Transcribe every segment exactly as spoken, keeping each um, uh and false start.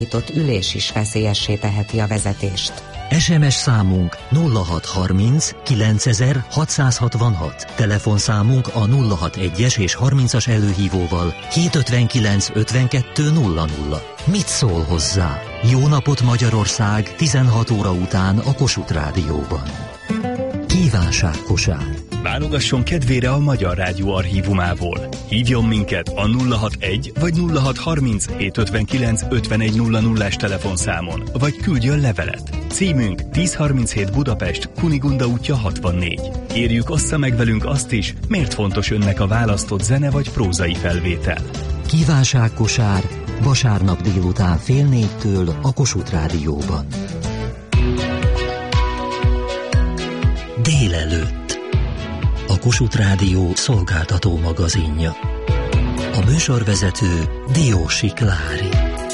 ülés is veszélyessé teheti a vezetést. es em es számunk nulla hat harminc kilencezer hatszázhatvanhat, telefonszámunk a nulla hat egyes és harmincas előhívóval hétszázötvenkilenc ötvenkettő nulla nulla. Mit szól hozzá? Jó napot Magyarország tizenhat óra után a Kossuth Rádióban. Kívánságkosár. Válogasson kedvére a Magyar Rádió archívumából. Hívjon minket a nulla hat egy vagy nulla hat harminc hétszázötvenkilenc ötvenegy nulla nullás telefonszámon, vagy küldjön levelet. Címünk tíz harminchét Budapest, Kunigunda útja hatvannégy. Kérjük, ossza meg velünk azt is, miért fontos önnek a választott zene vagy prózai felvétel. Kívánságkosár vasárnap délután fél négytől a Kossuth Rádióban. Délelőtt. A Kossuth Rádió szolgáltató magazinja. A műsorvezető Diósi Klári.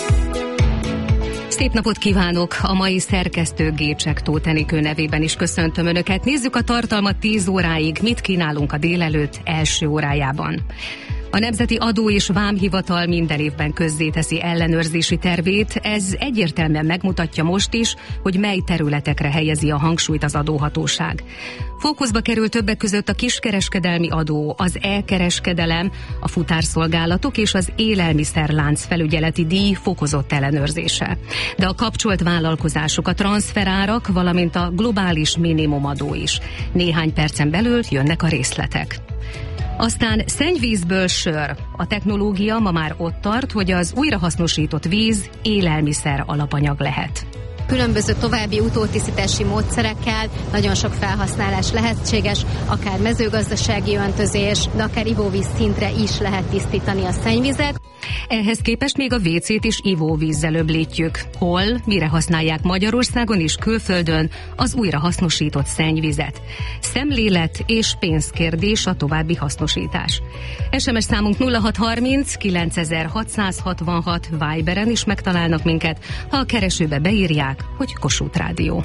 Szép napot kívánok! A mai szerkesztő Gécsek Tóth Enikő nevében is köszöntöm Önöket. Nézzük a tartalmat tíz óráig. Mit kínálunk a délelőtt első órájában? A Nemzeti Adó és Vámhivatal minden évben közzéteszi ellenőrzési tervét. Ez egyértelműen megmutatja most is, hogy mely területekre helyezi a hangsúlyt az adóhatóság. Fókuszba kerül többek között a kiskereskedelmi adó, az e-kereskedelem, a futárszolgálatok és az élelmiszerlánc felügyeleti díj fokozott ellenőrzése. De a kapcsolt vállalkozások, a transzferárak, valamint a globális minimumadó is. Néhány percen belül jönnek a részletek. Aztán szennyvízből sör. A technológia ma már ott tart, hogy az újrahasznosított víz élelmiszer alapanyag lehet. Különböző további utótisztítási módszerekkel nagyon sok felhasználás lehetséges, akár mezőgazdasági öntözés, de akár ivóvíz szintre is lehet tisztítani a szennyvizet. Ehhez képest még a vécét is ivóvízzel öblítjük. Hol, mire használják Magyarországon és külföldön az újrahasznosított szennyvizet? Szemlélet és pénzkérdés a további hasznosítás. es em es számunk nulla hat harminc kilencezer hatszázhatvanhat, Viberen is megtalálnak minket, ha a keresőbe beírják, hogy Kossuth Rádió.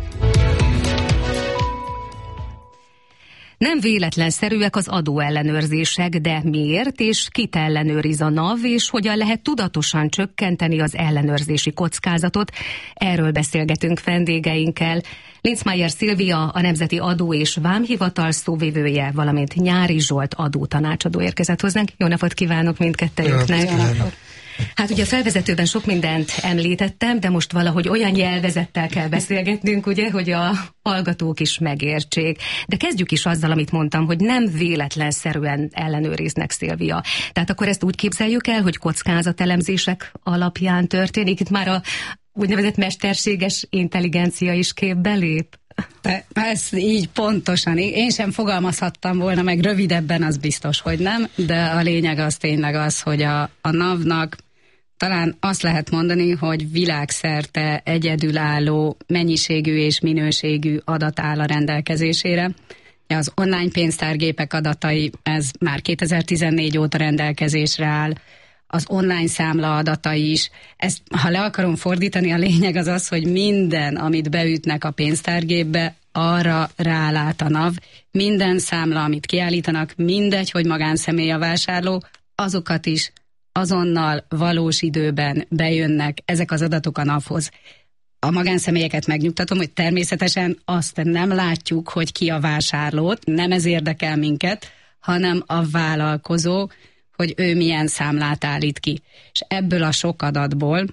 Nem véletlenszerűek az adóellenőrzések, de miért és kit ellenőriz a NAV, és hogyan lehet tudatosan csökkenteni az ellenőrzési kockázatot? Erről beszélgetünk vendégeinkkel. Linzmeier Szilvia, a Nemzeti Adó és Vámhivatal szóvivője, valamint Nyári Zsolt adótanácsadó érkezett hozzánk. Jó napot kívánok mindkettejüknek! Hát ugye a felvezetőben sok mindent említettem, de most valahogy olyan nyelvezettel kell beszélgetnünk, ugye, hogy a hallgatók is megértsék. De kezdjük is azzal, amit mondtam, hogy nem véletlenszerűen ellenőriznek, Szilvia. Tehát akkor ezt úgy képzeljük el, hogy kockázatelemzések alapján történik. Itt már a úgynevezett mesterséges intelligencia is képbe lép. De ez így pontosan. Én sem fogalmazhattam volna meg rövidebben, az biztos, hogy nem, de a lényeg az tényleg az, hogy a, a NAV-nak talán azt lehet mondani, hogy világszerte egyedülálló mennyiségű és minőségű adat áll a rendelkezésére. Az online pénztárgépek adatai, ez már kétezer-tizennégy óta rendelkezésre áll, az online számla adatai is. Ezt, ha le akarom fordítani, a lényeg az az, hogy minden, amit beütnek a pénztárgépbe, arra rálát a NAV. Minden számla, amit kiállítanak, mindegy, hogy magánszemély a vásárló, azokat is azonnal valós időben bejönnek ezek az adatok a NAV-hoz. A magánszemélyeket megnyugtatom, hogy természetesen azt nem látjuk, hogy ki a vásárlót, nem ez érdekel minket, hanem a vállalkozó, hogy ő milyen számlát állít ki. És ebből a sok adatból,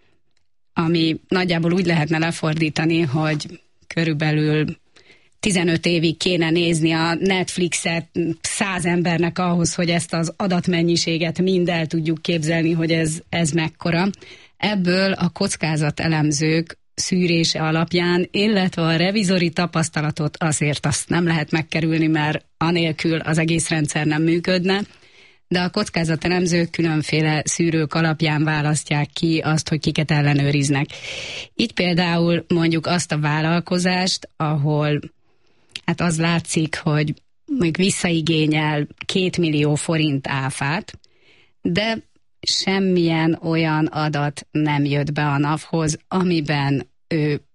ami nagyjából úgy lehetne lefordítani, hogy körülbelül tizenöt évig kéne nézni a Netflixet száz embernek ahhoz, hogy ezt az adatmennyiséget mind el tudjuk képzelni, hogy ez, ez mekkora. Ebből a kockázatelemzők szűrése alapján, illetve a revizori tapasztalatot azért azt nem lehet megkerülni, mert anélkül az egész rendszer nem működne, de a kockázatelemzők különféle szűrők alapján választják ki azt, hogy kiket ellenőriznek. Így például mondjuk azt a vállalkozást, ahol hát az látszik, hogy még visszaigényel két millió forint áfát, de semmilyen olyan adat nem jött be a NAV-hoz, amiben ő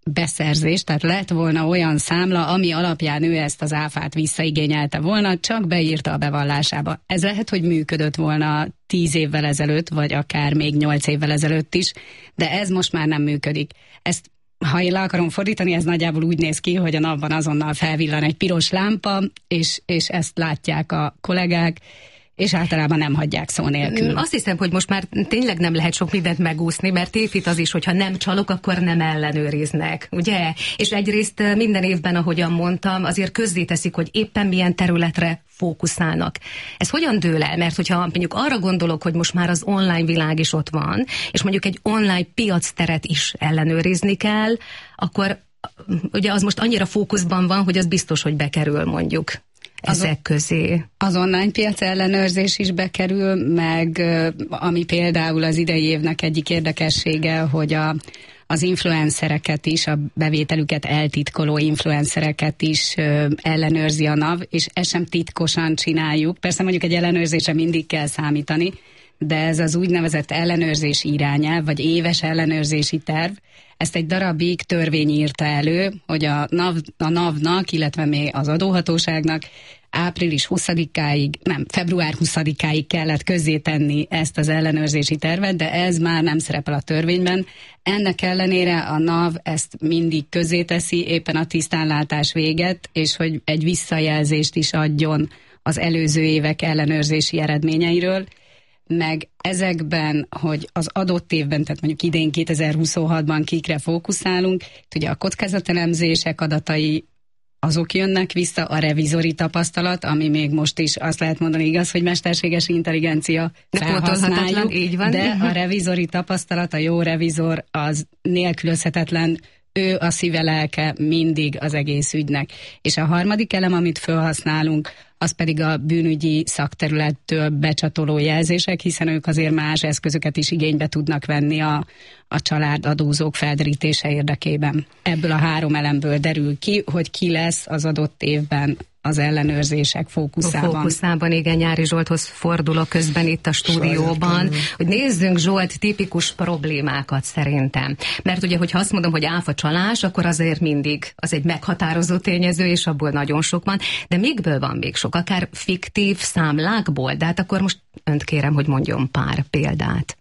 beszerzés, tehát lett volna olyan számla, ami alapján ő ezt az áfát visszaigényelte volna, csak beírta a bevallásába. Ez lehet, hogy működött volna tíz évvel ezelőtt, vagy akár még nyolc évvel ezelőtt is, de ez most már nem működik. Ezt, ha én le akarom fordítani, ez nagyjából úgy néz ki, hogy a napban azonnal felvillan egy piros lámpa, és, és ezt látják a kollégák, és általában nem hagyják szó nélkül. Azt hiszem, hogy most már tényleg nem lehet sok mindent megúszni, mert tévhit az is, hogyha nem csalok, akkor nem ellenőriznek, ugye? És egyrészt minden évben, ahogyan mondtam, azért közzéteszik, hogy éppen milyen területre fókuszálnak. Ez hogyan dől el? Mert hogyha mondjuk arra gondolok, hogy most már az online világ is ott van, és mondjuk egy online piacteret is ellenőrizni kell, akkor ugye az most annyira fókuszban van, hogy az biztos, hogy bekerül mondjuk ezek közé. Az online piac ellenőrzés is bekerül, meg ami például az idei évnek egyik érdekessége, hogy a, az influencereket is, a bevételüket eltitkoló influencereket is ellenőrzi a NAV, és ezt sem titkosan csináljuk. Persze mondjuk egy ellenőrzésre mindig kell számítani, de ez az úgynevezett ellenőrzés irányelv, vagy éves ellenőrzési terv, ezt egy darabig törvény írta elő, hogy a NAV, a NAV-nak, illetve még az adóhatóságnak április huszadikáig, nem, február huszadikáig kellett közzétenni ezt az ellenőrzési tervet, de ez már nem szerepel a törvényben. Ennek ellenére a NAV ezt mindig közzéteszi, éppen a tisztánlátás véget, és hogy egy visszajelzést is adjon az előző évek ellenőrzési eredményeiről, meg ezekben, hogy az adott évben, tehát mondjuk idén kétezer-huszonhatban kikre fókuszálunk, ugye a kockázatelemzések adatai azok jönnek vissza, a revizori tapasztalat, ami még most is azt lehet mondani, igaz, hogy mesterséges intelligencia felhasználjuk, így van. De a revizori tapasztalat, a jó revizor az nélkülözhetetlen, ő a szíve lelke mindig az egész ügynek. És a harmadik elem, amit felhasználunk, az pedig a bűnügyi szakterülettől becsatoló jelzések, hiszen ők azért más eszközöket is igénybe tudnak venni a, a családadózók felderítése érdekében. Ebből a három elemből derül ki, hogy ki lesz az adott évben az ellenőrzések fókuszában. A fókuszában, igen, Nyári Zsolthoz fordulok közben itt a stúdióban, hogy nézzünk, Zsolt, tipikus problémákat szerintem. Mert ugye, hogyha azt mondom, hogy áfa csalás, akkor azért mindig az egy meghatározó tényező, és abból nagyon sok van, de mikből van még sok? Akár fiktív számlákból? De hát akkor most önt kérem, hogy mondjon pár példát.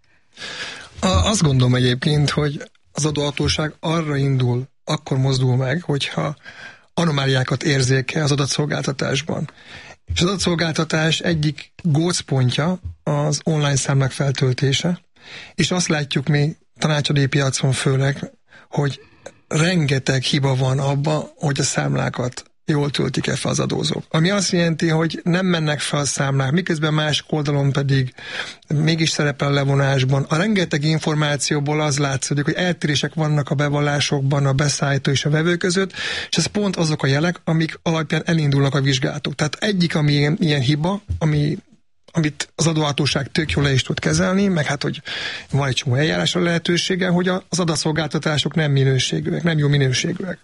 A, azt gondolom egyébként, hogy az adóhatóság arra indul, akkor mozdul meg, hogyha anomáliákat érzékel az adatszolgáltatásban. És az adatszolgáltatás egyik gócpontja az online számlák feltöltése, és azt látjuk még tanácsadói piacon főleg, hogy rengeteg hiba van abban, hogy a számlákat jól töltik el fel az adózók. Ami azt jelenti, hogy nem mennek fel a számlák, miközben más oldalon pedig mégis szerepel a levonásban. A rengeteg információból az látszik, hogy eltérések vannak a bevallásokban, a beszállító és a vevő között, és ez pont azok a jelek, amik alapján elindulnak a vizsgálatok. Tehát egyik, ami ilyen, ilyen hiba, ami amit az adóhatóság tök jól le is tud kezelni, meg hát, hogy van egy csomó eljárásra lehetősége, hogy az adatszolgáltatások nem minőségűek, nem jó minőségűek.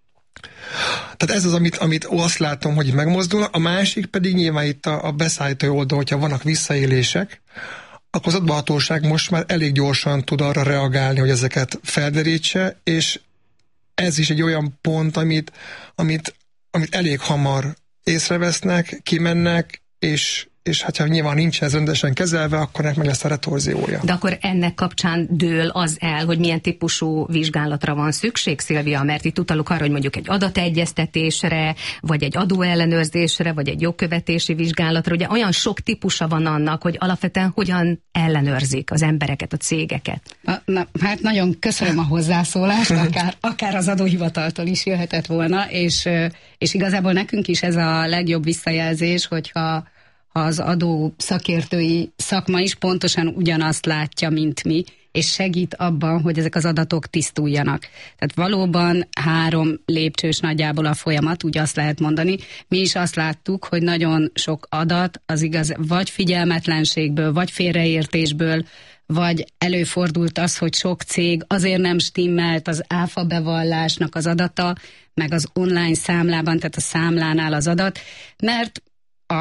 Tehát ez az, amit, amit azt látom, hogy megmozdul. A másik pedig nyilván itt a, a beszállító oldal, hogyha vannak visszaélések, akkor az adóhatóság most már elég gyorsan tud arra reagálni, hogy ezeket felderítse, és ez is egy olyan pont, amit, amit, amit elég hamar észrevesznek, kimennek, és és hát ha nyilván nincs ez rendesen kezelve, akkor ennek meg lesz a retorziója. De akkor ennek kapcsán dől az el, hogy milyen típusú vizsgálatra van szükség, Szilvia? Mert itt utalok arra, hogy mondjuk egy adategyeztetésre, vagy egy adóellenőrzésre, vagy egy jogkövetési vizsgálatra. Ugye olyan sok típusa van annak, hogy alapvetően hogyan ellenőrzik az embereket, a cégeket. Na, na, hát nagyon köszönöm a hozzászólást, akár, akár az adóhivataltól is jöhetett volna, és, és igazából nekünk is ez a legjobb visszajelzés, hogyha az adó szakértői szakma is pontosan ugyanazt látja, mint mi, és segít abban, hogy ezek az adatok tisztuljanak. Tehát valóban három lépcsős nagyjából a folyamat, úgy azt lehet mondani. Mi is azt láttuk, hogy nagyon sok adat az igaz, vagy figyelmetlenségből, vagy félreértésből, vagy előfordult az, hogy sok cég azért nem stimmelt az áfa bevallásnak az adata, meg az online számlában, tehát a számlánál az adat, mert a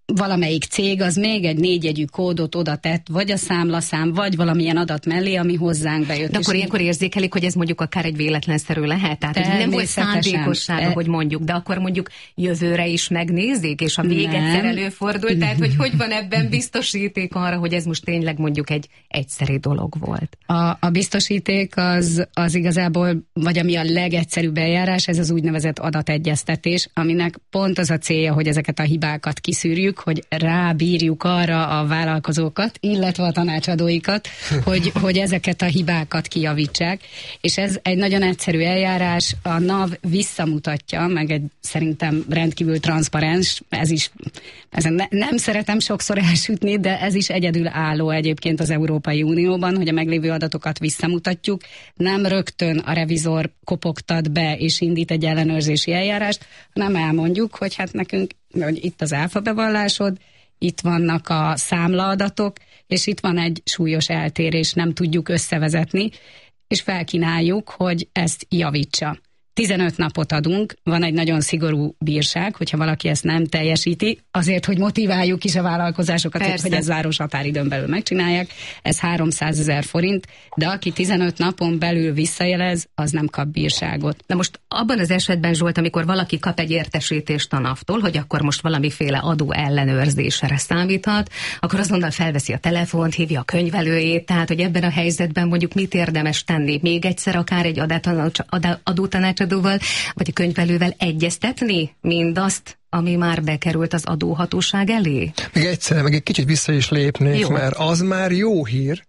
valamelyik cég az még egy négyjegyű kódot oda tett, vagy a számlaszám, vagy valamilyen adat mellé, ami hozzánk bejött. De akkor ilyenkor érzékelik, hogy ez mondjuk akár egy véletlenszerű lehet? Tehát hogy nem volt szándékossága, hogy mondjuk, de akkor mondjuk jövőre is megnézik, és a még egyszer előfordult, tehát hogy hogy van ebben biztosíték arra, hogy ez most tényleg mondjuk egy egyszeri dolog volt? A, a biztosíték az, az igazából, vagy ami a legegyszerűbb eljárás, ez az úgynevezett adategyeztetés, aminek pont az a célja, hogy ezeket a hibákat kiszűrjük, hogy rábírjuk arra a vállalkozókat, illetve a tanácsadóikat, hogy, hogy ezeket a hibákat kijavítsák. És ez egy nagyon egyszerű eljárás, a NAV visszamutatja, meg egy szerintem rendkívül transzparens, ez is, ezen ne, nem szeretem sokszor elsütni, de ez is egyedülálló egyébként az Európai Unióban, hogy a meglévő adatokat visszamutatjuk, nem rögtön a revizor kopogtat be és indít egy ellenőrzési eljárást, hanem elmondjuk, hogy hát nekünk hogy itt az áfa bevallásod, itt vannak a számlaadatok, és itt van egy súlyos eltérés, nem tudjuk összevezetni, és felkínáljuk, hogy ezt javítsa. tizenöt napot adunk, van egy nagyon szigorú bírság, hogyha valaki ezt nem teljesíti, azért, hogy motiváljuk is a vállalkozásokat, Persze. hogy ez záros határidőn belül megcsinálják, ez háromszázezer forint, de aki tizenöt napon belül visszajelez, az nem kap bírságot. Na most abban az esetben, Zsolt, amikor valaki kap egy értesítést a NAV-tól, hogy akkor most valamiféle adó ellenőrzésre számíthat, akkor azonnal felveszi a telefont, hívja a könyvelőjét, tehát hogy ebben a helyzetben mondjuk mit érdemes tenni? Még egyszer akár egy adótanácsadóval, vagy a könyvelővel egyeztetni mindazt, ami már bekerült az adóhatóság elé? Még egyszer, meg egy kicsit vissza is lépnék, jó. Mert az már jó hír,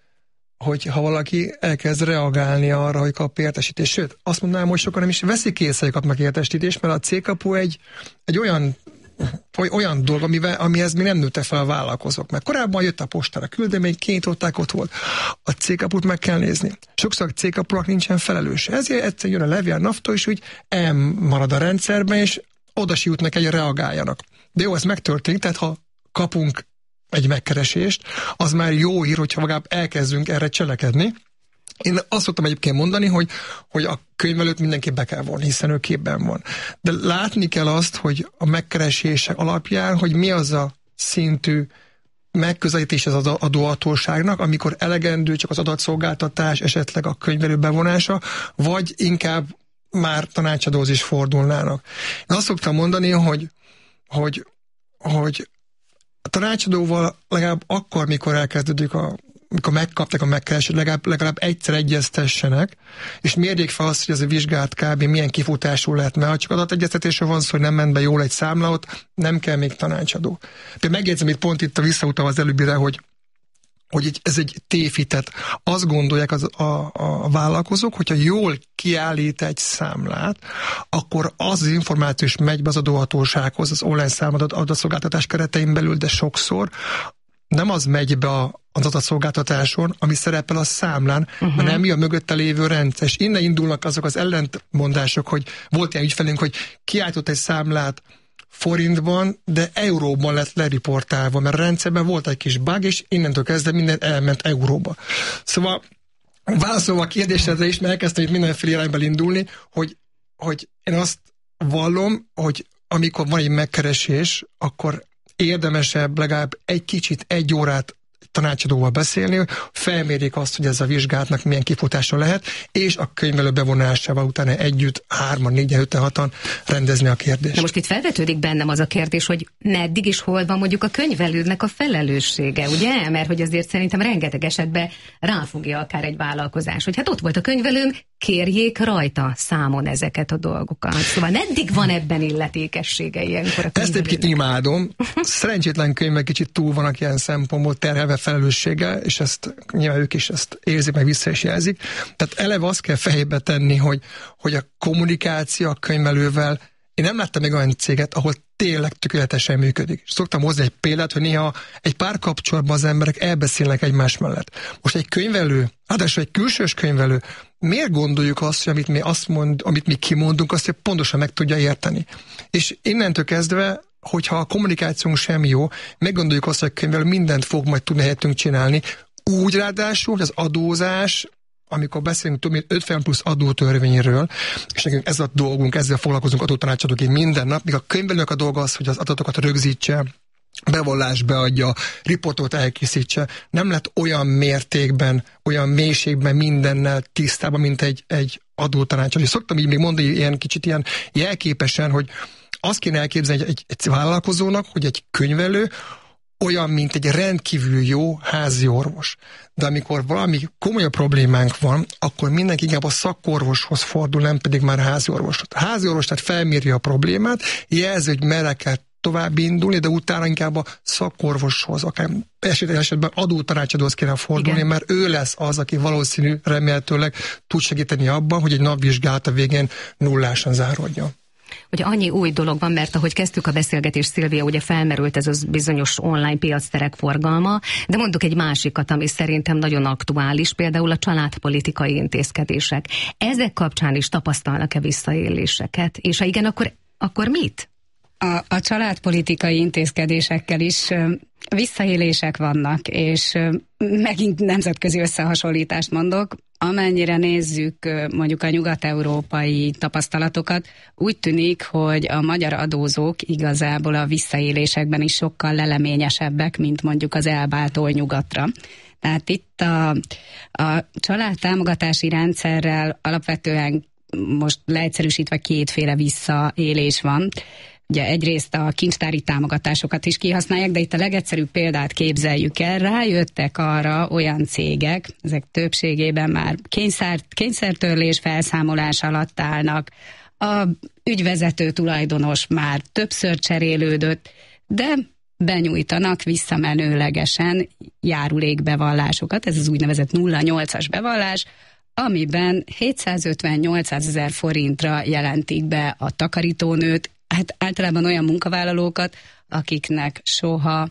hogy ha valaki elkezd reagálni arra, hogy kap értesítést. Sőt, azt mondanám, hogy sokan nem is veszik észre, hogy kapnak értesítést, mert a cégkapu egy, egy olyan olyan dolog, amivel, amihez mi nem nőttek fel a vállalkozók. Mert korábban jött a postára küldemény, kényították, ott volt. A cégkaput meg kell nézni. Sokszor a cégkapunak nincsen felelőse. Ezért egyszer jön a levél a NAV-tól, és úgy elmarad a rendszerben, és oda se jutnak egy, reagáljanak. De jó, ez megtörténik, tehát ha kapunk egy megkeresést, az már jó hír, hogyha magább elkezdünk erre cselekedni. Én azt szoktam egyébként mondani, hogy, hogy a könyvelőt mindenki be kell vonni, hiszen ő képben van. De látni kell azt, hogy a megkeresések alapján, hogy mi az a szintű megközelítés az adóhatóságnak, amikor elegendő csak az adatszolgáltatás, esetleg a könyvelő bevonása, vagy inkább már tanácsadóhoz is fordulnának. Én azt szoktam mondani, hogy, hogy, hogy a tanácsadóval legalább akkor, mikor elkezdődik a amikor megkapták a megkeresést, legalább, legalább egyszer egyeztessenek, és mérjék fel azt, hogy ez a vizsgálat kb. Milyen kifutású lehet, mert ha csak adategyeztetésről van szó, hogy nem ment be jól egy számlát, nem kell még tanácsadó. De megjegyzem itt pont itt a visszautalva az előbbire, hogy hogy ez egy tévhitet. Azt gondolják az, a, a vállalkozók, hogyha jól kiállít egy számlát, akkor az az információ is megy be az adóhatósághoz, az online számadat adatszolgáltatás keretein belül, de sokszor nem az megy be a az adatszolgáltatáson, ami szerepel a számlán, uh-huh. mert nem jön mögötte lévő rendszer. És innen indulnak azok az ellentmondások, hogy volt ilyen ügyfelünk, hogy kiállított egy számlát forintban, de euróban lett leriportálva, mert a rendszerben volt egy kis bug, és innentől kezdve minden elment euróba. Szóval válaszolva a kérdésre is, mert elkezdtem itt mindenféle irányba indulni, hogy, hogy én azt vallom, hogy amikor van egy megkeresés, akkor érdemesebb legalább egy kicsit, egy órát tanácsadóval beszélni, felmérjék azt, hogy ez a vizsgálatnak milyen kifutása lehet, és a könyvelő bevonásával utána együtt hárman, négyen, öten, hatan rendezni a kérdést. Na most itt felvetődik bennem az a kérdés, hogy meddig is hol van mondjuk a könyvelőnek a felelőssége, ugye? Mert hogy azért szerintem rengeteg esetben ráfogja akár egy vállalkozás, hogy hát ott volt a könyvelőm, kérjék rajta számon ezeket a dolgokat. Szóval meddig van ebben illetékessége ilyenkor a könyvelőnek? Ezt egyébként imádom. Szerencsétlen könyvek kicsit túl vannak ilyen szempontból terhelve felelősséggel, és ezt nyilván ők is ezt érzik, meg vissza is jelzik. Tehát eleve azt kell fejébe tenni, hogy, hogy a kommunikáció a könyvelővel, én nem láttam még olyan céget, ahol tényleg tökéletesen működik. És szoktam hozni egy példát, hogy néha egy pár kapcsolatban az emberek elbeszélnek egymás mellett. Most egy könyvelő, ráadásul egy külsős könyvelő, miért gondoljuk azt, hogy amit mi, azt mond, amit mi kimondunk, azt pontosan meg tudja érteni. És innentől kezdve, hogyha a kommunikációnk sem jó, meggondoljuk azt, hogy a könyvelő mindent fog majd tudni helyettünk csinálni, úgy ráadásul, hogy az adózás, amikor beszélünk több mint ötven plusz adótörvényről, és nekünk ez a dolgunk, ezzel foglalkozunk adótanácsadóként minden nap, míg a könyvelőnek a dolga az, hogy az adatokat rögzítse, bevallás beadja, riportot elkészítse, nem lett olyan mértékben, olyan mélységben mindennel tisztában, mint egy, egy adótanácsadó. És szoktam így még mondani ilyen kicsit ilyen jelképesen, hogy azt kéne elképzelni egy, egy vállalkozónak, hogy egy könyvelő olyan, mint egy rendkívül jó házi orvos. De amikor valami komolyabb problémánk van, akkor mindenki inkább a szakorvoshoz fordul, nem pedig már házi orvoshoz. A házi orvos tehát felméri a problémát, jelzi, hogy merre kell tovább indulni, de utána inkább a szakorvoshoz, akár esetben adótanácsadóhoz kéne fordulni, igen, mert ő lesz az, aki valószínű remélhetőleg tud segíteni abban, hogy egy napvizsgálat a végén nullásan záródjon. Ugye annyi új dolog van, mert ahogy kezdtük a beszélgetést, Szilvia, ugye felmerült ez az bizonyos online piacterek forgalma, de mondjuk egy másikat, ami szerintem nagyon aktuális, például a családpolitikai intézkedések. Ezek kapcsán is tapasztalnak-e visszaéléseket? És ha igen, akkor, akkor mit? A, a családpolitikai intézkedésekkel is visszaélések vannak, és megint nemzetközi összehasonlítást mondok, amennyire nézzük mondjuk a nyugat-európai tapasztalatokat, úgy tűnik, hogy a magyar adózók igazából a visszaélésekben is sokkal leleményesebbek, mint mondjuk az elbától nyugatra. Tehát itt a, a családtámogatási rendszerrel alapvetően most leegyszerűsítve kétféle visszaélés van. Ugye egyrészt a kincstári támogatásokat is kihasználják, de itt a legegyszerűbb példát képzeljük el. Rájöttek arra olyan cégek, ezek többségében már kényszer, kényszertörlés felszámolás alatt állnak, a ügyvezető tulajdonos már többször cserélődött, de benyújtanak visszamenőlegesen járulékbevallásokat, ez az úgynevezett nulla nyolcas bevallás, amiben hétszázötven-nyolcszázezer forintra jelentik be a takarítónőt, hát általában olyan munkavállalókat, akiknek soha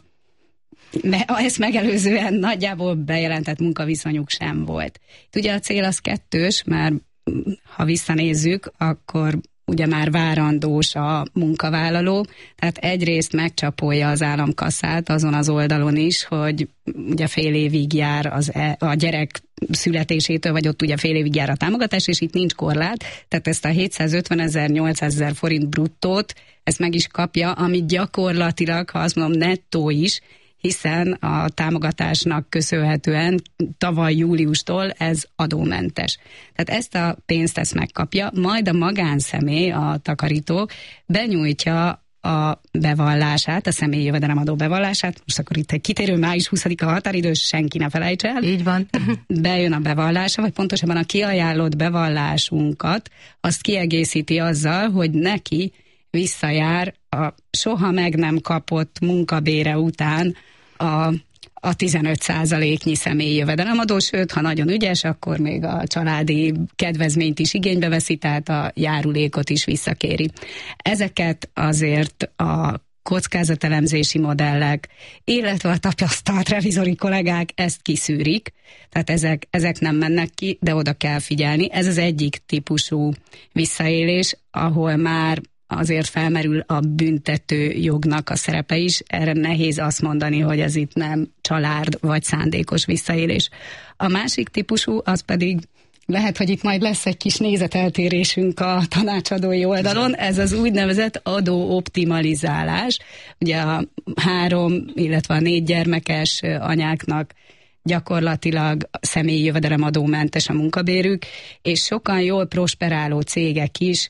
ezt megelőzően nagyjából bejelentett munkaviszonyuk sem volt. Itt ugye a cél az kettős, mert ha visszanézzük, akkor ugye már várandós a munkavállaló, tehát egyrészt megcsapolja az államkasszát azon az oldalon is, hogy ugye fél évig jár az e, a gyerek születésétől, vagy ott ugye fél évig jár a támogatás, és itt nincs korlát, tehát ezt a hétszázötvenezer-nyolcszázezer forint bruttót, ezt meg is kapja, amit gyakorlatilag, ha azt mondom, nettó is, hiszen a támogatásnak köszönhetően tavaly júliustól ez adómentes. Tehát ezt a pénzt ezt megkapja, majd a magánszemély, a takarító benyújtja a bevallását, a személyi jövedelemadó bevallását, most akkor itt egy kitérő május huszadika a határidő, senki ne felejts el. Így van. Bejön a bevallása, vagy pontosabban a kiajánlott bevallásunkat, azt kiegészíti azzal, hogy neki visszajár a soha meg nem kapott munkabére után a, a tizenöt százaléknyi személyi jövedelemadó, sőt, ha nagyon ügyes, akkor még a családi kedvezményt is igénybe veszi, tehát a járulékot is visszakéri. Ezeket azért a kockázatelemzési modellek, illetve a tapasztalt revizori kollégák ezt kiszűrik, tehát ezek, ezek nem mennek ki, de oda kell figyelni. Ez az egyik típusú visszaélés, ahol már azért felmerül a büntető jognak a szerepe is. Erre nehéz azt mondani, hogy ez itt nem család vagy szándékos visszaélés. A másik típusú, az pedig lehet, hogy itt majd lesz egy kis nézeteltérésünk a tanácsadói oldalon, ez az úgynevezett adóoptimalizálás. Ugye a három, illetve a négy gyermekes anyáknak gyakorlatilag személyi jövedelemadómentes a munkabérük, és sokan jól prosperáló cégek is,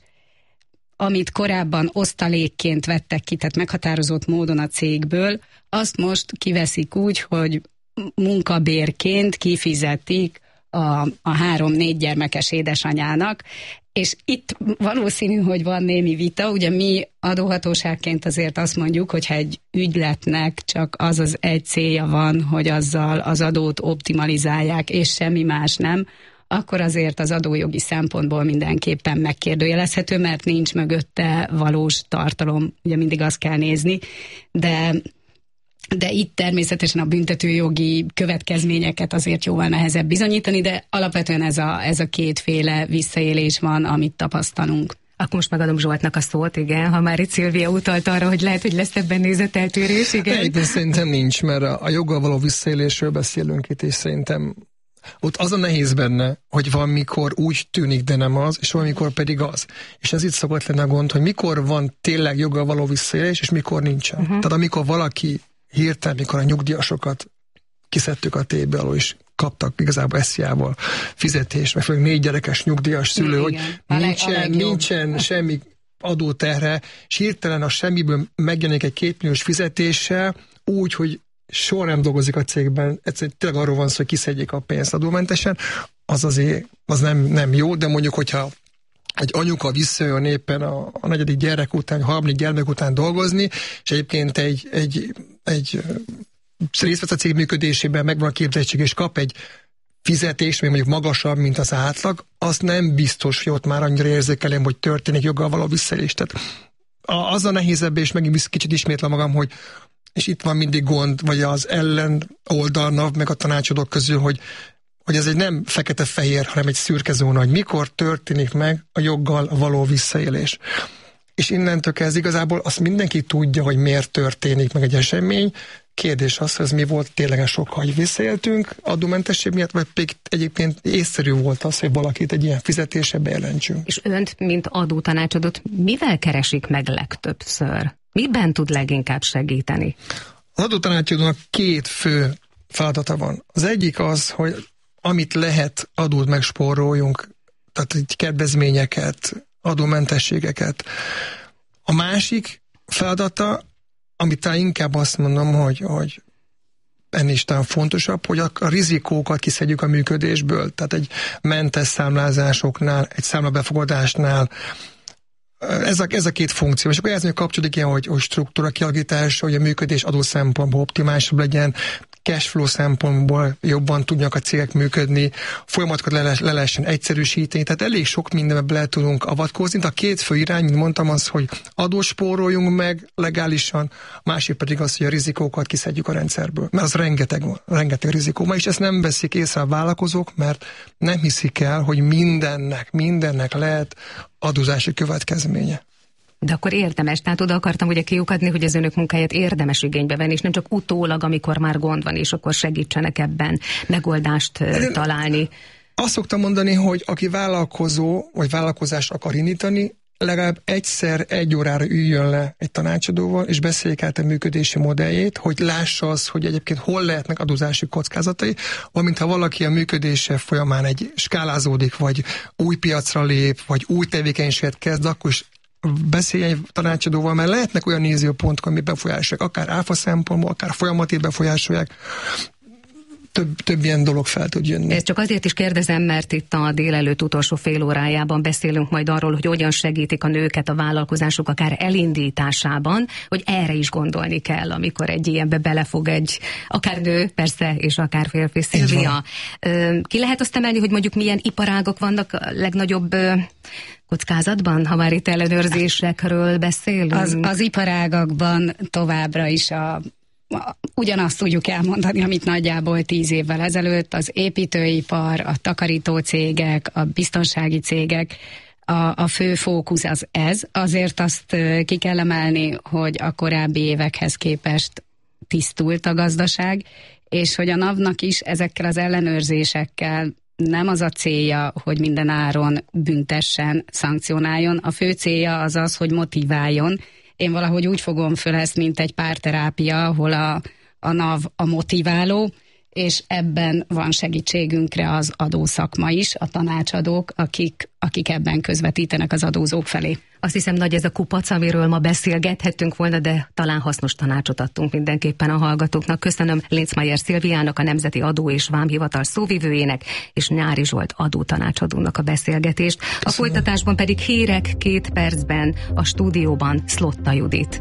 amit korábban osztalékként vettek ki, tehát meghatározott módon a cégből, azt most kiveszik úgy, hogy munkabérként kifizetik a, a három-négy gyermekes édesanyának, és itt valószínű, hogy van némi vita, ugye mi adóhatóságként azért azt mondjuk, hogyha egy ügyletnek csak az az egy célja van, hogy azzal az adót optimalizálják, és semmi más nem, akkor azért az adójogi szempontból mindenképpen megkérdőjelezhető, mert nincs mögötte valós tartalom, ugye mindig azt kell nézni, de, de itt természetesen a büntetőjogi következményeket azért jóval nehezebb bizonyítani, de alapvetően ez a, ez a kétféle visszaélés van, amit tapasztalunk. Akkor most megadom Zsoltnak a szót, igen, ha már itt Szilvia utalt arra, hogy lehet, hogy lesz ebben nézeteltérés, igen. De szerintem nincs, mert a joggal való visszaélésről beszélünk itt, és szerintem ott az a nehéz benne, hogy van, mikor úgy tűnik, de nem az, és valamikor pedig az. És ez itt szokott lenni a gond, hogy mikor van tényleg joggal való visszaélés, és mikor nincsen. Uh-huh. Tehát amikor valaki hirtelen, mikor a nyugdíjasokat kiszedtük a tébe alól, és kaptak igazából esziával fizetést, meg főleg négy gyerekes nyugdíjas szülő, igen, hogy nincsen, nincsen semmi adóterhe, és hirtelen a semmiből megjelenik egy kétmilliós fizetéssel, úgy, hogy soha nem dolgozik a cégben, egyszerűen tényleg arról van szó, hogy kiszedjék a pénzt adómentesen, az azért az nem, nem jó, de mondjuk, hogyha egy anyuka visszajön éppen a, a negyedik gyerek után, a harmadik gyermek után dolgozni, és egyébként egy, egy, egy részt vesz a cég működésében, megvan a képzettség, és kap egy fizetést, még mondjuk magasabb, mint az átlag, az nem biztos, hogy ott már annyira érzékelem, hogy történik joggal való visszaélés. Tehát az a nehézebb, és megint kicsit ismétlem magam, hogy és itt van mindig gond, vagy az ellen oldalnak, meg a tanácsadók közül, hogy, hogy ez egy nem fekete-fehér, hanem egy szürke zóna, hogy mikor történik meg a joggal való visszaélés. És innentől kezdve igazából azt mindenki tudja, hogy miért történik meg egy esemény. Kérdés az, hogy ez mi volt tényleg sokkal, hogy visszaéltünk adómentesség miatt, vagy pedig egyébként észszerű volt az, hogy valakit egy ilyen fizetése bejelentsünk. És önt, mint adótanácsadót, mivel keresik meg legtöbbször? Miben tud leginkább segíteni? Az adótanácsadónak két fő feladata van. Az egyik az, hogy amit lehet adót megspóroljunk, tehát egy kedvezményeket, adómentességeket. A másik feladata, amit talán inkább azt mondom, hogy, hogy ennél is talán fontosabb, hogy a, a rizikókat kiszedjük a működésből. Tehát egy mentes számlázásoknál, egy számlabefogadásnál, Ez a, ez a két funkció, és akkor ez még kapcsolódik ilyen, hogy, hogy struktúra kialakítása, hogy a működés adó szempontból optimálisabb legyen, cashflow szempontból jobban tudnak a cégek működni, folyamatokat le, le lehessen egyszerűsíteni, tehát elég sok mindenbe bele tudunk avatkozni. A két fő irány, mint mondtam, az, hogy adót spóroljunk meg legálisan, a másik pedig az, hogy a rizikókat kiszedjük a rendszerből, mert az rengeteg, rengeteg rizikó. Ma is ezt nem veszik észre a vállalkozók, mert nem hiszik el, hogy mindennek, mindennek lehet adózási következménye. De akkor érdemes, tehát oda akartam ugye kiukadni, hogy az önök munkáját érdemes igénybe venni, és nem csak utólag, amikor már gond van, és akkor segítsenek ebben megoldást Én találni. Azt szoktam mondani, hogy aki vállalkozó, vagy vállalkozást akar indítani, legalább egyszer egy órára üljön le egy tanácsadóval, és beszéljék át a működési modelljét, hogy lássa az, hogy egyébként hol lehetnek adózási kockázatai, valamint ha valaki a működése folyamán egy skálázódik, vagy új piacra lép, vagy új tevékenységet kezd, akkor is beszéljen egy tanácsadóval, mert lehetnek olyan nézőpontok, ami befolyásolják, akár áfa szempontból, akár folyamati befolyásolják, több, több ilyen dolog fel tud jönni. Ezt csak azért is kérdezem, mert itt a délelőtt utolsó fél órájában beszélünk majd arról, hogy hogyan segítik a nőket a vállalkozások akár elindításában, hogy erre is gondolni kell, amikor egy ilyenbe belefog egy akár nő, persze, és akár férfi. Szilvia, ki lehet azt emelni, hogy mondjuk milyen iparágok vannak a legnagyobb kockázatban, ha már itt ellenőrzésekről beszélünk? Az, az iparágakban továbbra is a ugyanazt tudjuk elmondani, amit nagyjából tíz évvel ezelőtt, az építőipar, a takarító cégek, a biztonsági cégek, a, a fő fókusz az ez. Azért azt ki kell emelni, hogy a korábbi évekhez képest tisztult a gazdaság, és hogy a NAV-nak is ezekkel az ellenőrzésekkel nem az a célja, hogy minden áron büntessen, szankcionáljon. A fő célja az az, hogy motiváljon. Én valahogy úgy fogom föl ezt, mint egy párterápia, ahol a, a NAV a motiváló, és ebben van segítségünkre az adószakma is, a tanácsadók, akik, akik ebben közvetítenek az adózók felé. Azt hiszem, nagy ez a kupac, amiről ma beszélgethettünk volna, de talán hasznos tanácsot adtunk mindenképpen a hallgatóknak. Köszönöm Linzmeier Szilviának, a Nemzeti Adó és Vámhivatal szóvivőjének, és Nyári Zsolt adótanácsadónak a beszélgetést. Köszönöm. A folytatásban pedig hírek két percben, a stúdióban Szlotta Judit.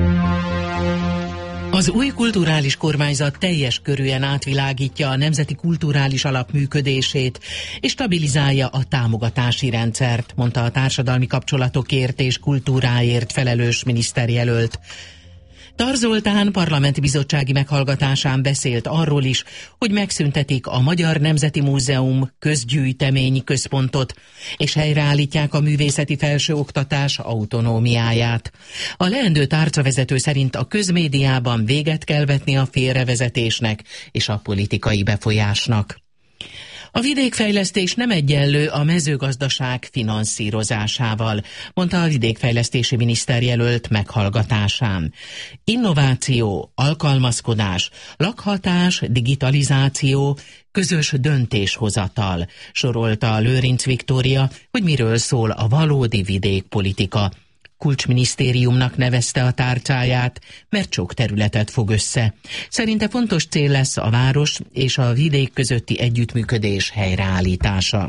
Az új kulturális kormányzat teljes körűen átvilágítja a Nemzeti Kulturális Alap működését és stabilizálja a támogatási rendszert, mondta a társadalmi kapcsolatokért és kultúráért felelős miniszterjelölt. Tar Zoltán parlamenti bizottsági meghallgatásán beszélt arról is, hogy megszüntetik a Magyar Nemzeti Múzeum közgyűjteményi központot, és helyreállítják a művészeti felsőoktatás autonómiáját. A leendő tárcavezető szerint a közmédiában véget kell vetni a félrevezetésnek és a politikai befolyásnak. A vidékfejlesztés nem egyenlő a mezőgazdaság finanszírozásával, mondta a vidékfejlesztési miniszterjelölt meghallgatásán. Innováció, alkalmazkodás, lakhatás, digitalizáció, közös döntéshozatal, sorolta Lőrinc Viktória, hogy miről szól a valódi vidékpolitika. Kulcsminisztériumnak nevezte a tárcáját, mert sok területet fog össze. Szerinte fontos cél lesz a város és a vidék közötti együttműködés helyreállítása.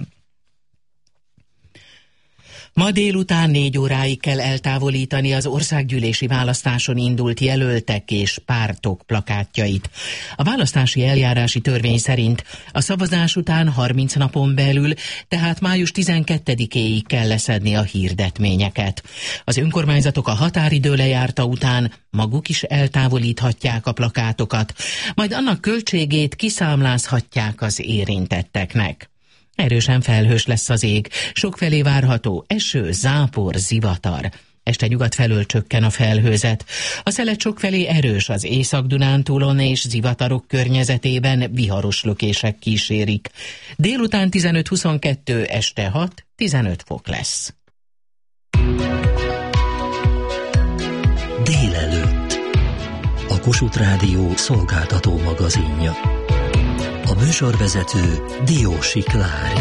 Ma délután négy óráig kell eltávolítani az országgyűlési választáson indult jelöltek és pártok plakátjait. A választási eljárási törvény szerint a szavazás után harminc napon belül, tehát május tizenkettedikéig kell leszedni a hirdetményeket. Az önkormányzatok a határidő lejárta után maguk is eltávolíthatják a plakátokat, majd annak költségét kiszámlázhatják az érintetteknek. Erősen felhős lesz az ég, sokfelé várható eső, zápor, zivatar. Este nyugat felől csökken a felhőzet. A szelet sokfelé erős, az Észak-Dunántúlon és zivatarok környezetében viharos lökések kísérik. Délután tizenöt-huszonkettő, este hat-tizenöt fok lesz. Délelőtt. A Kossuth Rádió szolgáltató magazinja. A műsorvezető Diósi Klári.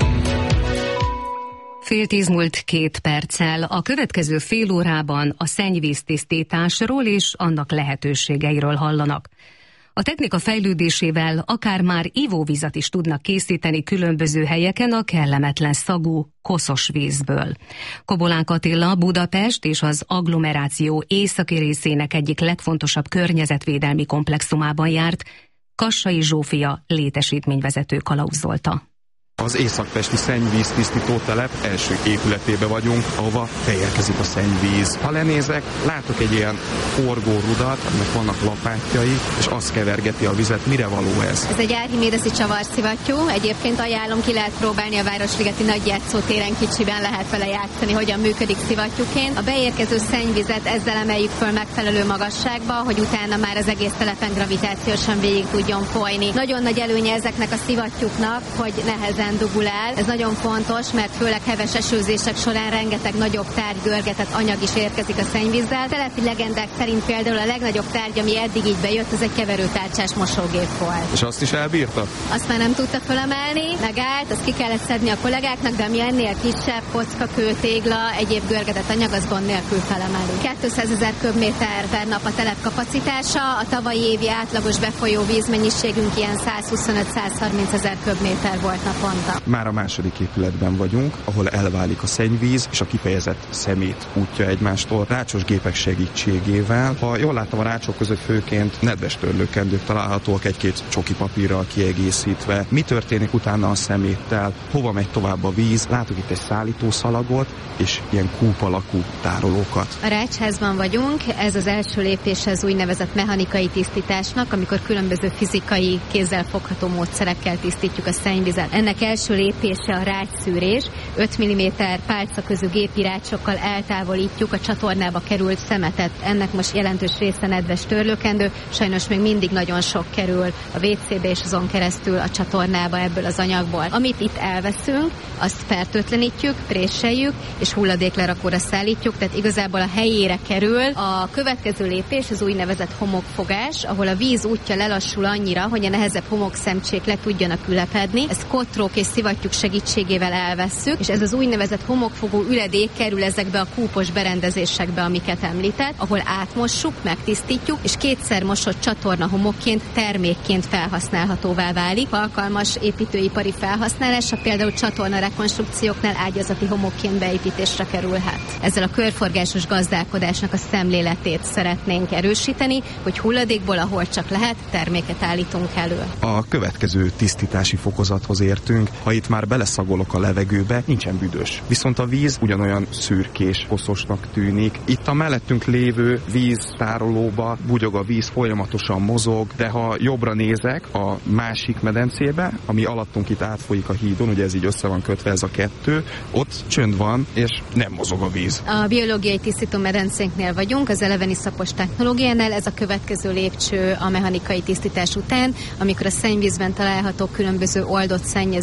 Fél tíz múlt két perccel. A következő fél órában a szennyvíztisztításról és annak lehetőségeiről hallanak. A technika fejlődésével akár már ivóvizet is tudnak készíteni különböző helyeken a kellemetlen szagú, koszos vízből. Kobolánk Attila Budapest és az agglomeráció északi részének egyik legfontosabb környezetvédelmi komplexumában járt, Kassai Zsófia létesítményvezető kalauzolta. Az északpesti szennyvíztisztító telep első épületébe vagyunk, ahova beérkezik a szennyvíz. Ha lenézek, látok egy ilyen forgórudat, aminek vannak lapátjai, és az kevergeti a vizet. Mire való ez? Ez egy árchimédeszi csavarszivattyú. Egyébként ajánlom, ki lehet próbálni a Városligeti nagy játszótéren, kicsiben lehet vele játszani, hogyan működik szivattyúként. A beérkező szennyvizet ezzel emeljük föl megfelelő magasságba, hogy utána már az egész telepen gravitációsan végig tudjon folyni. Nagyon nagy előnye ezeknek a szivattyúknak, hogy nehezen dugul el. Ez nagyon fontos, mert főleg heves esőzések során rengeteg nagyobb tárgy, görgetett anyag is érkezik a szennyvízzel. Telepi legendák szerint például a legnagyobb tárgy, ami eddig így bejött, az egy keverőtárcsás mosógép volt. És azt is elbírta? Azt már nem tudta fölemelni, megállt, azt ki kellett szedni a kollégáknak, de ami ennél kisebb, kocka, kő, tégla, egyéb görgetett anyag, az gond nélkül felemeli. kétszázezer köbméter per nap a telep kapacitása, a tavalyi évi átlagos befolyó vízmennyiségünk ilyen százhuszonöt-százharminc ezer köbméter volt napon. Már a második épületben vagyunk, ahol elválik a szennyvíz és a kifejezett szemét útja egymástól rácsos gépek segítségével. Ha jól láttam, a rácsok között főként nedves törlőkendők találhatóak egy-két csoki papírral kiegészítve. Mi történik utána a szeméttel? Hova megy tovább a víz? Látok itt egy szállítószalagot és ilyen kúp alakú tárolókat. A rácsházban vagyunk, ez az első lépése az úgynevezett mechanikai tisztításnak, amikor különböző fizikai, kézzelfogható módszerekkel tisztítjuk a szennyvizet. Ennek első lépése a rácsszűrés. öt milliméter pálcaközű gépi rácsokkal eltávolítjuk a csatornába került szemetet. Ennek most jelentős része nedves törlőkendő, sajnos még mindig nagyon sok kerül a vé cé bé és azon keresztül a csatornába ebből az anyagból. Amit itt elveszünk, azt fertőtlenítjük, préseljük és hulladéklerakóra szállítjuk, tehát igazából a helyére kerül. A következő lépés az úgynevezett homokfogás, ahol a víz útja lelassul annyira, hogy a nehezebb homokszemcsék le tudjanak ülepedni. Ez kotrók és szivattyúk segítségével elvesszük, és ez az úgynevezett homokfogó üledék kerül ezekbe a kúpos berendezésekbe, amiket említett, ahol átmossuk, megtisztítjuk, és kétszer mosott csatorna homokként, termékként felhasználhatóvá válik. Alkalmas építőipari felhasználása például csatorna rekonstrukcióknál ágyazati homokként beépítésre kerülhet. Ezzel a körforgásos gazdálkodásnak a szemléletét szeretnénk erősíteni, hogy hulladékból, ahol csak lehet, terméket állítunk elő. A következő tisztítási fokozathoz értünk. Ha itt már beleszagolok a levegőbe, nincsen büdös. Viszont a víz ugyanolyan szürkés, koszosnak tűnik. Itt a mellettünk lévő víztárolóba bugyog a víz, folyamatosan mozog, de ha jobbra nézek a másik medencébe, ami alattunk itt átfolyik a hídon, ugye ez így össze van kötve ez a kettő, ott csönd van, és nem mozog a víz. A biológiai tisztító medencénknél vagyunk, az eleveni szapos technológiánál. Ez a következő lépcső a mechanikai tisztítás után, amikor a szennyvízben található különböző oldott szennyező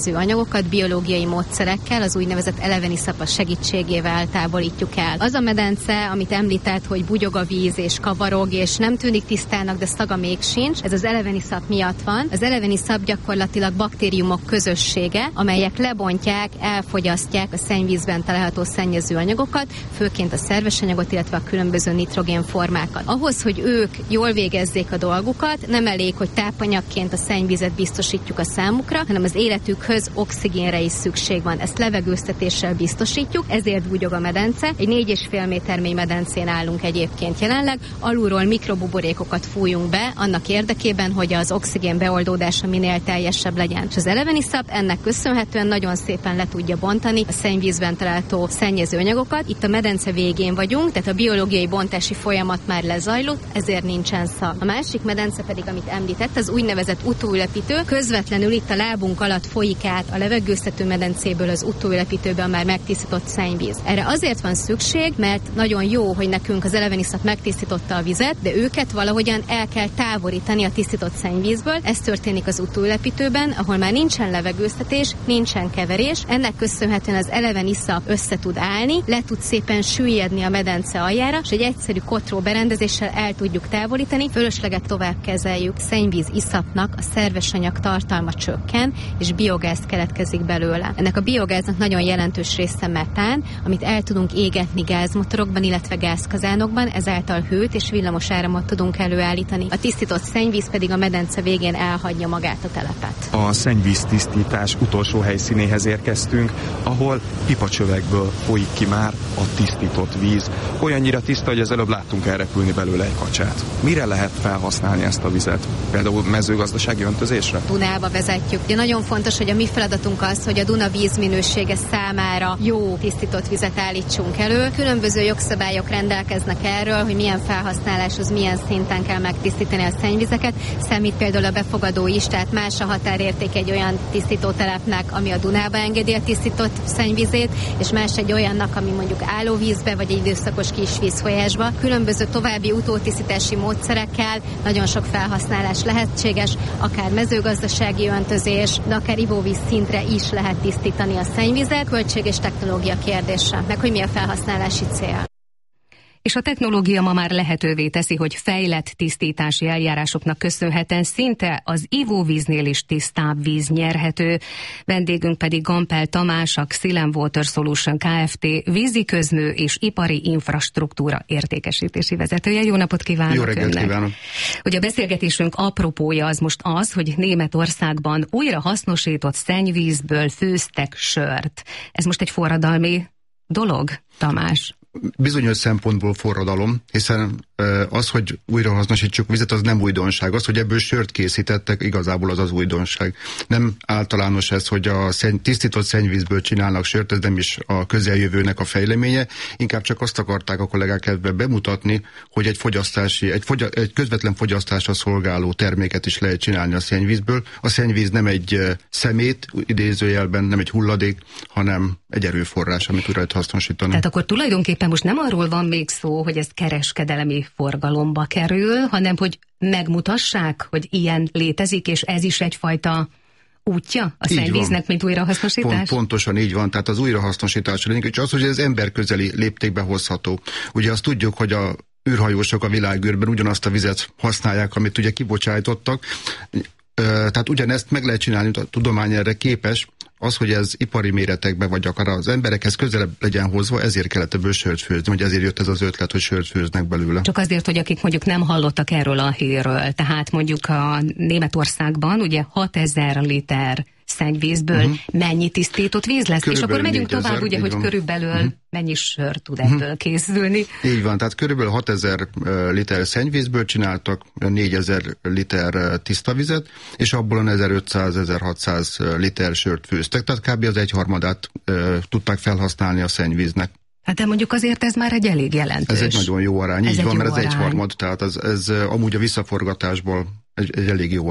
szennyező anyagokat biológiai módszerekkel, az úgynevezett eleveniszap segítségével távolítjuk el. Az a medence, amit említett, hogy bugyog a víz és kavarog, és nem tűnik tisztának, de szaga még sincs, ez az eleveniszap miatt van. Az eleveniszap gyakorlatilag baktériumok közössége, amelyek lebontják, elfogyasztják a szennyvízben található szennyező anyagokat, főként a szerves anyagot, illetve a különböző nitrogén formákat. Ahhoz, hogy ők jól végezzék a dolgukat, nem elég, hogy tápanyagként a szennyvizet biztosítjuk a számukra, hanem az életükhöz oxigénre is szükség van. Ezt levegőztetéssel biztosítjuk, ezért bugyog a medence. Egy négy és fél méter mély medencén állunk egyébként jelenleg, alulról mikrobuborékokat fújunk be, annak érdekében, hogy az oxigén beoldódása minél teljesebb legyen. És az eleveniszap ennek köszönhetően nagyon szépen le tudja bontani a szennyvízben található szennyező anyagokat. Itt a medence végén vagyunk, tehát a biológiai bontási folyamat már lezajlott, ezért nincsen szag. A másik medence pedig, amit említett, az úgynevezett utóülepítő, közvetlenül itt a lábunk alatt folyik át a levegőztető medencéből az utóülepítőbe a már megtisztított szennyvíz. Erre azért van szükség, mert nagyon jó, hogy nekünk az eleveniszap megtisztította a vizet, de őket valahogyan el kell távolítani a tisztított szennyvízből. Ez történik az utóülepítőben, ahol már nincsen levegőztetés, nincsen keverés. Ennek köszönhetően az eleveniszap össze tud állni, le tud szépen süllyedni a medence aljára, és egy egyszerű kotró berendezéssel el tudjuk távolítani, fölösleget tovább kezeljük. Szennyvíz iszapnak a szerves anyag tartalma csökken, és biogáz keletkezik belőle. Ennek a biogáznak nagyon jelentős része metán, amit el tudunk égetni gázmotorokban, illetve gázkazánokban, ezáltal hőt és villamos áramot tudunk előállítani. A tisztított szennyvíz pedig a medence végén elhagyja magát a telepet. A szennyvíz tisztítás utolsó helyszínéhez érkeztünk, ahol pipacsövekből folyik ki már a tisztított víz. Olyannyira tiszta, hogy az előbb láttunk elrepülni belőle egy kacsát. Mire lehet felhasználni ezt a vizet? Például mezőgazdasági öntözésre? Dunába vezetjük. Ugye nagyon fontos, hogy a mi feladatunk az, hogy a Duna vízminősége számára jó tisztított vizet állítsunk elő. Különböző jogszabályok rendelkeznek erről, hogy milyen felhasználáshoz milyen szinten kell megtisztítani a szennyvizeket. Számít például a befogadó is, tehát más a határérték egy olyan tisztítótelepnek, ami a Dunába engedi a tisztított szennyvizét, és más egy olyannak, ami mondjuk állóvízbe vagy egy időszakos kisvízfolyásba. Különböző további utótisztítási módszerekkel nagyon sok felhasználás lehetséges, akár mezőgazdasági öntözés, de akár ivóvíz szintre is lehet tisztítani a szennyvizet. Költség és technológia kérdése, meg hogy mi a felhasználási cél. És a technológia ma már lehetővé teszi, hogy fejlett tisztítási eljárásoknak köszönhetően szinte az ivóvíznél is tisztább víz nyerhető. Vendégünk pedig Gampel Tamás, a Xylem Water Solution Kft. Víziközmű és ipari infrastruktúra értékesítési vezetője. Jó napot kívánok! Jó reggelt önnek. kívánok! Ugye a beszélgetésünk apropója az most az, hogy Németországban újra hasznosított szennyvízből főztek sört. Ez most egy forradalmi dolog, Tamás? Bizonyos szempontból forradalom, hiszen az, hogy újrahasznosítsuk vizet, az nem újdonság. Az, hogy ebből sört készítettek, igazából az az újdonság. Nem általános ez, hogy a szenny, tisztított szennyvízből csinálnak sört, ez nem is a közeljövőnek a fejleménye. Inkább csak azt akarták a kollégák ebben bemutatni, hogy egy fogyasztási, egy, fogy, egy közvetlen fogyasztásra szolgáló terméket is lehet csinálni a szennyvízből. A szennyvíz nem egy szemét, idézőjelben, nem egy hulladék, hanem egy erőforrás, amit újra lehet hasznosítani. Tehát akkor tulajdonképpen most nem arról van még szó, hogy ez kereskedelmi forgalomba kerül, hanem hogy megmutassák, hogy ilyen létezik, és ez is egyfajta útja a szennyvíznek, mint újrahasznosítás? Pont, pontosan így van, tehát az újrahasznosítás lényeg, és az, hogy ez emberközeli léptékbe hozható. Ugye azt tudjuk, hogy a űrhajósok a világűrben ugyanazt a vizet használják, amit ugye kibocsájtottak, tehát ugyanezt meg lehet csinálni, a tudomány erre képes. Az, hogy ez ipari méretekben, vagy akár az emberekhez közelebb legyen hozva, ezért kellett ebből sört főzni, vagy ezért jött ez az ötlet, hogy sört főznek belőle. Csak azért, hogy akik mondjuk nem hallottak erről a hírről, tehát mondjuk a Németországban ugye hatezer liter szennyvízből uh-huh. mennyi tisztított víz lesz? Körülbelül és akkor megyünk négyezer, tovább, ugye, hogy van. Körülbelül uh-huh. mennyi sör tud ebből uh-huh. készülni. Így van, tehát körülbelül hatezer liter szennyvízből csináltak négyezer liter tiszta vizet, és abból ezerötszáz-ezerhatszáz liter sört főztek, tehát kb. Az egyharmadát uh, tudták felhasználni a szennyvíznek. Hát de mondjuk azért ez már egy elég jelentős. Ez egy nagyon jó arány, ez így van, mert ez arány. egyharmad, tehát ez, ez amúgy a visszaforgatásból egy, egy elég jó arány.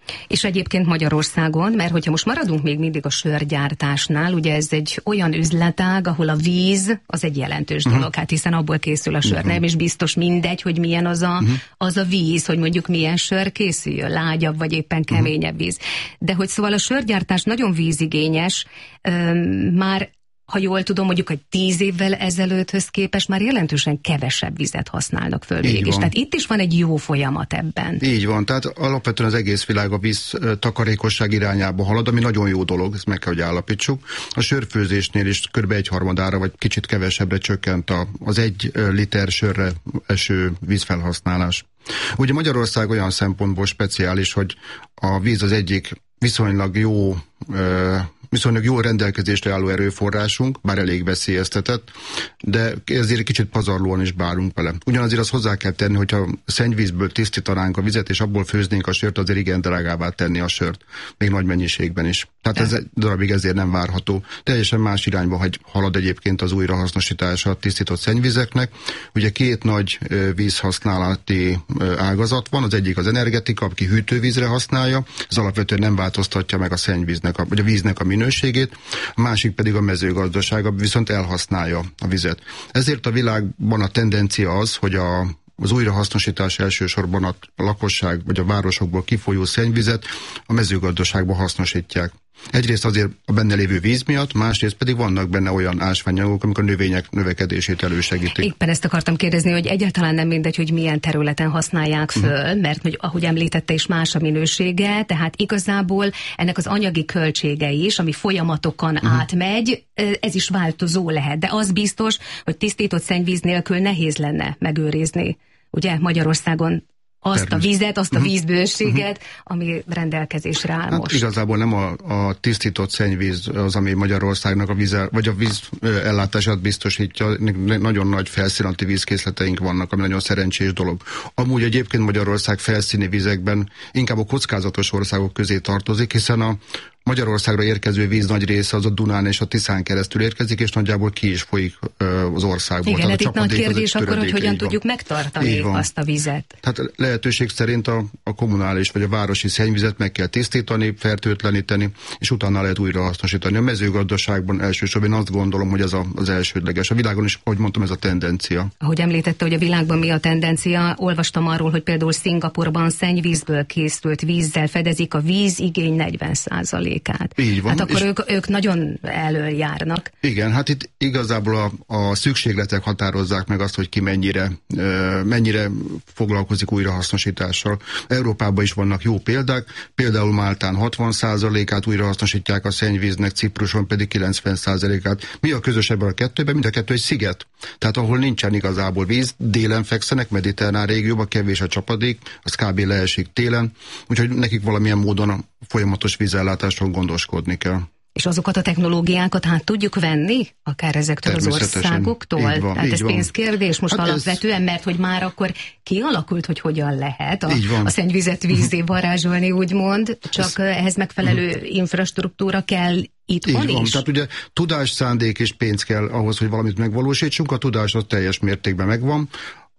És egyébként Magyarországon, mert hogyha most maradunk még mindig a sörgyártásnál, ugye ez egy olyan üzletág, ahol a víz az egy jelentős uh-huh. dolog, hát hiszen abból készül a sör, uh-huh. nem is biztos mindegy, hogy milyen az a, uh-huh. az a víz, hogy mondjuk milyen sör készüljön, lágyabb vagy éppen keményebb víz. De hogy szóval a sörgyártás nagyon vízigényes, üm, már ha jól tudom, mondjuk egy tíz évvel ezelőtthöz képest már jelentősen kevesebb vizet használnak föl végig. Tehát itt is van egy jó folyamat ebben. Így van, tehát alapvetően az egész világ a víz takarékosság irányába halad, ami nagyon jó dolog, ezt meg kell, hogy állapítsuk. A sörfőzésnél is kb. egy harmadára, vagy kicsit kevesebbre csökkent az egy liter sörre eső vízfelhasználás. Ugye Magyarország olyan szempontból speciális, hogy a víz az egyik viszonylag jó viszonylag jó rendelkezésre álló erőforrásunk, bár elég veszélyeztetett, de ezért kicsit pazarlóan is bárunk vele. Ugyanazért azt hozzá kell tenni, hogyha szennyvízből tisztítanánk a vizet, és abból főznénk a sört, azért igen drágává tenni a sört, még nagy mennyiségben is. Tehát ez egy darabig ezért nem várható. Teljesen más irányba halad egyébként az újrahasznosítása a tisztított szennyvizeknek. Ugye két nagy vízhasználati ágazat van, az egyik az energetika, aki hűtővízre használja, ez alapvetően nem változtatja meg a szennyvíznek, vagy a víznek a minőségét, a másik pedig a mezőgazdaság, viszont elhasználja a vizet. Ezért a világban a tendencia az, hogy a az újrahasznosítás elsősorban a lakosság vagy a városokból kifolyó szennyvizet a mezőgazdaságban hasznosítják. Egyrészt azért a benne lévő víz miatt, másrészt pedig vannak benne olyan ásványanyagok, amik a növények növekedését elősegítik. Éppen ezt akartam kérdezni, hogy egyáltalán nem mindegy, hogy milyen területen használják föl, uh-huh. mert hogy, ahogy említette is, más a minősége, tehát igazából ennek az anyagi költsége is, ami folyamatokon uh-huh. átmegy, ez is változó lehet, de az biztos, hogy tisztított szennyvíz nélkül nehéz lenne megőrizni, ugye, Magyarországon azt a vizet, azt a vízbőséget, ami rendelkezésre áll hát most. Igazából nem a, a tisztított szennyvíz az, ami Magyarországnak a víz, vagy a víz ellátását biztosítja. Nagyon nagy felszínalatti vízkészleteink vannak, ami nagyon szerencsés dolog. Amúgy egyébként Magyarország felszíni vizekben inkább a kockázatos országok közé tartozik, hiszen a Magyarországra érkező víz nagy része az a Dunán és a Tiszán keresztül érkezik, és nagyjából ki is folyik az országból. Igen, hát itt nagy kérdés akkor, hogy hogyan van. tudjuk megtartani azt a vizet. Tehát lehetőség szerint a, a kommunális vagy a városi szennyvizet meg kell tisztítani, fertőtleníteni, és utána lehet újra hasznosítani. A mezőgazdaságban elsősorban én azt gondolom, hogy ez a, az elsődleges. A világon is, ahogy mondtam, ez a tendencia. Ahogy említette, hogy a világban mi a tendencia, olvastam arról, hogy például Szingapurban szennyvízből készült vízzel fedezik a vízigény negyven százalékát. Így van. Hát akkor ők, ők nagyon elől járnak. Igen, hát itt igazából a, a szükségletek határozzák meg azt, hogy ki mennyire, mennyire foglalkozik újrahasznosítással. Európában is vannak jó példák, például Máltán hatvan százalékát újrahasznosítják a szennyvíznek, Cipruson pedig kilencven százalékát. Mi a közös ebben a kettőben? Mind a kettő egy sziget. Tehát ahol nincsen igazából víz, délen fekszenek, mediterrán régióban, kevés a csapadék, az kb. Leesik télen, úgyhogy nekik valamilyen módon a folyamatos vízellátásról gondoskodni kell. És azokat a technológiákat hát tudjuk venni, akár ezektől az országoktól? Van, tehát ez pénzkérdés most hát alapvetően, ez... mert hogy már akkor kialakult, hogy hogyan lehet a, a szennyvizet vízzé varázsolni, úgymond, csak ez... ehhez megfelelő uh-huh. infrastruktúra kell itthon van. is. Tehát ugye tudás, szándék és pénz kell ahhoz, hogy valamit megvalósítsunk, a tudás az teljes mértékben megvan.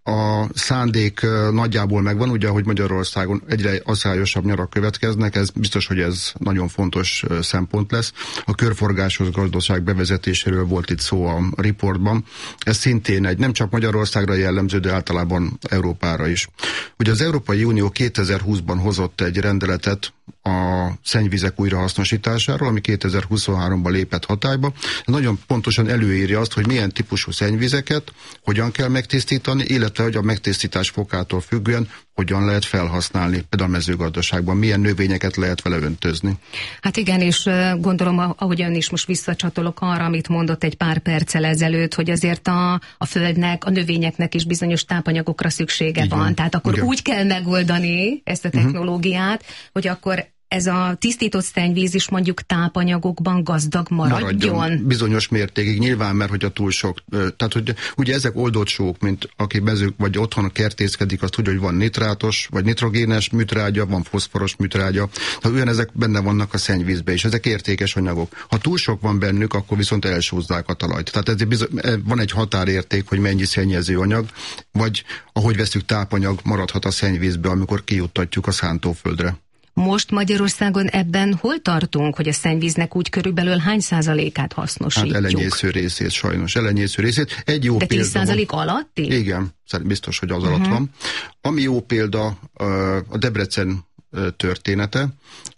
A szándék nagyjából megvan, ugye, hogy Magyarországon egyre aszályosabb nyarak következnek, ez biztos, hogy ez nagyon fontos szempont lesz. A körforgásos gazdaság bevezetéséről volt itt szó a riportban. Ez szintén egy nem csak Magyarországra jellemző, de általában Európára is. Ugye az Európai Unió kétezer-húszban hozott egy rendeletet a szennyvizek újrahasznosításáról, ami kétezer-huszonháromban lépett hatályba. Nagyon pontosan előírja azt, hogy milyen típusú szennyvizeket hogyan kell megtisztítani, illetve hogy a megtisztítás fokától függően hogyan lehet felhasználni, például a mezőgazdaságban, milyen növényeket lehet vele öntözni. Hát igen, és gondolom, ahogy ön is most visszacsatolok arra, amit mondott egy pár perccel ezelőtt, hogy azért a, a földnek, a növényeknek is bizonyos tápanyagokra szüksége van. van. Tehát akkor igen. úgy kell megoldani ezt a technológiát, uh-huh. hogy akkor ez a tisztított szennyvíz is mondjuk tápanyagokban gazdag maradjon. maradjon. Bizonyos mértékig nyilván, mert hogyha túl sok, tehát hogy ugye ezek oldott sók, mint aki mezők vagy otthon kertészkedik, azt tudja, hogy van nitrátos, vagy nitrogénes műtrágya, van foszforos műtrágya. Tehát ugyanezek benne vannak a szennyvízbe is, ezek értékes anyagok. Ha túl sok van bennük, akkor viszont elsúzzák a talajt. Tehát ez bizony, van egy határérték, hogy mennyi szennyező anyag, vagy ahogy veszük tápanyag, maradhat a szennyvízbe, amikor kijuttatjuk a szántóföldre. Most Magyarországon ebben hol tartunk, hogy a szennyvíznek úgy körülbelül hány százalékát hasznosítjuk? Hát elenyésző részét sajnos, elenyésző részét. Egy jó De példa tíz százalék alatti? Igen, biztos, hogy az uh-huh. alatt van. Ami jó példa, a Debrecen története.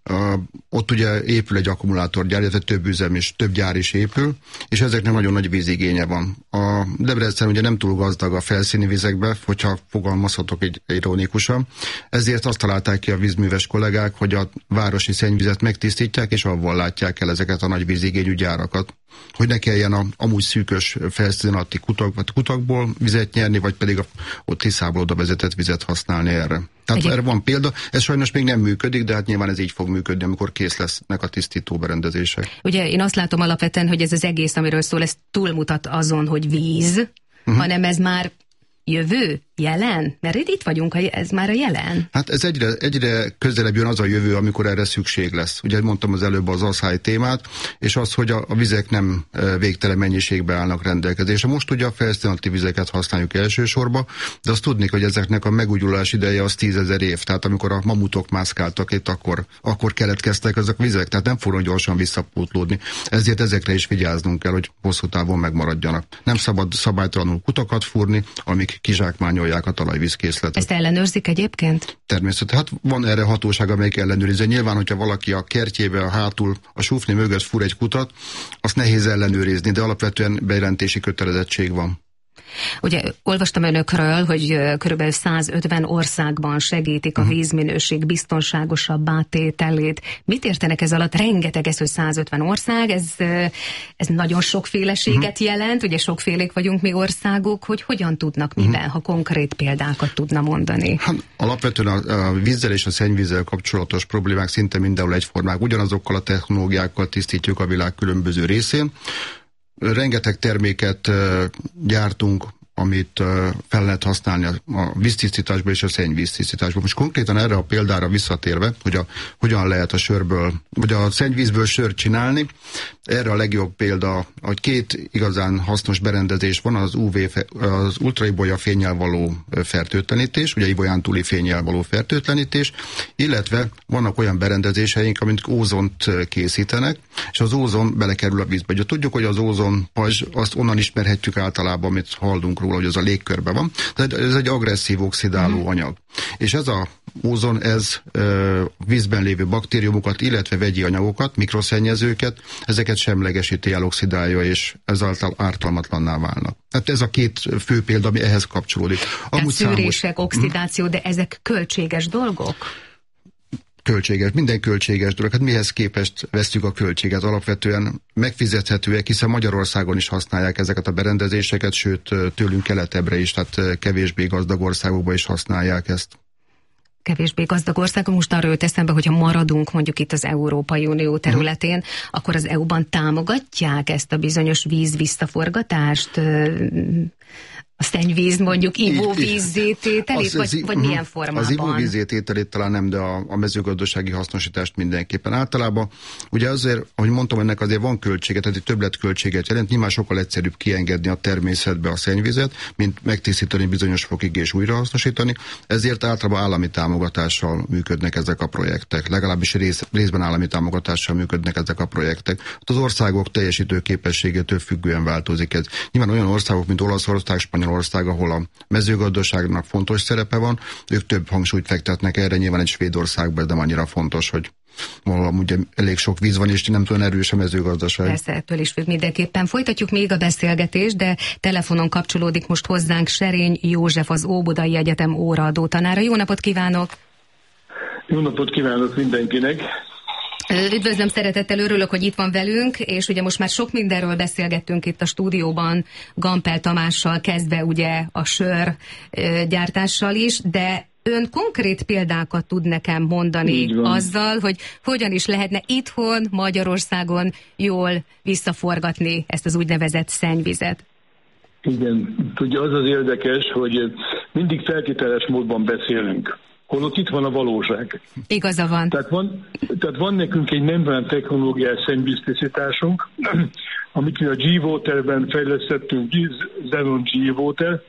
Ott ugye épül egy akkumulátorgyár, illetve több üzem is, több gyár is épül, és ezeknek nagyon nagy vízigénye van. A Debrecen ugye nem túl gazdag a felszíni vizekbe, hogyha fogalmazhatok így ironikusan, ezért azt találták ki a vízműves kollégák, hogy a városi szennyvizet megtisztítják, és avval látják el ezeket a nagy vízigényű gyárakat. Hogy ne kelljen a amúgy szűkös felszín alatti kutak, vagy kutakból vizet nyerni, vagy pedig a ott Tiszából oda vezetett vizet használni erre. Tehát Egyéb... erre van példa, ez sajnos még nem működik, de hát nyilván ez így fog működni, amikor kész lesznek a tisztító berendezések. Ugye én azt látom alapvetően, hogy ez az egész, amiről szól, ez túlmutat azon, hogy víz, uh-huh. hanem ez már jövő, jelen? Mert itt vagyunk, ez már a jelen. Hát ez egyre, egyre közelebb jön az a jövő, amikor erre szükség lesz. Ugye mondtam az előbb az asszály témát, és az, hogy a, a vizek nem végtelen mennyiségben állnak rendelkezésre. Most ugye a felszínalatti vizeket használjuk elsősorban, de azt tudni, hogy ezeknek a megújulás ideje az tízezer év. Tehát amikor a mamutok mászkáltak itt, akkor, akkor keletkeztek ezek a vizek, tehát nem fognak gyorsan visszapótlódni. Ezért ezekre is vigyáznunk kell, hogy hosszú távon megmaradjanak. Nem szabad szabálytalanul kutakat fúrni, amik kizsákmányolják a talajvízkészletet. Ezt ellenőrzik egyébként? Természetesen. Hát van erre hatóság, amelyik ellenőrizze. Nyilván, hogyha valaki a kertjébe, a hátul, a sufni mögött fúr egy kutat, azt nehéz ellenőrizni, de alapvetően bejelentési kötelezettség van. Ugye olvastam önökről, hogy körülbelül százötven országban segítik a vízminőség biztonságosabb átételét. Mit értenek ez alatt? Rengeteg ez, hogy százötven ország, ez, ez nagyon sokféleséget uh-huh. jelent, ugye sokfélék vagyunk mi országok, hogy hogyan tudnak miben, uh-huh. ha konkrét példákat tudna mondani? Hát, alapvetően a, a vízzel és a szennyvízzel kapcsolatos problémák szinte mindenhol egyformák. Ugyanazokkal a technológiákkal tisztítjuk a világ különböző részén. Rengeteg terméket uh, gyártunk, amit uh, fel lehet használni a, a víztisztításban és a szennyvíztisztításban. Most konkrétan erre a példára visszatérve, hogy a, hogyan lehet a sörből, vagy a szennyvízből sört csinálni, erre a legjobb példa, hogy két igazán hasznos berendezés van, az u vé, az ultraibolya fénnyel való fertőtlenítés, ugye ibolyán túli fénnyel való fertőtlenítés, illetve vannak olyan berendezéseink, amik ózont készítenek, és az ózon belekerül a vízbe. Ugye tudjuk, hogy az ózon pajzs, azt onnan ismerhetjük általában, amit hallunk róla, hogy az a légkörben van. Tehát ez egy agresszív oxidáló anyag. És ez a ózon, ez ö, vízben lévő baktériumokat, illetve vegyi anyagokat, mikroszennyezőket, ezeket semlegesíti, eloxidálja, és ezáltal ártalmatlanná válnak. Hát ez a két fő példa, ami ehhez kapcsolódik. Amúgy Tehát szűrések, számos... oxidáció, de ezek költséges dolgok? Költséges, minden költséges dolog. Hát mihez képest vesztjük a költséget? Alapvetően megfizethetőek, hiszen Magyarországon is használják ezeket a berendezéseket, sőt tőlünk keletebbre is, tehát kevésbé gazdag országokban is használják ezt. Kevésbé gazdag országok. Most arra jut eszembe, hogyha maradunk mondjuk itt az Európai Unió területén, uh-huh. akkor az é u-ban támogatják ezt a bizonyos víz visszaforgatást, a szennyvíz mondjuk ivóvízzétételét, vagy, vagy milyen formában? Az ivóvízzétételét talán nem, de a, a mezőgazdasági hasznosítást mindenképpen. Általában, ugye azért, ahogy mondtam, ennek azért van költsége, tehát egy többletköltséget jelent, nyilván sokkal egyszerűbb kiengedni a természetbe a szennyvizet, mint megtisztítani bizonyos fokig és újrahasznosítani, ezért általában állami támogatással működnek ezek a projektek, legalábbis rész, részben állami támogatással működnek ezek a projektek. Az országok teljesítő képességétől függően változik ez. Nyilván olyan országok, mint Olaszország, Spanyolország, Ország, ahol a mezőgazdaságnak fontos szerepe van, ők több hangsúlyt fektetnek erre, nyilván egy Svédországban, de nem annyira fontos, hogy ugye elég sok víz van, és nem tudom erős a mezőgazdaság. Persze, ettől is függ mindenképpen. Folytatjuk még a beszélgetést, de telefonon kapcsolódik most hozzánk Serény József, az Óbudai Egyetem óraadó tanára. Jó napot kívánok! Jó napot kívánok mindenkinek! Üdvözlöm, szeretettel, örülök, hogy itt van velünk, és ugye most már sok mindenről beszélgettünk itt a stúdióban, Gampel Tamással kezdve ugye a sör gyártással is, de ön konkrét példákat tud nekem mondani azzal, hogy hogyan is lehetne itthon, Magyarországon jól visszaforgatni ezt az úgynevezett szennyvizet. Igen, tudja, az az érdekes, hogy mindig feltételes módban beszélünk. Holott itt van a valóság. Igaza van. Tehát van, tehát van nekünk egy membrán technológiás szennyvíztisztításunk, amit mi a G-Waterben fejlesztettünk, Xenon G-Water,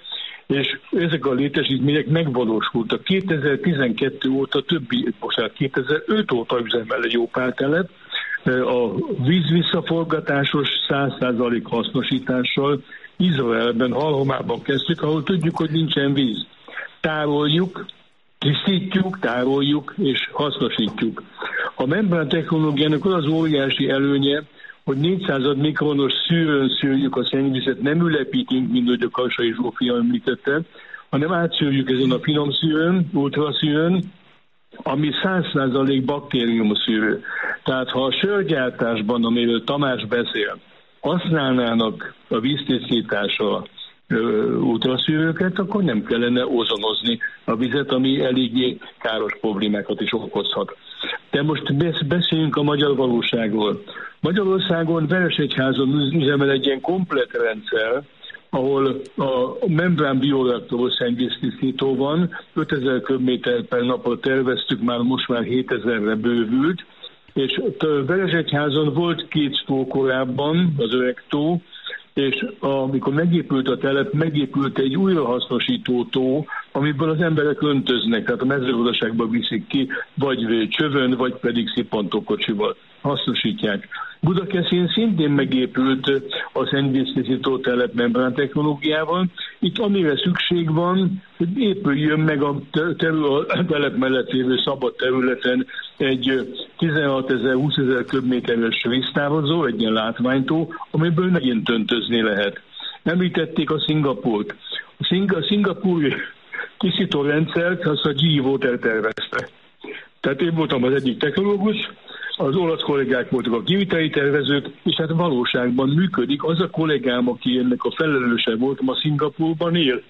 és ezek a létesítmények megvalósultak. kétezer-tizenkettő óta többi, bocsánat, kétezer-öt óta üzemel egy Opál-telep, a vízvisszaforgatásos száz százalék hasznosítással Izraelben, Halhomában kezdtük, ahol tudjuk, hogy nincsen víz. Tároljuk, tisztítjuk, tároljuk és hasznosítjuk. A membrán technológiának az az óriási előnye, hogy négyszázad mikronos szűrőn szűrjük a szennyvizet, nem ülepítünk, mint ahogy a Kassai Zsófia említette, hanem átszűrjük ezen a finom szűrőn, ultraszűrőn, ami száz százalék baktériumszűrő. Tehát ha a sörgyártásban, amiről Tamás beszél, használnának a víztisztításra ultraszűrőket, akkor nem kellene ozonozni a vizet, ami eléggé káros problémákat is okozhat. De most beszéljünk a magyar valóságról. Magyarországon Veresegyházon üzemel egy ilyen komplett rendszer, ahol a membrán bioreaktoros szennyvíztisztító van, ötezer köbméter per napra terveztük, már most már hétezerre bővült, és Veresegyházon volt két tó korábban, az öreg tó, és amikor megépült a telep, megépült egy újrahasznosító tó, amiből az emberek öntöznek, tehát a mezőgazdaságba viszik ki, vagy csövön, vagy pedig szippantókocsival hasznosítják. Budakeszin szintén megépült a szennyvíztisztító telep membrán technológiával. Itt amire szükség van, hogy épüljön meg a, terül, a telep mellett lévő szabad területen egy tizenhatezer-húszezer köbméteres víztávozó, egy ilyen látványtó, amiből megint öntözni lehet. Említették a Szingapurt. A, Szing- a szingapúri tisztító rendszert azt a gé e Water tervezte. Tehát én voltam az egyik technológus, az olasz kollégák voltak a kiviteli tervezők, és hát valóságban működik. Az a kollégám, aki ennek a felelőse voltam, a Szingapúrban él.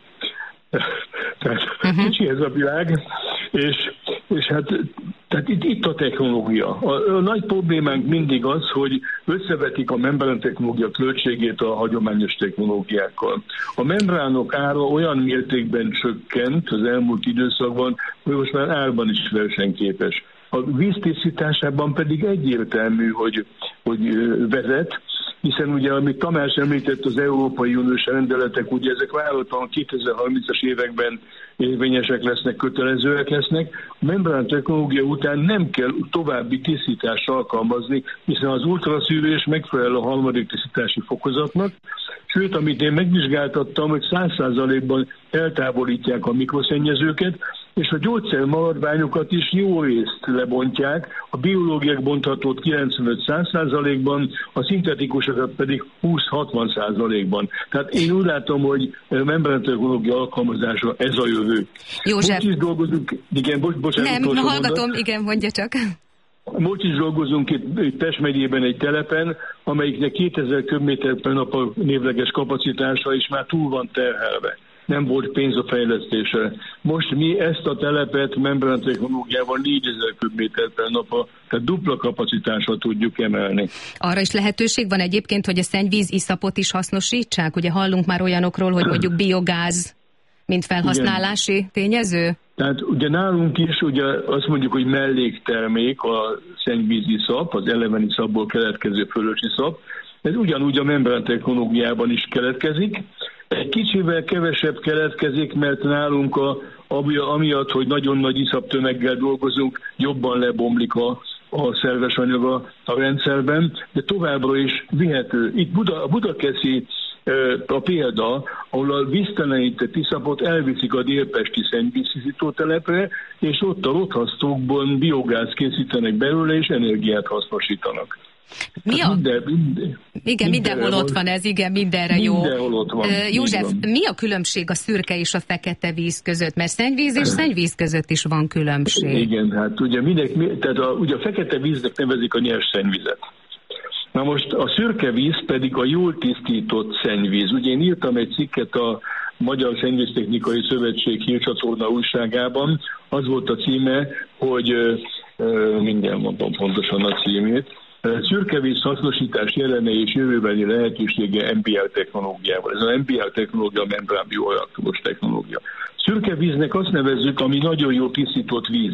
Tehát uh-huh. kicsi ez a világ, és, és hát tehát itt, itt a technológia. A, a nagy problémánk mindig az, hogy összevetik a membrán technológia költségét a hagyományos technológiákkal. A membránok ára olyan mértékben csökkent az elmúlt időszakban, hogy most már árban is versenyképes. A víztisztításában pedig egyértelmű, hogy, hogy vezet, hiszen ugye, amit Tamás említett, az Európai Uniós rendeletek, ugye ezek várhatóan kétezer-harmincas években érvényesek lesznek, kötelezőek lesznek. A membrán technológia után nem kell további tisztítást alkalmazni, hiszen az ultraszűrés megfelel a harmadik tisztítási fokozatnak, sőt, amit én megvizsgáltattam, hogy száz százalékban eltávolítják a mikroszennyezőket, és a gyógyszermaradványokat is jó részt lebontják, a biológiák bonthatót kilencvenöt-száz százalékban, a szintetikusokat pedig húsz-hatvan százalékban. Tehát én úgy látom, hogy a membrán technológia alkalmazása ez a jövő. József. Most is dolgozunk, igen, bo- bocsánat. Nem, hallgatom, mondat. Igen, mondja csak. Most is dolgozunk itt, itt Pest megyében egy telepen, amelyiknek kétezer köbméter per nap a névleges kapacitása, és már túl van terhelve. Nem volt pénz a fejlesztésre. Most mi ezt a telepet membrán technológiával négyezer köbméter per nap, tehát dupla kapacitásra tudjuk emelni. Arra is lehetőség van egyébként, hogy a szennyvíz iszapot is hasznosítsák? Ugye hallunk már olyanokról, hogy mondjuk biogáz, mint felhasználási igen. tényező? Tehát ugye nálunk is ugye azt mondjuk, hogy melléktermék a szennyvíziszap, az eleveni iszapból keletkező fölösiszap. Ez ugyanúgy a membrán technológiában is keletkezik. Egy kicsivel kevesebb keletkezik, mert nálunk a, amiatt, hogy nagyon nagy iszaptömeggel dolgozunk, jobban lebomlik a, a szerves anyaga a rendszerben, de továbbra is vihető. Itt Buda, a budakeszi a példa, ahol a víztelenített iszapot elviszik a délpesti szennyvíztisztítótelepre, és ott a rothasztókból biogáz készítenek belőle, és energiát hasznosítanak. Mi a... Minden, minden, igen, mindenhol ott van ez, igen, mindenre jó. Mindenhol ott van. Uh, József, van. Mi a különbség a szürke és a fekete víz között? Mert szennyvíz és szennyvíz között is van különbség. Igen, hát ugye, mindenki, tehát a, ugye a fekete víznek nevezik a nyers szennyvizet. Na most a szürke víz pedig a jól tisztított szennyvíz. Ugye én írtam egy cikket a Magyar Szennyvíztechnikai Szövetség hírcsatorna újságában. Az volt a címe, hogy mindjárt mondom pontosan a címét. Szürkevíz hasznosítás jelene és jövőbeli lehetősége em bé el technológiával. Ez az em bé el technológia, membrán bioreaktoros technológia. Szürkevíznek azt nevezzük, ami nagyon jó tisztított víz.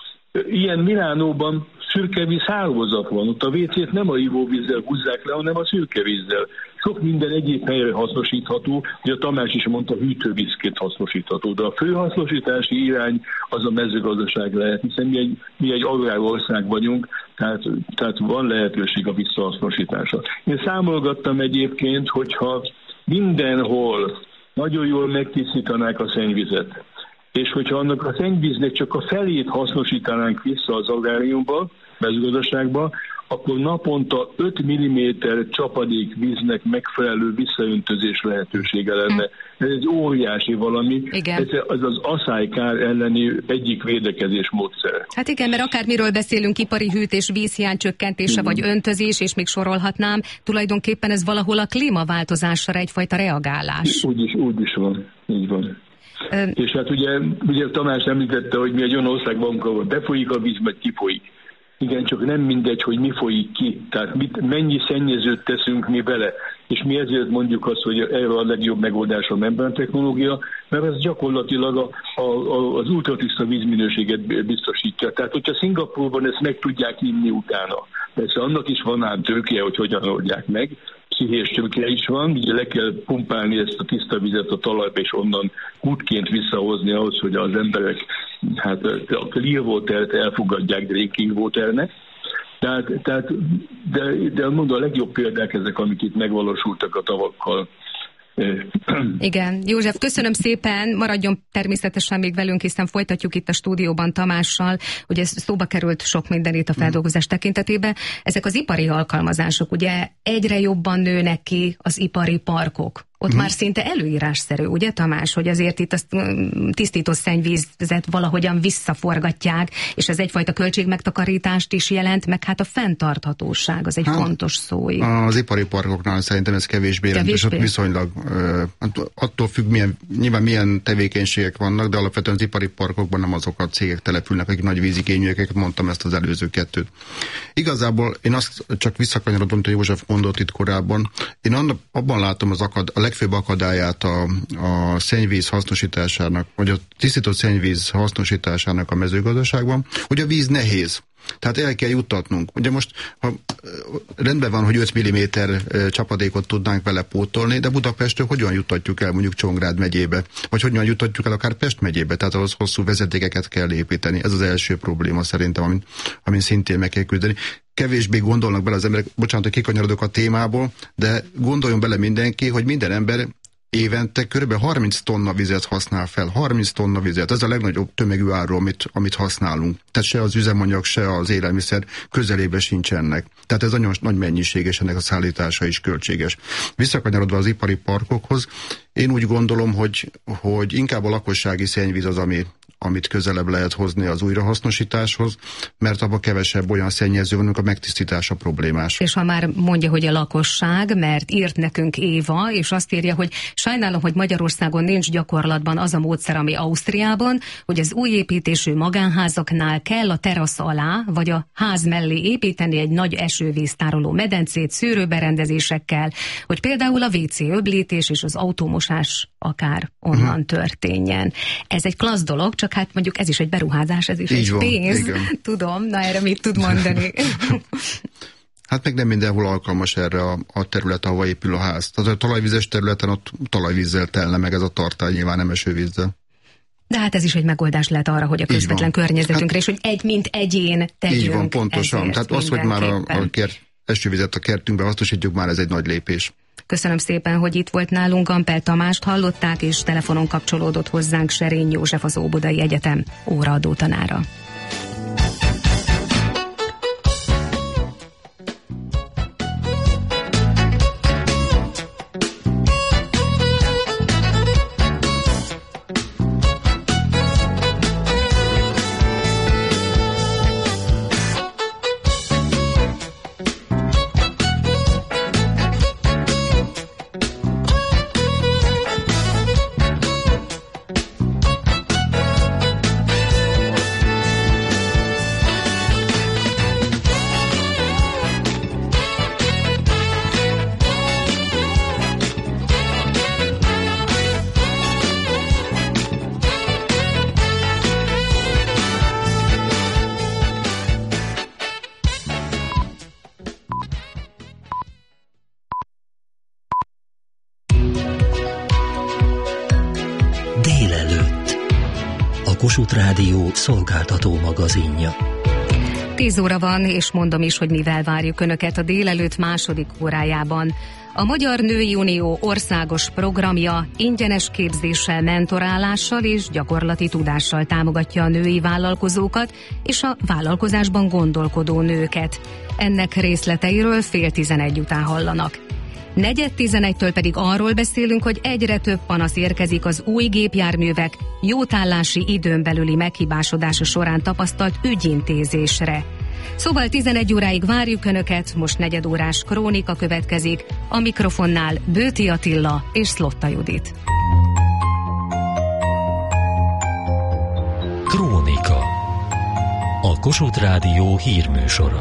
Ilyen Milánóban szürkevíz hálózat van, ott a vécét nem a ivóvízzel húzzák le, hanem a szürkevízzel. sok minden egyéb helyre hasznosítható, ugye a Tamás is mondta, hűtővízként hasznosítható, de a fő hasznosítási irány az a mezőgazdaság lehet, hiszen mi egy, mi egy agrárország vagyunk, tehát, tehát van lehetőség a visszahasznosításra. Én számolgattam egyébként, hogyha mindenhol nagyon jól megtisztítanák a szennyvizet, és hogyha annak a szennyvíznek csak a felét hasznosítanánk vissza az agráriumba, mezőgazdaságba, akkor naponta öt milliméter csapadékvíznek megfelelő visszaöntözés lehetősége lenne. Ez egy óriási valami. Igen. Ez az az aszálykár elleni egyik védekezés módszer. Hát igen, mert akármiről beszélünk, ipari hűtés, vízhiány csökkentése, vagy öntözés, és még sorolhatnám, tulajdonképpen ez valahol a klímaváltozásra egyfajta reagálás. Úgy is, úgy is van. Így van. Ön... És hát ugye, ugye Tamás említette, hogy mi egy olyan országban, ahol befolyik a víz, meg kifolyik. Igen, csak nem mindegy, hogy mi folyik ki, tehát mit, mennyi szennyezőt teszünk mi bele. És mi ezért mondjuk azt, hogy erre a legjobb megoldás a membrán technológia, mert ez gyakorlatilag a, a, a, az ultratiszta vízminőséget biztosítja. Tehát, hogyha Szingapúrban ezt meg tudják inni utána, persze annak is van ám tőke, hogy hogyan oldják meg, pszichés tőke is van, ugye le kell pumpálni ezt a tiszta vizet a talajba, és onnan útként visszahozni ahhoz, hogy az emberek hát a clear water-t elfogadják drinking waternek. Tehát, tehát de, de mondom, a legjobb példák ezek, amik itt megvalósultak a tavakkal. Igen. József, köszönöm szépen, maradjon természetesen még velünk, hiszen folytatjuk itt a stúdióban Tamással, ugye szóba került sok minden itt a feldolgozás tekintetében. Ezek az ipari alkalmazások, ugye egyre jobban nőnek ki az ipari parkok. Ott uh-huh. már szinte előírásszerű, ugye Tamás, hogy azért itt a tisztító szennyvízet valahogyan visszaforgatják, és ez egyfajta költségmegtakarítást is jelent, meg hát a fenntarthatóság, az egy hát, fontos szó. Az ipari parkoknál szerintem ez kevésbé jelentős, ott viszonylag uh, attól függ, milyen, nyilván milyen tevékenységek vannak, de alapvetően az ipari parkokban nem azok a cégek települnek, akik nagy vízigényűek, mondtam ezt az előző kettőt. Igazából én azt csak visszakanyarodom, hogy József mondott itt korábban, én annak, abban látom az akad, a legfőbb akadályát a, a szennyvíz hasznosításának, vagy a tisztított szennyvíz hasznosításának a mezőgazdaságban, hogy a víz nehéz. Tehát el kell juttatnunk. Ugye most ha, rendben van, hogy öt milliméter csapadékot tudnánk vele pótolni, de Budapestről hogyan juttatjuk el mondjuk Csongrád megyébe? Vagy hogyan juttatjuk el akár Pest megyébe? Tehát ahhoz hosszú vezetékeket kell építeni. Ez az első probléma szerintem, amin, amin szintén meg kell küzdeni. Kevésbé gondolnak bele az emberek, bocsánat, hogy kikanyarodok a témából, de gondoljon bele mindenki, hogy minden ember évente kb. harminc tonna vizet használ fel. harminc tonna vizet. Ez a legnagyobb tömegű áru, amit, amit használunk. Tehát se az üzemanyag, se az élelmiszer közelébe sincsenek. Tehát ez nagyon nagy mennyiség, és ennek a szállítása is költséges. Visszakanyarodva az ipari parkokhoz, én úgy gondolom, hogy, hogy inkább a lakossági szennyvíz az, ami, amit közelebb lehet hozni az újrahasznosításhoz, mert abban kevesebb olyan szennyező van, a megtisztítása problémás. És ha már mondja, hogy a lakosság, mert írt nekünk Éva, és azt írja, hogy sajnálom, hogy Magyarországon nincs gyakorlatban az a módszer, ami Ausztriában, hogy az új építésű magánházaknál kell a terasz alá, vagy a ház mellé építeni egy nagy esővíztároló medencét szűrőberendezésekkel, hogy például a vé cé öblítés és az autómosás akár onnan uh-huh. történjen. Ez egy klassz dolog, csak hát mondjuk ez is egy beruházás, ez is Így egy van, pénz. Igen. Tudom, na erre mit tud mondani? Hát meg nem mindenhol alkalmas erre a, a terület, ahova épül a ház. Tehát a talajvizes területen ott talajvízzel telne meg ez a tartály, nyilván nem esővízzel. De hát ez is egy megoldás lehet arra, hogy a közvetlen környezetünkre, hát, és hogy egy, mint egyén tegyünk. Így van, pontosan. Tehát az, hogy már a, a kert, esővizet a kertünkbe hasznosítjuk, már ez egy nagy lépés. Köszönöm szépen, hogy itt volt nálunk. Gampel Tamást hallották, és telefonon kapcsolódott hozzánk Serény József, az Óbudai Egyetem óraadó tanára. a Kossuth Rádió szolgáltató magazinja. Tíz óra van, és mondom is, hogy mivel várjuk Önöket a délelőtt második órájában. A Magyar Női Unió országos programja ingyenes képzéssel, mentorálással és gyakorlati tudással támogatja a női vállalkozókat és a vállalkozásban gondolkodó nőket. Ennek részleteiről fél tizenegy után hallanak. Negyed tizenegytől pedig arról beszélünk, hogy egyre több panasz érkezik az új gépjárművek jótállási időn belüli meghibásodása során tapasztalt ügyintézésre. Szóval tizenegy óráig várjuk Önöket, most negyedórás krónika következik, a mikrofonnál Bőti Attila és Szlotta Judit. Krónika. A Kossuth Rádió hírműsora.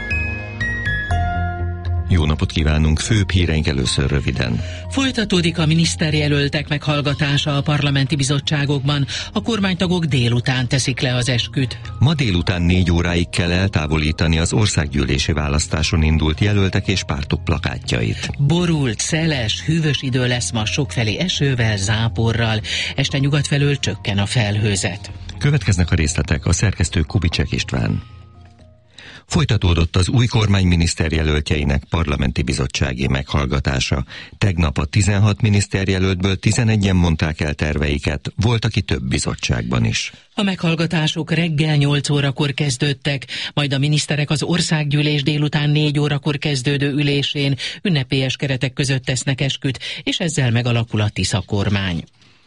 Jó napot kívánunk, főbb híreink először röviden. Folytatódik a miniszterjelöltek meghallgatása a parlamenti bizottságokban. A kormánytagok délután teszik le az esküt. Ma délután négy óráig kell eltávolítani az országgyűlési választáson indult jelöltek és pártok plakátjait. Borult, szeles, hűvös idő lesz ma, sokfelé esővel, záporral. Este nyugat felől csökken a felhőzet. Következnek a részletek, a szerkesztő Kubicek István. Folytatódott az új kormány miniszterjelöltjeinek parlamenti bizottsági meghallgatása. Tegnap a tizenhat miniszterjelöltből tizenegyen mondták el terveiket, volt, aki több bizottságban is. A meghallgatások reggel nyolc órakor kezdődtek, majd a miniszterek az országgyűlés délután négy órakor kezdődő ülésén ünnepélyes keretek között tesznek esküt, és ezzel megalakul a Tisza kormány.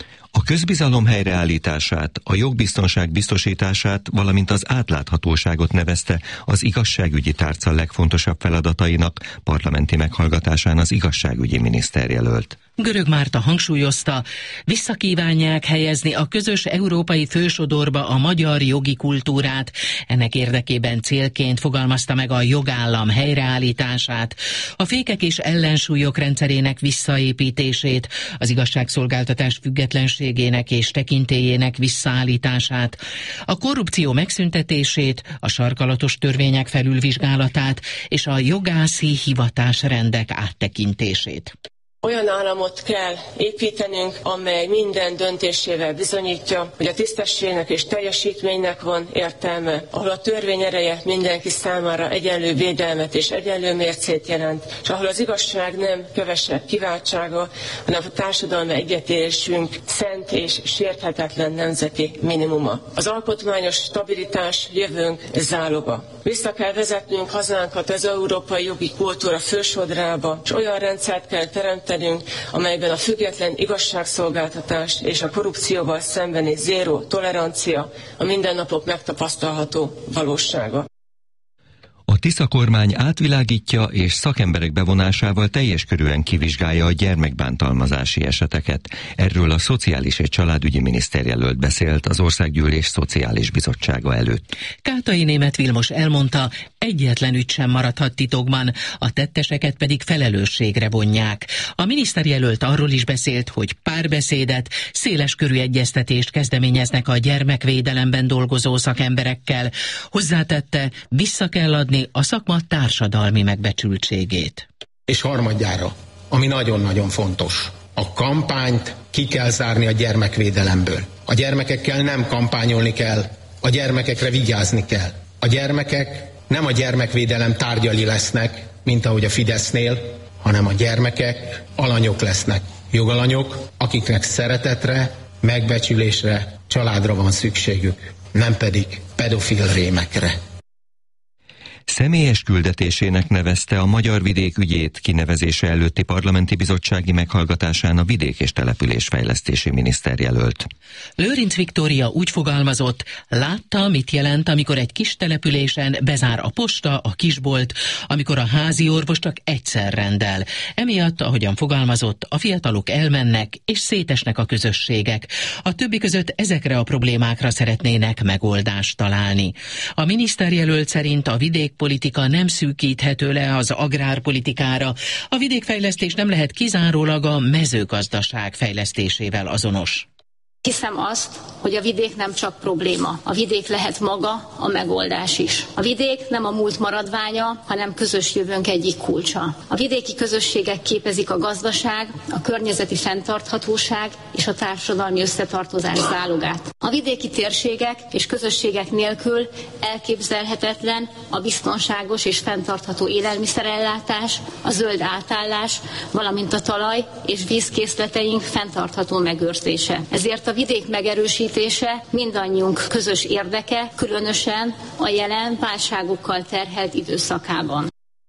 A közbizalom helyreállítását, a jogbiztonság biztosítását, valamint az átláthatóságot nevezte az igazságügyi tárca legfontosabb feladatainak parlamenti meghallgatásán az igazságügyi miniszterjelölt. Görög Márta hangsúlyozta, visszakívánják helyezni a közös európai fősodorba a magyar jogi kultúrát. Ennek érdekében célként fogalmazta meg a jogállam helyreállítását, a fékek és ellensúlyok rendszerének visszaépítését, az igazságszolgáltatás függetlenségének és tekintélyének visszaállítását, a korrupció megszüntetését, a sarkalatos törvények felülvizsgálatát és a jogászi hivatásrendek áttekintését. Olyan államot kell építenünk, amely minden döntésével bizonyítja, hogy a tisztességnek és teljesítménynek van értelme, ahol a törvény ereje mindenki számára egyenlő védelmet és egyenlő mércét jelent, és ahol az igazság nem kevesebb kiváltsága, hanem a társadalmi egyetérésünk szent és sérthetetlen nemzeti minimuma. Az alkotmányos stabilitás jövőnk záloga. Vissza kell vezetnünk hazánkat az európai jogi kultúra fősodrába, és olyan rendszert kell teremteni, amelyben a független igazságszolgáltatás és a korrupcióval szembeni zéró tolerancia a mindennapok megtapasztalható valósága. A Tisza kormány átvilágítja és szakemberek bevonásával teljes körűen kivizsgálja a gyermekbántalmazási eseteket. Erről a Szociális és Családügyi Miniszterjelölt beszélt az Országgyűlés Szociális Bizottsága előtt. Kátai Németh Vilmos elmondta, egyetlen ügy sem maradhat titokban, a tetteseket pedig felelősségre vonják. A miniszterjelölt arról is beszélt, hogy párbeszédet, széleskörű egyeztetést kezdeményeznek a gyermekvédelemben dolgozó szakemberekkel. Hozzátette, vissza kell adni a szakma társadalmi megbecsültségét. És harmadjára, ami nagyon-nagyon fontos, a kampányt ki kell zárni a gyermekvédelemből. A gyermekekkel nem kampányolni kell, a gyermekekre vigyázni kell. A gyermekek nem a gyermekvédelem tárgyai lesznek, mint ahogy a Fidesznél, hanem a gyermekek alanyok lesznek. Jogalanyok, akiknek szeretetre, megbecsülésre, családra van szükségük, nem pedig pedofil rémekre. Személyes küldetésének nevezte a magyar vidék ügyét kinevezése előtti parlamenti bizottsági meghallgatásán a vidék- és településfejlesztési miniszterjelölt. Lőrinc Viktória úgy fogalmazott, látta, mit jelent, amikor egy kis településen bezár a posta, a kisbolt, amikor a házi orvos csak egyszer rendel. Emiatt, ahogyan fogalmazott, a fiatalok elmennek és szétesnek a közösségek. A többi között ezekre a problémákra szeretnének megoldást találni. A miniszterjelölt szerint a vidék politika nem szűkíthető le az agrárpolitikára. A vidékfejlesztés nem lehet kizárólag a mezőgazdaság fejlesztésével azonos. Hiszem azt, hogy a vidék nem csak probléma. A vidék lehet maga a megoldás is. A vidék nem a múlt maradványa, hanem közös jövőnk egyik kulcsa. A vidéki közösségek képezik a gazdaság, a környezeti fenntarthatóság és a társadalmi összetartozás zálogát. A vidéki térségek és közösségek nélkül elképzelhetetlen a biztonságos és fenntartható élelmiszerellátás, a zöld átállás, valamint a talaj és vízkészleteink fenntartható megőrzése. Ezért a vidék megerősítése mindannyiunk közös érdeke, különösen a jelen válságokkal terhelt időszakában.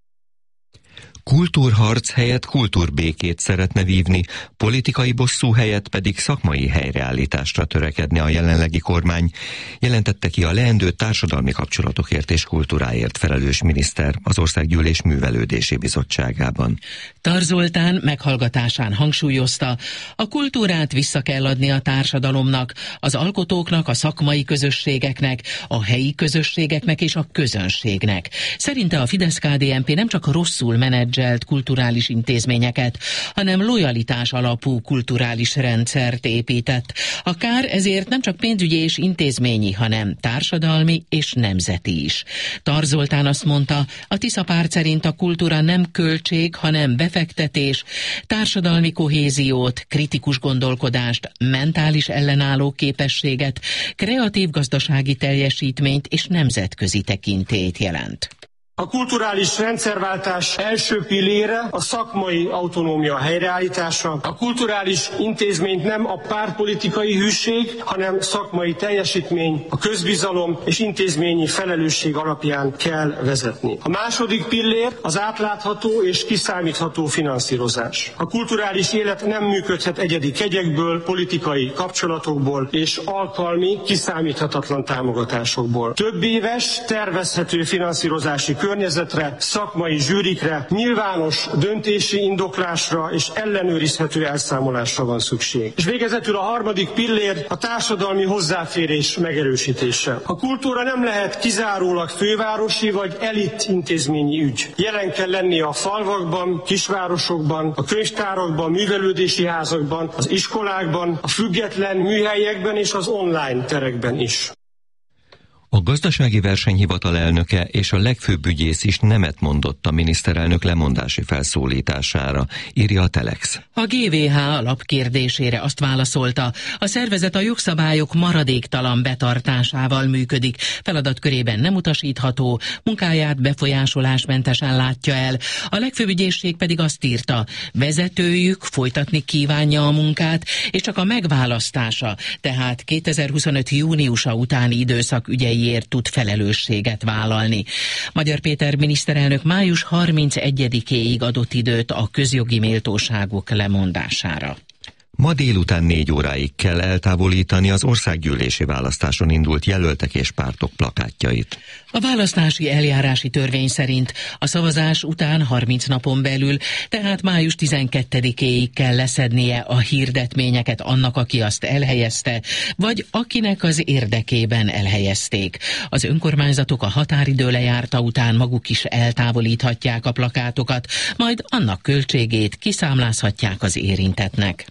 Kultúrharc helyett kultúrbékét szeretne vívni, politikai bosszú helyett pedig szakmai helyreállításra törekedne a jelenlegi kormány, jelentette ki a leendő társadalmi kapcsolatokért és kultúráért felelős miniszter az Országgyűlés Művelődési Bizottságában. Tar Zoltán meghallgatásán hangsúlyozta, a kultúrát vissza kell adni a társadalomnak, az alkotóknak, a szakmai közösségeknek, a helyi közösségeknek és a közönségnek. Szerinte a Fidesz-ká dé en pé nem csak rosszul menedzselt kulturális intézményeket, hanem lojalitás alapú kulturális rendszert épített. A kár ezért nem csak pénzügyi és intézményi, hanem társadalmi és nemzeti is. Tar Zoltán azt mondta, a Tisza párt szerint a kultúra nem költség, hanem befektetés, társadalmi kohéziót, kritikus gondolkodást, mentális ellenálló képességet, kreatív gazdasági teljesítményt és nemzetközi tekintélyt jelent. A kulturális rendszerváltás első pillére a szakmai autonómia helyreállítása. A kulturális intézményt nem a pártpolitikai hűség, hanem szakmai teljesítmény, a közbizalom és intézményi felelősség alapján kell vezetni. A második pillér az átlátható és kiszámítható finanszírozás. A kulturális élet nem működhet egyedi kegyekből, politikai kapcsolatokból és alkalmi, kiszámíthatatlan támogatásokból. Több éves, tervezhető finanszírozási környezetre, szakmai zsűrikre, nyilvános döntési indoklásra és ellenőrizhető elszámolásra van szükség. És végezetül a harmadik pillér a társadalmi hozzáférés megerősítése. A kultúra nem lehet kizárólag fővárosi vagy elit intézményi ügy. Jelen kell lennie a falvakban, kisvárosokban, a könyvtárakban, művelődési házakban, az iskolákban, a független műhelyekben és az online terekben is. A gazdasági versenyhivatal elnöke és a legfőbb ügyész is nemet mondott a miniszterelnök lemondási felszólítására, írja a Telex. A gé vé há alapkérdésére azt válaszolta, a szervezet a jogszabályok maradéktalan betartásával működik, feladatkörében nem utasítható, munkáját befolyásolásmentesen látja el. A legfőbb ügyészség pedig azt írta, vezetőjük folytatni kívánja a munkát, és csak a megválasztása, tehát kétezer-huszonöt júniusa utáni időszak ügyei tud felelősséget vállalni. Magyar Péter miniszterelnök május harmincegyedikéig adott időt a közjogi méltóságok lemondására. Ma délután négy óráig kell eltávolítani az országgyűlési választáson indult jelöltek és pártok plakátjait. A választási eljárási törvény szerint a szavazás után harminc napon belül, tehát május tizenkettedikéig kell leszednie a hirdetményeket annak, aki azt elhelyezte, vagy akinek az érdekében elhelyezték. Az önkormányzatok a határidő lejárta után maguk is eltávolíthatják a plakátokat, majd annak költségét kiszámlázhatják az érintettnek.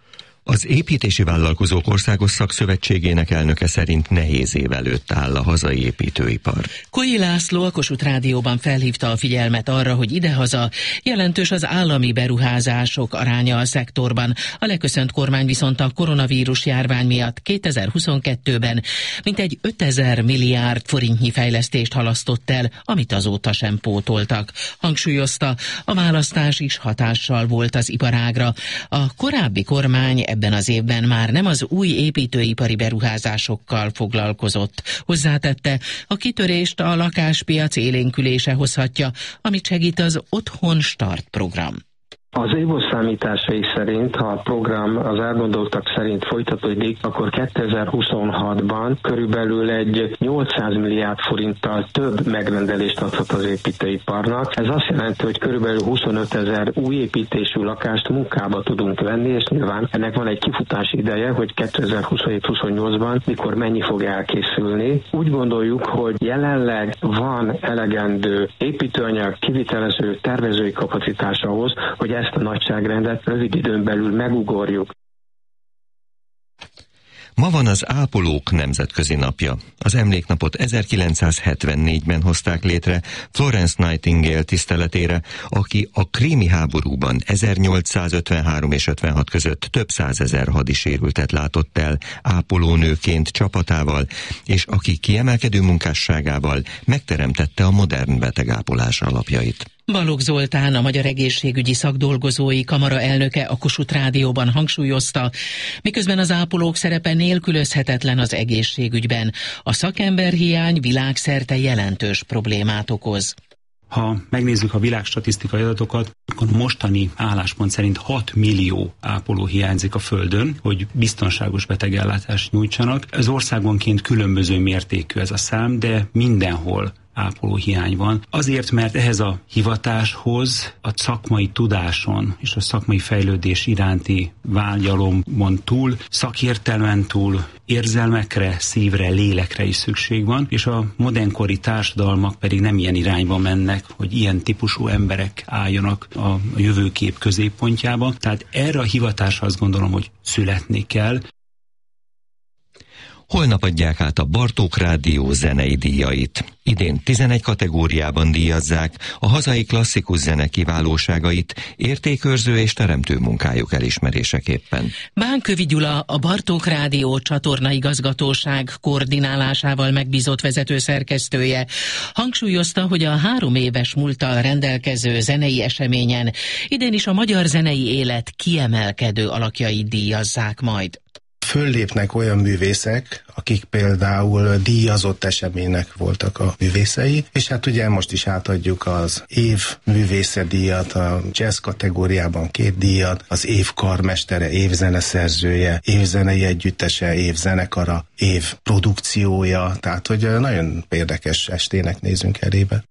Az Építési Vállalkozók Országos Szakszövetségének elnöke szerint nehéz év előtt áll a hazai építőipar. Koi László a Kossuth Rádióban felhívta a figyelmet arra, hogy idehaza jelentős az állami beruházások aránya a szektorban. A leköszönt kormány viszont a koronavírus járvány miatt kétezer-huszonkettőben mintegy ötezer milliárd forintnyi fejlesztést halasztott el, amit azóta sem pótoltak. Hangsúlyozta, a választás is hatással volt az iparágra. A korábbi kormány ebben az évben már nem az új építőipari beruházásokkal foglalkozott. Hozzátette, a kitörést a lakáspiac élénkülése hozhatja, amit segít az Otthon Start program. Az évos számításai szerint, ha a program az elgondoltak szerint folytatódik, akkor kétezer-huszonhatban körülbelül egy nyolcszáz milliárd forinttal több megrendelést adhat az építőiparnak. Ez azt jelenti, hogy körülbelül huszonöt ezer új építésű lakást munkába tudunk venni, és nyilván ennek van egy kifutási ideje, hogy kétezer-huszonhét-huszonnyolcban mikor mennyi fog elkészülni. Úgy gondoljuk, hogy jelenleg van elegendő építőanyag, kivitelező, tervezői kapacitás ahhoz, hogy ezt a nagyságrendet rövid időn belül megugorjuk. Ma van az Ápolók Nemzetközi Napja. Az emléknapot ezerkilencszázhetvennégyben hozták létre Florence Nightingale tiszteletére, aki a krími háborúban ezernyolcszázötvenhárom és ötvenhat között több százezer hadisérültet látott el ápolónőként csapatával, és aki kiemelkedő munkásságával megteremtette a modern betegápolás alapjait. Balogh Zoltán, a Magyar Egészségügyi Szakdolgozói Kamara elnöke a Kossuth Rádióban hangsúlyozta, miközben az ápolók szerepe nélkülözhetetlen az egészségügyben, a szakemberhiány világszerte jelentős problémát okoz. Ha megnézzük a világstatisztikai adatokat, akkor mostani álláspont szerint hat millió ápoló hiányzik a Földön, hogy biztonságos betegellátást nyújtsanak. Az országonként különböző mértékű ez a szám, de mindenhol ápolóhiány van. Azért, mert ehhez a hivatáshoz a szakmai tudáson és a szakmai fejlődés iránti vágyalomon túl, szakértelmen túl, érzelmekre, szívre, lélekre is szükség van, és a modernkori társadalmak pedig nem ilyen irányba mennek, hogy ilyen típusú emberek álljanak a jövőkép középpontjába. Tehát erre a hivatásra azt gondolom, hogy születni kell. Holnap adják át a Bartók Rádió zenei díjait. Idén tizenegy kategóriában díjazzák a hazai klasszikus zene kiválóságait, értékőrző és teremtő munkájuk elismeréseképpen. Bánkövi Gyula, a Bartók Rádió csatornaigazgatóság koordinálásával megbízott vezető szerkesztője hangsúlyozta, hogy a három éves múlttal rendelkező zenei eseményen idén is a magyar zenei élet kiemelkedő alakjait díjazzák majd. Föllépnek olyan művészek, akik például díjazott eseménynek voltak a művészei, és hát ugye most is átadjuk az év művészedíjat, a jazz kategóriában két díjat, az év karmestere, év zeneszerzője, év zenei együttese, év zenekara, év produkciója, tehát hogy nagyon érdekes estének nézünk elébe.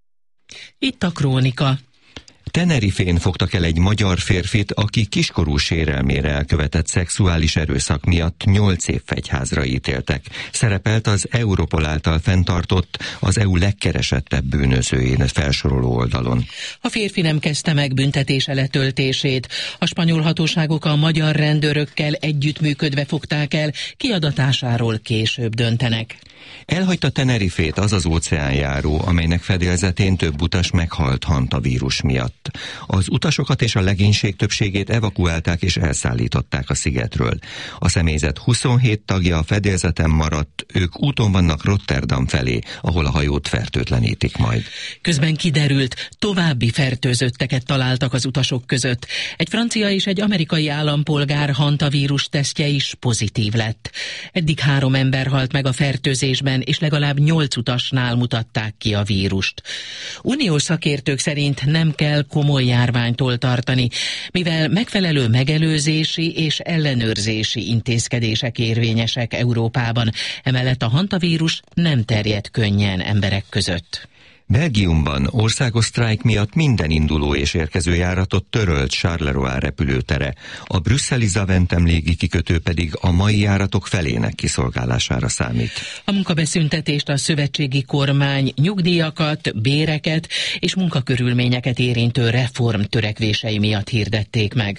Itt a krónika. Tenerifén fogtak el egy magyar férfit, aki kiskorú sérelmére elkövetett szexuális erőszak miatt nyolc év fegyházra ítéltek. Szerepelt az Europol által fenntartott, az é u legkeresettebb bűnözőjén felsoroló oldalon. A férfi nem kezdte meg büntetése letöltését. A spanyol hatóságok a magyar rendőrökkel együttműködve fogták el, kiadatásáról később döntenek. Elhagyta Tenerifét az az óceánjáró, amelynek fedélzetén több utas meghalt hantavírus miatt. Az utasokat és a legénység többségét evakuálták és elszállították a szigetről. A személyzet huszonhét tagja a fedélzeten maradt, ők úton vannak Rotterdam felé, ahol a hajót fertőtlenítik majd. Közben kiderült, további fertőzötteket találtak az utasok között. Egy francia és egy amerikai állampolgár hantavírus tesztje is pozitív lett. Eddig három ember halt meg a fertőzésben, és legalább nyolc utasnál mutatták ki a vírust. Uniós szakértők szerint nem kell komoly járványtól tartani, mivel megfelelő megelőzési és ellenőrzési intézkedések érvényesek Európában. Emellett a hantavírus nem terjed könnyen emberek között. Belgiumban országos sztrájk miatt minden induló és érkező járatot törölt Charleroi repülőtere, a brüsszeli Zaventem légi kikötő pedig a mai járatok felének kiszolgálására számít. A munkabeszüntetést a szövetségi kormány nyugdíjakat, béreket és munkakörülményeket érintő reform törekvései miatt hirdették meg.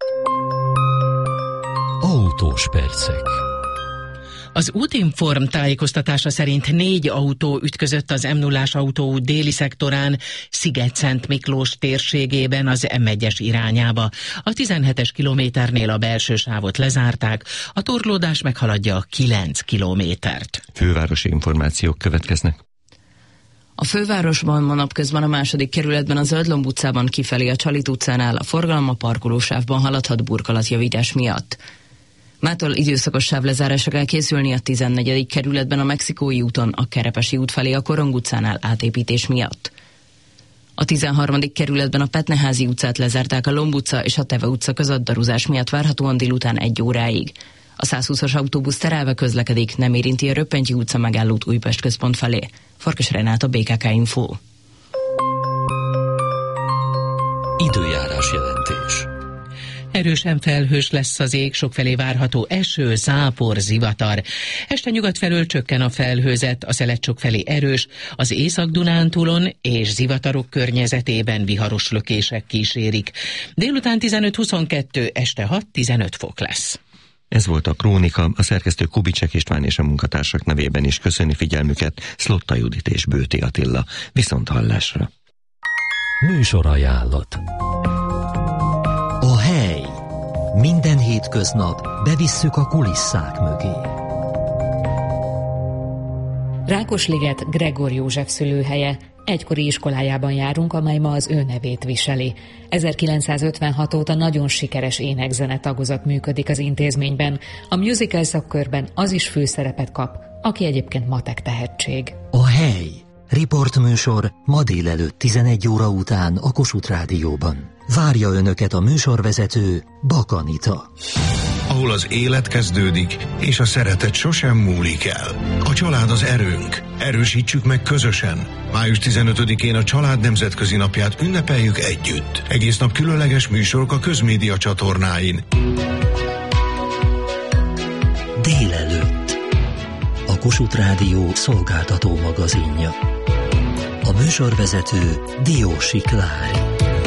Autós percek. Az Útinform tájékoztatása szerint négy autó ütközött az em nullás autóút déli szektorán, Sziget-Szent Miklós térségében az em egyes irányába. A tizenhetes kilométernél a belső sávot lezárták, a torlódás meghaladja a kilenc kilométert. Fővárosi információk következnek. A fővárosban ma napközben a második kerületben a Zöldlomb utcában kifelé a Csalit utcánál a forgalom a parkolósávban haladhat burkolatjavítás miatt. Mától időszakos sávlezárásra kell készülni a tizennegyedik kerületben a Mexikói úton, a Kerepesi út felé a Korong utcánál átépítés miatt. A tizenharmadik kerületben a Petneházi utcát lezárták a Lomb utca és a Teve utca között daruzás miatt várhatóan délután egy óráig. A százhúszas autóbusz terelve közlekedik, nem érinti a Röppentyi utca megállót Újpest központ felé. Farkas Renáta, bé ká ká Info. Időjárás jelentés. Erősen felhős lesz az ég, sokfelé várható eső, zápor, zivatar. Este nyugat felől csökken a felhőzet, a szelet sokfelé erős, az Észak-Dunántúlon és zivatarok környezetében viharos lökések kísérik. Délután tizenöt huszonkettő, este hat tizenöt fok lesz. Ez volt a Krónika, a szerkesztő Kubicek István és a munkatársak nevében is köszöni figyelmüket Szlotta Judit és Bőti Attila. Viszont hallásra. Műsorajánlat. A hely. Minden hétköznap bevisszük a kulisszák mögé. Rákosliget Gregor József szülőhelye. Egykori iskolájában járunk, amely ma az ő nevét viseli. ezerkilencszázötvenhat óta nagyon sikeres ének-zene tagozat működik az intézményben. A musical szakkörben az is főszerepet kap, aki egyébként matek tehetség. A hely. Riportműsor ma délelőtt tizenegy óra után a Kossuth Rádióban. Várja önöket a műsorvezető Bakanita. Ahol az élet kezdődik, és a szeretet sosem múlik el. A család az erőnk. Erősítsük meg közösen. május tizenötödikén a Család Nemzetközi Napját ünnepeljük együtt. Egész nap különleges műsorok a közmédia csatornáin. Délelőtt. A Kossuth Rádió szolgáltató magazinja. A műsorvezető Diósi Klári.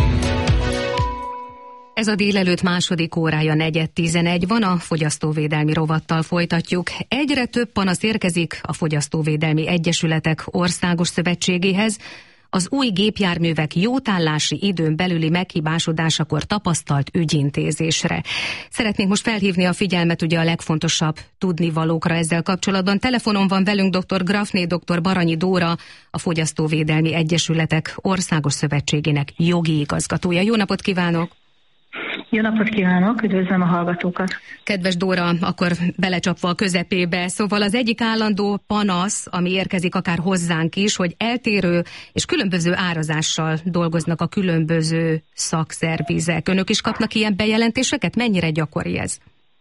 Ez a délelőtt második órája negyed tizenegy van, a fogyasztóvédelmi rovattal folytatjuk. Egyre több panasz érkezik a Fogyasztóvédelmi Egyesületek Országos Szövetségéhez az új gépjárművek jótállási időn belüli meghibásodásakor tapasztalt ügyintézésre. Szeretnénk most felhívni a figyelmet ugye a legfontosabb tudnivalókra ezzel kapcsolatban. Telefonon van velünk dr. Grafné, dr. Baranyi Dóra, a Fogyasztóvédelmi Egyesületek Országos Szövetségének jogi igazgatója. Jó napot kívánok! Jó napot kívánok, üdvözlöm a hallgatókat! Kedves Dóra, akkor belecsapva a közepébe, szóval az egyik állandó panasz, ami érkezik akár hozzánk is, hogy eltérő és különböző árazással dolgoznak a különböző szakszervizek. Önök is kapnak ilyen bejelentéseket? Mennyire gyakori ez?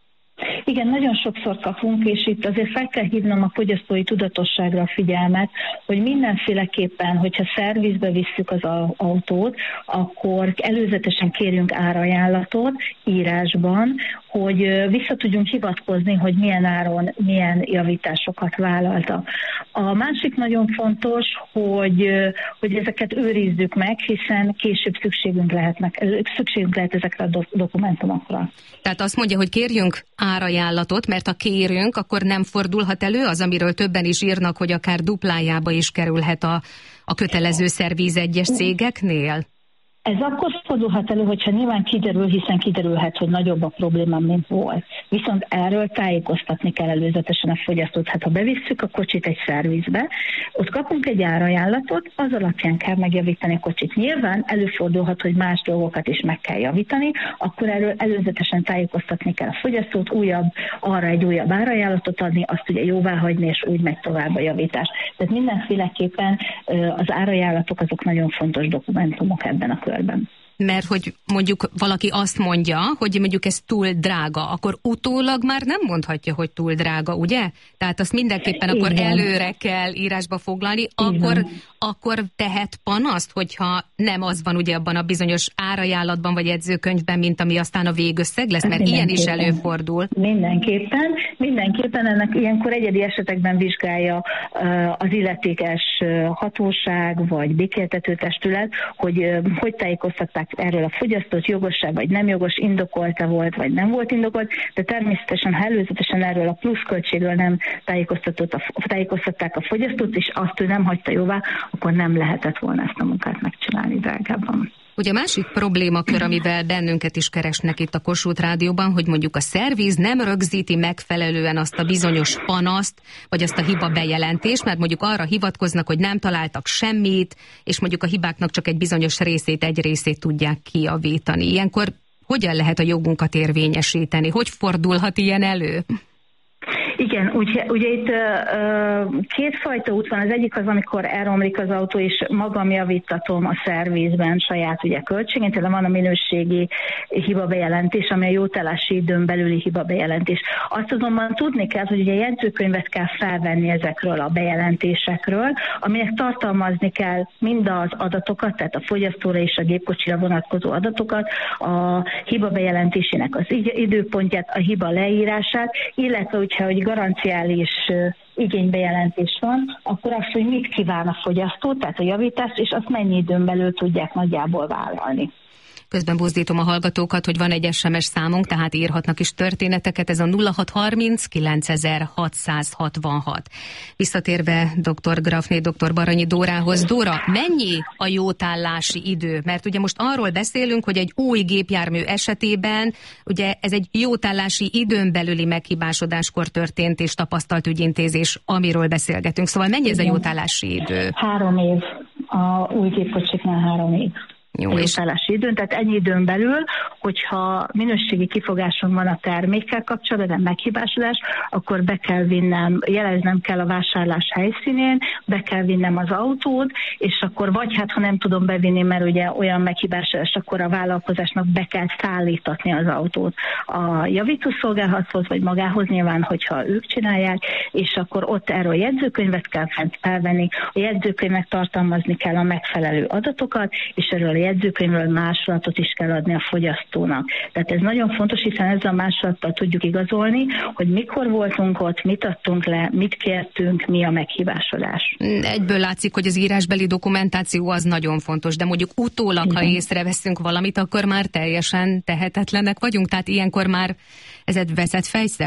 Igen, nagyon sokszor kapunk, és itt azért fel kell hívnom a fogyasztói tudatosságra a figyelmet, hogy mindenféleképpen, hogyha szervizbe visszük az autót, akkor előzetesen kérjünk árajánlatot írásban, hogy vissza tudjunk hivatkozni, hogy milyen áron, milyen javításokat vállaltak. A másik nagyon fontos, hogy, hogy ezeket őrizzük meg, hiszen később szükségünk, lehetnek, szükségünk lehet ezekre a dokumentumokra. Tehát azt mondja, hogy kérjünk árajánlatot, mert ha kérünk, akkor nem fordulhat elő az, amiről többen is írnak, hogy akár duplájába is kerülhet a, a kötelező szerviz egyes cégeknél? Ez akkor fordulhat elő, hogyha nyilván kiderül, hiszen kiderülhet, hogy nagyobb a probléma, mint volt. Viszont erről tájékoztatni kell előzetesen a fogyasztót. Hát ha bevisszük a kocsit egy szervizbe, ott kapunk egy árajánlatot, az alapján kell megjavítani a kocsit. Nyilván előfordulhat, hogy más dolgokat is meg kell javítani, akkor erről előzetesen tájékoztatni kell a fogyasztót, újabb, arra egy újabb árajánlatot adni, azt ugye jóvá hagyni, és úgy megy tovább a javítás. Tehát mindenféleképpen az árajánlatok azok nagyon fontos dokumentumok ebben a körben. Mert hogy mondjuk valaki azt mondja, hogy mondjuk ez túl drága, akkor utólag már nem mondhatja, hogy túl drága, ugye? Tehát azt mindenképpen akkor igen. Előre kell írásba foglalni, akkor, akkor tehet panaszt, hogyha nem az van ugye abban a bizonyos árajánlatban vagy jegyzőkönyvben, mint ami aztán a végösszeg lesz, mert ilyen is előfordul. Mindenképpen, mindenképpen ennek ilyenkor egyedi esetekben vizsgálja az illetékes hatóság vagy békéltető testület, hogy hogy tájékoztatták erről a fogyasztót, jogos-e vagy nem jogos, indokolta volt vagy nem volt indokolt, de természetesen, ha előzetesen erről a pluszköltségről nem tájékoztatták a fogyasztót, és azt ő nem hagyta jóvá, akkor nem lehetett volna ezt a munkát megcsinálni drágábban. Ugye a másik problémakör, amivel bennünket is keresnek itt a Kossuth Rádióban, hogy mondjuk a szerviz nem rögzíti megfelelően azt a bizonyos panaszt, vagy azt a hiba bejelentést, mert mondjuk arra hivatkoznak, hogy nem találtak semmit, és mondjuk a hibáknak csak egy bizonyos részét, egy részét tudják kijavítani. Ilyenkor hogyan lehet a jogunkat érvényesíteni? Hogy fordulhat ilyen elő? Igen, ugye, ugye itt uh, kétfajta út van. Az egyik az, amikor elromlik az autó, és magam javítatom a szervizben saját ugye költségén, tehát van a minőségi hibabejelentés, ami a jótállási időn belüli hibabejelentés. Azt azonban tudni kell, hogy ugye jegyzőkönyvet kell felvenni ezekről a bejelentésekről, aminek tartalmazni kell mind az adatokat, tehát a fogyasztóra és a gépkocsira vonatkozó adatokat, a hibabejelentésének az időpontját, a hiba leírását, illetve hogyha hogy garanciális igénybejelentés van, akkor azt, hogy mit kíván a fogyasztó, tehát a javítást, és azt mennyi időn belül tudják nagyjából vállalni. Közben buzdítom a hallgatókat, hogy van egy es em es számunk, tehát írhatnak is történeteket, ez a nulla hat harminc kilencezer hatszázhatvanhat. Visszatérve dr. Graffné, dr. Baranyi Dórához. Dóra, mennyi a jótállási idő? Mert ugye most arról beszélünk, hogy egy új gépjármű esetében ugye ez egy jótállási időn belüli meghibásodáskor történt és tapasztalt ügyintézés, amiről beszélgetünk. Szóval mennyi ez a jótállási idő? Három év. A új gépkocsiknál három év. Jó, jótállási időn, tehát ennyi időn belül, hogyha minőségi kifogásom van a termékkel kapcsolatban, meghibásodás, akkor be kell vinnem, jeleznem kell a vásárlás helyszínén, be kell vinnem az autót, és akkor vagy hát, ha nem tudom bevinni, mert ugye olyan meghibásodás, akkor a vállalkozásnak be kell szállítatni az autót a javítószolgálathoz, vagy magához nyilván, hogyha ők csinálják, és akkor ott erről jegyzőkönyvet kell felvenni, a jegyzőkönyvnek tartalmazni kell a megfelelő adatokat, és erről jegyzőkönyvről másolatot is kell adni a fogyasztónak. Tehát ez nagyon fontos, hiszen ezzel a másolattal tudjuk igazolni, hogy mikor voltunk ott, mit adtunk le, mit kértünk, mi a meghibásodás. Egyből látszik, hogy az írásbeli dokumentáció az nagyon fontos, de mondjuk utólag, igen, ha észreveszünk valamit, akkor már teljesen tehetetlenek vagyunk, tehát ilyenkor már ez egy veszett fejsze?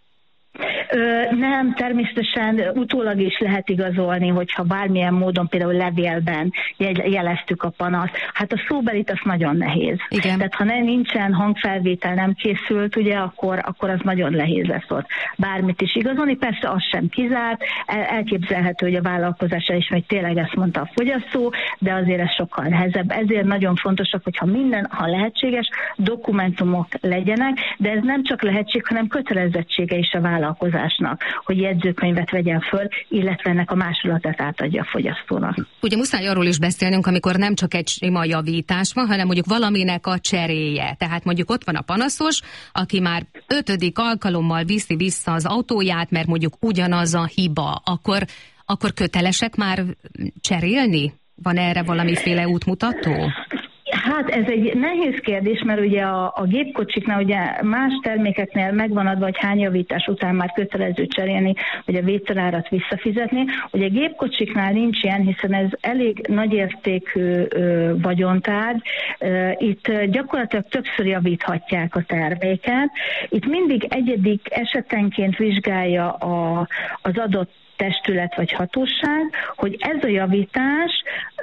Ö, nem, természetesen utólag is lehet igazolni, hogyha bármilyen módon, például levélben jeleztük a panaszt. Hát a szóbelit az nagyon nehéz. Igen. Tehát ha nem, nincsen hangfelvétel, nem készült, ugye, akkor, akkor az nagyon nehéz lesz ott bármit is igazolni. Persze az sem kizárt, el, elképzelhető, hogy a vállalkozás is még tényleg ezt mondta a fogyasztó, de azért ez sokkal nehezebb. Ezért nagyon fontosak, hogyha minden, ha lehetséges, dokumentumok legyenek, de ez nem csak lehetség, hanem kötelezettsége is a vállalkozás, hogy jegyzőkönyvet vegyen föl, illetve ennek a másolatát átadja a fogyasztónak. Ugye muszáj arról is beszélnünk, amikor nem csak egy sima javítás van, hanem mondjuk valaminek a cseréje. Tehát mondjuk ott van a panaszos, aki már ötödik alkalommal viszi vissza az autóját, mert mondjuk ugyanaz a hiba. Akkor, akkor kötelesek már cserélni? Van erre valamiféle útmutató? Hát ez egy nehéz kérdés, mert ugye a, a gépkocsiknál, ugye más termékeknél megvan adva, hogy hány javítás után már kötelező cserélni, vagy a vételárat visszafizetni. Ugye a gépkocsiknál nincs ilyen, hiszen ez elég nagyértékű ö, vagyontárgy. Ö, itt gyakorlatilag többször javíthatják a terméket. Itt mindig egyedik esetenként vizsgálja a, az adott testület vagy hatóság, hogy ez a javítás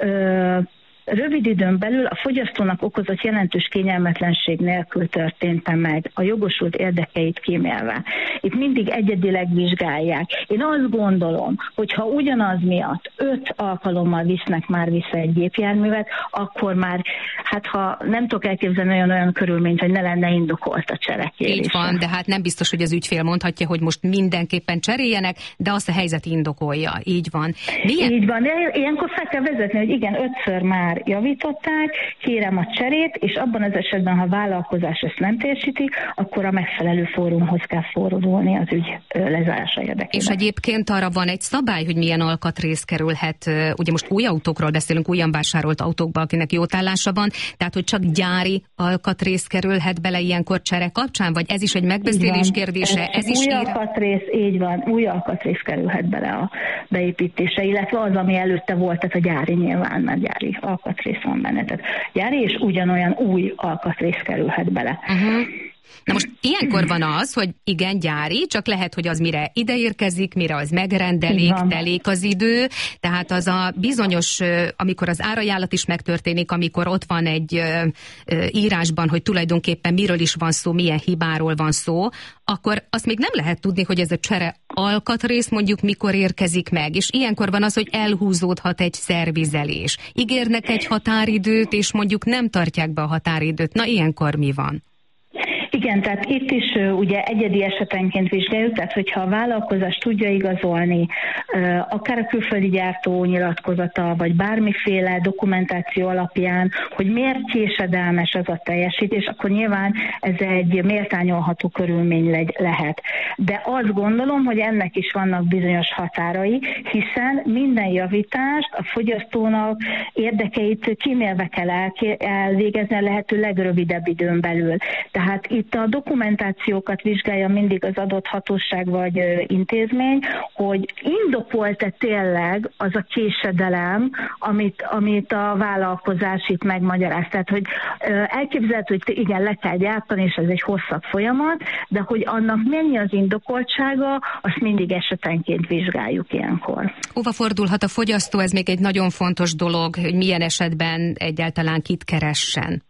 ö, rövid időn belül a fogyasztónak okozott jelentős kényelmetlenség nélkül történt meg, a jogosult érdekeit kímélve. Itt mindig egyedileg vizsgálják. Én azt gondolom, hogy ha ugyanaz miatt öt alkalommal visznek már vissza egy gépjárművet, akkor már, hát ha nem tudok elképzelni olyan olyan körülményt, hogy ne lenne indokolt a cserekérés. Így van, de hát nem biztos, hogy az ügyfél mondhatja, hogy most mindenképpen cseréljenek, de azt a helyzet indokolja. Így van. Milyen? Így van, de ilyenkor fel kell vezetni, hogy igen, ötször már javították, kérem a cserét, és abban az esetben, ha a vállalkozás ezt nem teljesíti, akkor a megfelelő fórumhoz kell fordulni az ügy lezárása érdekében. És egyébként arra van egy szabály, hogy milyen alkatrész kerülhet, ugye most új autókról beszélünk, újan vásárolt autókba, akinek jótállása van, tehát hogy csak gyári alkatrész kerülhet bele ilyenkor csere kapcsán, vagy ez is egy megbeszélés kérdése? Ez, ez is új ír... alkatrész, így van, új alkatrész kerülhet bele a beépítése, illetve az, ami előtte volt, tehát a gyári nyilván, mert gyári alkatrész van benne. Tehát gyári és ugyanolyan új alkatrész kerülhet bele. Uh-huh. Na most ilyenkor van az, hogy igen, gyári, csak lehet, hogy az mire ideérkezik, mire az megrendelik, telik az idő, tehát az a bizonyos, amikor az árajánlat is megtörténik, amikor ott van egy ö, ö, írásban, hogy tulajdonképpen miről is van szó, milyen hibáról van szó, akkor azt még nem lehet tudni, hogy ez a csere alkatrész mondjuk mikor érkezik meg, és ilyenkor van az, hogy elhúzódhat egy szervizelés. Ígérnek egy határidőt, és mondjuk nem tartják be a határidőt. Na, ilyenkor mi van? Igen, tehát itt is ugye egyedi esetenként vizsgáljuk, tehát hogyha a vállalkozás tudja igazolni, akár a külföldi gyártó nyilatkozata, vagy bármiféle dokumentáció alapján, hogy miért késedelmes az a teljesítés, akkor nyilván ez egy méltányolható körülmény lehet. De azt gondolom, hogy ennek is vannak bizonyos határai, hiszen minden javítást a fogyasztónak érdekeit kímélve kell elvégezni a lehető legrövidebb időn belül. Tehát itt itt a dokumentációkat vizsgálja mindig az adott hatóság vagy intézmény, hogy indokolt-e tényleg az a késedelem, amit, amit a vállalkozás itt megmagyaráz. Tehát, hogy elképzelhető, hogy igen, le kell gyártani, és ez egy hosszabb folyamat, de hogy annak mennyi az indokoltsága, azt mindig esetenként vizsgáljuk ilyenkor. Hova fordulhat a fogyasztó? Ez még egy nagyon fontos dolog, hogy milyen esetben egyáltalán kit keressen.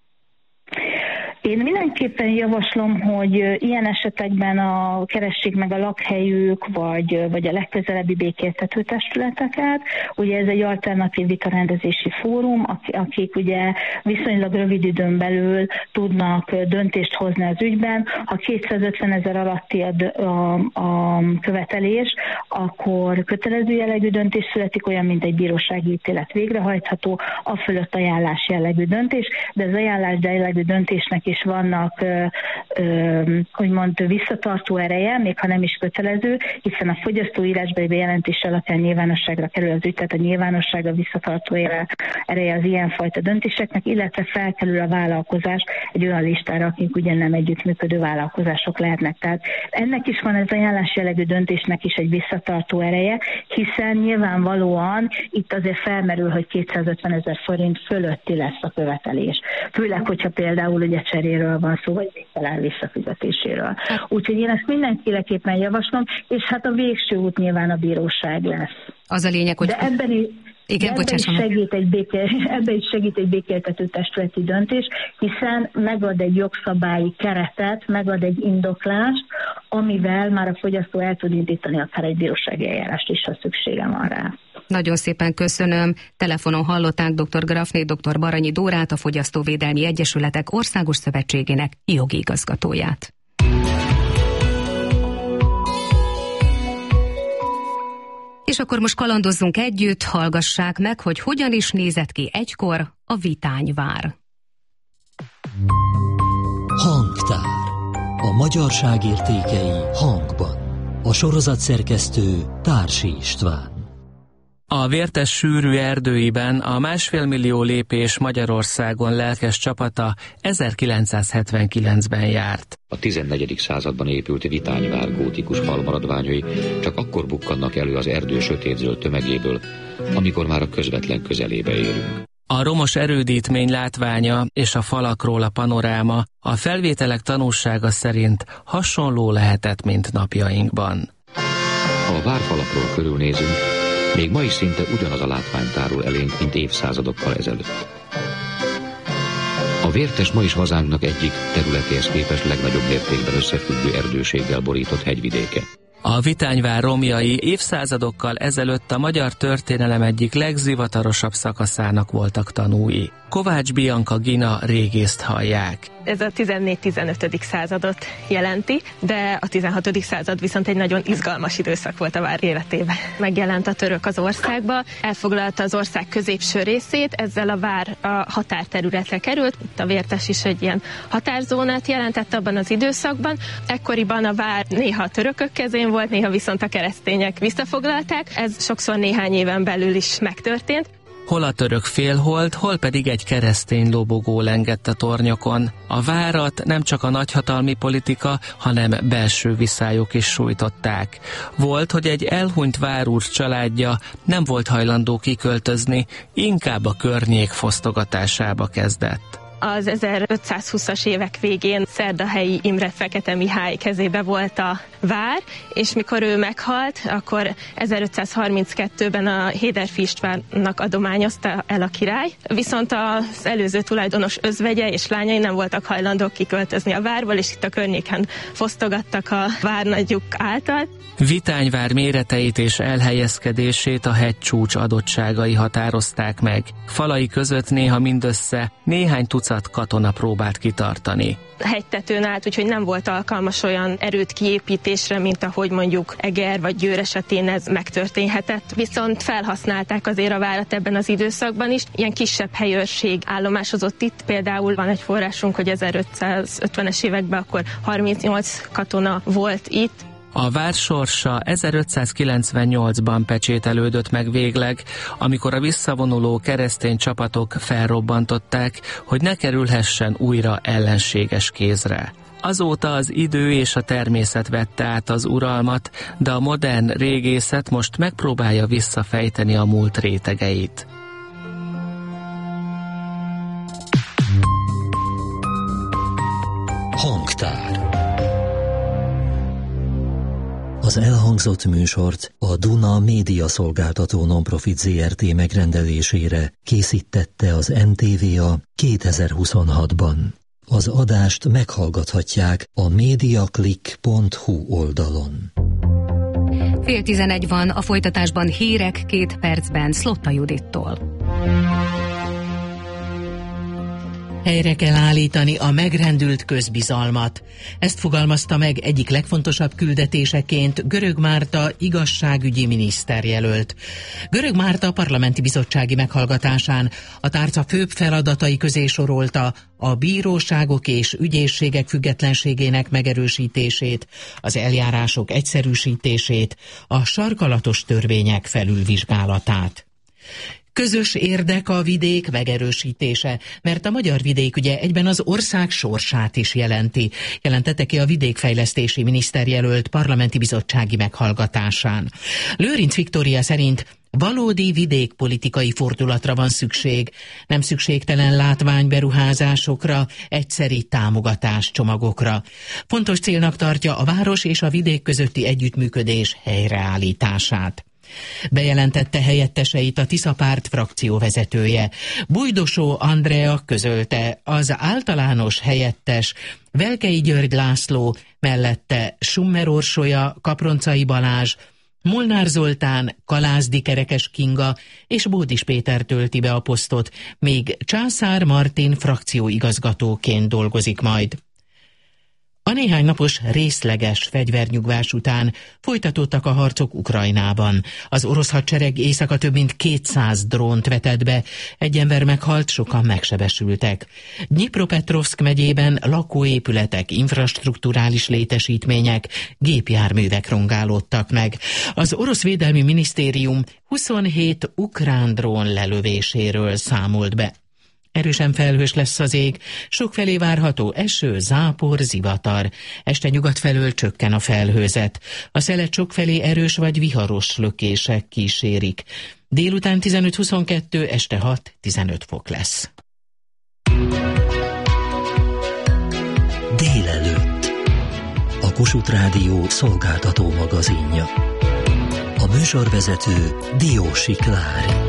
Én mindenképpen javaslom, hogy ilyen esetekben a, keressék meg a lakhelyük, vagy, vagy a legközelebbi békéltető testületeket. Ugye ez egy alternatív vitarendezési fórum, akik ugye viszonylag rövid időn belül tudnak döntést hozni az ügyben. Ha kétszázötven ezer alatti a, a, a követelés, akkor kötelező jellegű döntés születik, olyan, mint egy bírósági ítélet végrehajtható, a fölött ajánlás jellegű döntés, de az ajánlás jellegű döntésnek is vannak úgymond visszatartó ereje, még ha nem is kötelező, hiszen a fogyasztó írásbeli bejelentés alapján nyilvánosságra kerül az ügy, tehát a nyilvánosság a visszatartó ereje az ilyenfajta döntéseknek, illetve felkerül a vállalkozás egy olyan listára, akik ugye nem együttműködő vállalkozások lehetnek. Tehát ennek is van, ez ajánlás jellegű döntésnek is egy visszatartó ereje, hiszen nyilvánvalóan itt azért felmerül, hogy kétszázötven ezer forint fölötti lesz a követelés. Főleg, hogyha például ugye cseréről van szó, vagy végtelen visszafizetéséről. Úgyhogy én ezt mindenféleképpen javaslom, és hát a végső út nyilván a bíróság lesz. Az a lényeg, hogy... De ebben is, igen, ebben is segít egy béke, ebben is segít egy békéltető testületi döntés, hiszen megad egy jogszabályi keretet, megad egy indoklást, amivel már a fogyasztó el tud indítani akár egy bírósági eljárást is, ha szüksége van rá. Nagyon szépen köszönöm. Telefonon hallották dr. Grafné, dr. Baranyi Dórát, a Fogyasztóvédelmi Egyesületek Országos Szövetségének jogi igazgatóját. És akkor most kalandozzunk együtt, hallgassák meg, hogy hogyan is nézett ki egykor a Vitányvár. Hangtár. A magyarság értékei hangban. A sorozat szerkesztő Társi István. A vértes sűrű erdőiben a másfél millió lépés Magyarországon lelkes csapata ezerkilencszázhetvenkilencben járt. A tizennegyedik században épült Vitányvár gótikus falmaradványai csak akkor bukkannak elő az erdő sötétzöld tömegéből, amikor már a közvetlen közelébe érünk. A romos erődítmény látványa és a falakról a panoráma a felvételek tanúsága szerint hasonló lehetett, mint napjainkban. Ha a várfalakról körülnézünk, még ma is szinte ugyanaz a látvány tárul elénk, mint évszázadokkal ezelőtt. A vértes ma is hazánknak egyik területéhez képest legnagyobb mértékben összefüggő erdőséggel borított hegyvidéke. A Vitányvár romjai évszázadokkal ezelőtt a magyar történelem egyik legzivatarosabb szakaszának voltak tanúi. Kovács Bianca Gina régészt hallják. Ez a tizennégy-tizenötödik századot jelenti, de a tizenhatodik század viszont egy nagyon izgalmas időszak volt a vár életében. Megjelent a török az országba, elfoglalta az ország középső részét, ezzel a vár a határterületre került. Itt a vértes is egy ilyen határzónát jelentett abban az időszakban. Ekkoriban a vár néha a törökök kezén volt, néha viszont a keresztények visszafoglalták. Ez sokszor néhány éven belül is megtörtént. Hol a török félhold, hol pedig egy keresztény lobogó lengett a tornyokon. A várat nem csak a nagyhatalmi politika, hanem belső viszályok is sújtották. Volt, hogy egy elhunyt várúr családja nem volt hajlandó kiköltözni, inkább a környék fosztogatásába kezdett. Az ezerötszázhúszas évek végén Szerdahelyi Imre Fekete Mihály kezébe volt a vár, és mikor ő meghalt, akkor ezerötszázharminckettőben a Héderfi Istvánnak adományozta el a király, viszont az előző tulajdonos özvegye és lányai nem voltak hajlandók kiköltözni a várból, és itt a környéken fosztogattak a várnagyuk által. Vitányvár méreteit és elhelyezkedését a hegycsúcs adottságai határozták meg. Falai között néha mindössze néhány tucat katona próbált kitartani. Hegytetőn állt, úgyhogy nem volt alkalmas olyan erőt kiépítésre, mint ahogy mondjuk Eger vagy Győr esetén ez megtörténhetett. Viszont felhasználták azért a várat ebben az időszakban is. Ilyen kisebb helyőrség állomásozott itt. Például van egy forrásunk, hogy ezerötszázötvenes években akkor harmincnyolc katona volt itt. A vár sorsa ezerötszázkilencvennyolcban pecsételődött meg végleg, amikor a visszavonuló keresztény csapatok felrobbantották, hogy ne kerülhessen újra ellenséges kézre. Azóta az idő és a természet vette át az uralmat, de a modern régészet most megpróbálja visszafejteni a múlt rétegeit. Hangtár. Az elhangzott műsort a Duna Média Szolgáltató Nonprofit zé er té megrendelésére készítette az en té vé á kétezer-huszonhatban. Az adást meghallgathatják a mediaclick pont hu oldalon. Fél tizenegy van, a folytatásban hírek két percben Szlotta Judittól. Helyre kell állítani a megrendült közbizalmat. Ezt fogalmazta meg egyik legfontosabb küldetéseként Görög Márta igazságügyi miniszterjelölt. Görög Márta parlamenti bizottsági meghallgatásán a tárca főbb feladatai közé sorolta a bíróságok és ügyészségek függetlenségének megerősítését, az eljárások egyszerűsítését, a sarkalatos törvények felülvizsgálatát. Közös érdek a vidék megerősítése, mert a magyar vidék ugye egyben az ország sorsát is jelenti, jelentette ki a vidékfejlesztési miniszterjelölt parlamenti bizottsági meghallgatásán. Lőrinc Viktória szerint valódi vidékpolitikai fordulatra van szükség, nem szükségtelen látványberuházásokra, egyszeri támogatáscsomagokra. Fontos célnak tartja a város és a vidék közötti együttműködés helyreállítását. Bejelentette helyetteseit a Tisza Párt frakcióvezetője. Bujdosó Andrea közölte, az általános helyettes Velkei György László, mellette Summer Orsolya, Kaproncai Balázs, Molnár Zoltán, Kalázdi Kerekes Kinga és Bódis Péter tölti be a posztot, még Császár Martin frakcióigazgatóként dolgozik majd. A néhány napos részleges fegyvernyugvás után folytatódtak a harcok Ukrajnában. Az orosz hadsereg éjszaka több mint kétszáz drónt vetett be, egy ember meghalt, sokan megsebesültek. Dnyipropetrovszk megyében lakóépületek, infrastrukturális létesítmények, gépjárművek rongálódtak meg. Az orosz védelmi minisztérium huszonhét ukrán drón lelövéséről számolt be. Erősen felhős lesz az ég, sokfelé várható eső, zápor, zivatar. Este nyugat felől csökken a felhőzet. A szelet sokfelé erős vagy viharos lökések kísérik. Délután tizenöt-huszonkettő, este hat-tizenöt fok lesz. Délelőtt. A Kossuth Rádió szolgáltató magazinja. A műsorvezető Diósi Klári.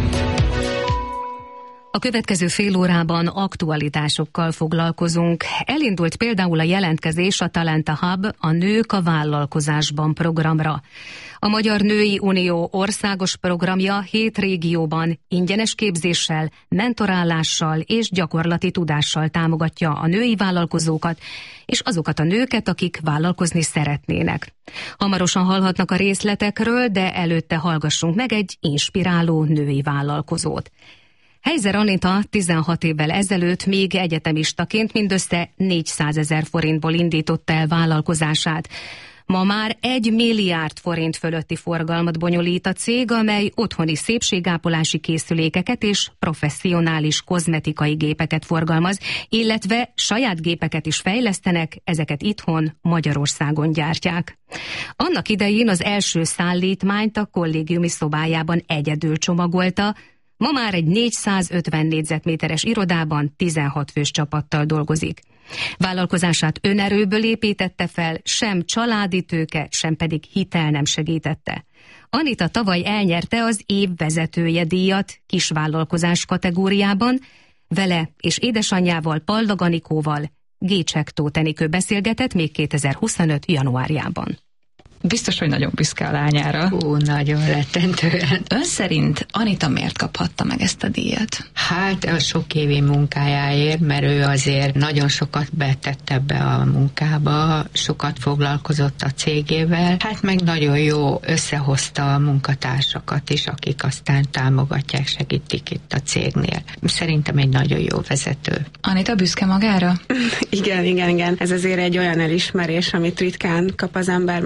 A következő fél órában aktualitásokkal foglalkozunk. Elindult például a jelentkezés a Talenta Hub, a Nők a Vállalkozásban programra. A Magyar Női Unió országos programja hét régióban ingyenes képzéssel, mentorálással és gyakorlati tudással támogatja a női vállalkozókat és azokat a nőket, akik vállalkozni szeretnének. Hamarosan hallhatnak a részletekről, de előtte hallgassunk meg egy inspiráló női vállalkozót. Helyzer Anita tizenhat évvel ezelőtt még egyetemistaként mindössze négyszázezer forintból indította el vállalkozását. Ma már egy milliárd forint fölötti forgalmat bonyolít a cég, amely otthoni szépségápolási készülékeket és professzionális kozmetikai gépeket forgalmaz, illetve saját gépeket is fejlesztenek, ezeket itthon Magyarországon gyártják. Annak idején az első szállítmányt a kollégiumi szobájában egyedül csomagolta, ma már egy négyszázötven négyzetméteres irodában tizenhat fős csapattal dolgozik. Vállalkozását önerőből építette fel, sem családi tőke, sem pedig hitel nem segítette. Anita tavaly elnyerte az év vezetője díjat kisvállalkozás kategóriában, vele és édesanyjával, Pallag Anikóval Gécsek Tóth Enikő beszélgetett még kétezer-huszonöt januárjában. Biztos, hogy nagyon büszke a lányára. Ó, nagyon rettentően. Ön szerint Anita miért kaphatta meg ezt a díjat? Hát a sok évi munkájáért, mert ő azért nagyon sokat betett ebbe a munkába, sokat foglalkozott a cégével, hát meg nagyon jó összehozta a munkatársakat is, akik aztán támogatják, segítik itt a cégnél. Szerintem egy nagyon jó vezető. Anita büszke magára? Igen, igen, igen. Ez azért egy olyan elismerés, amit ritkán kap az ember, meg a cég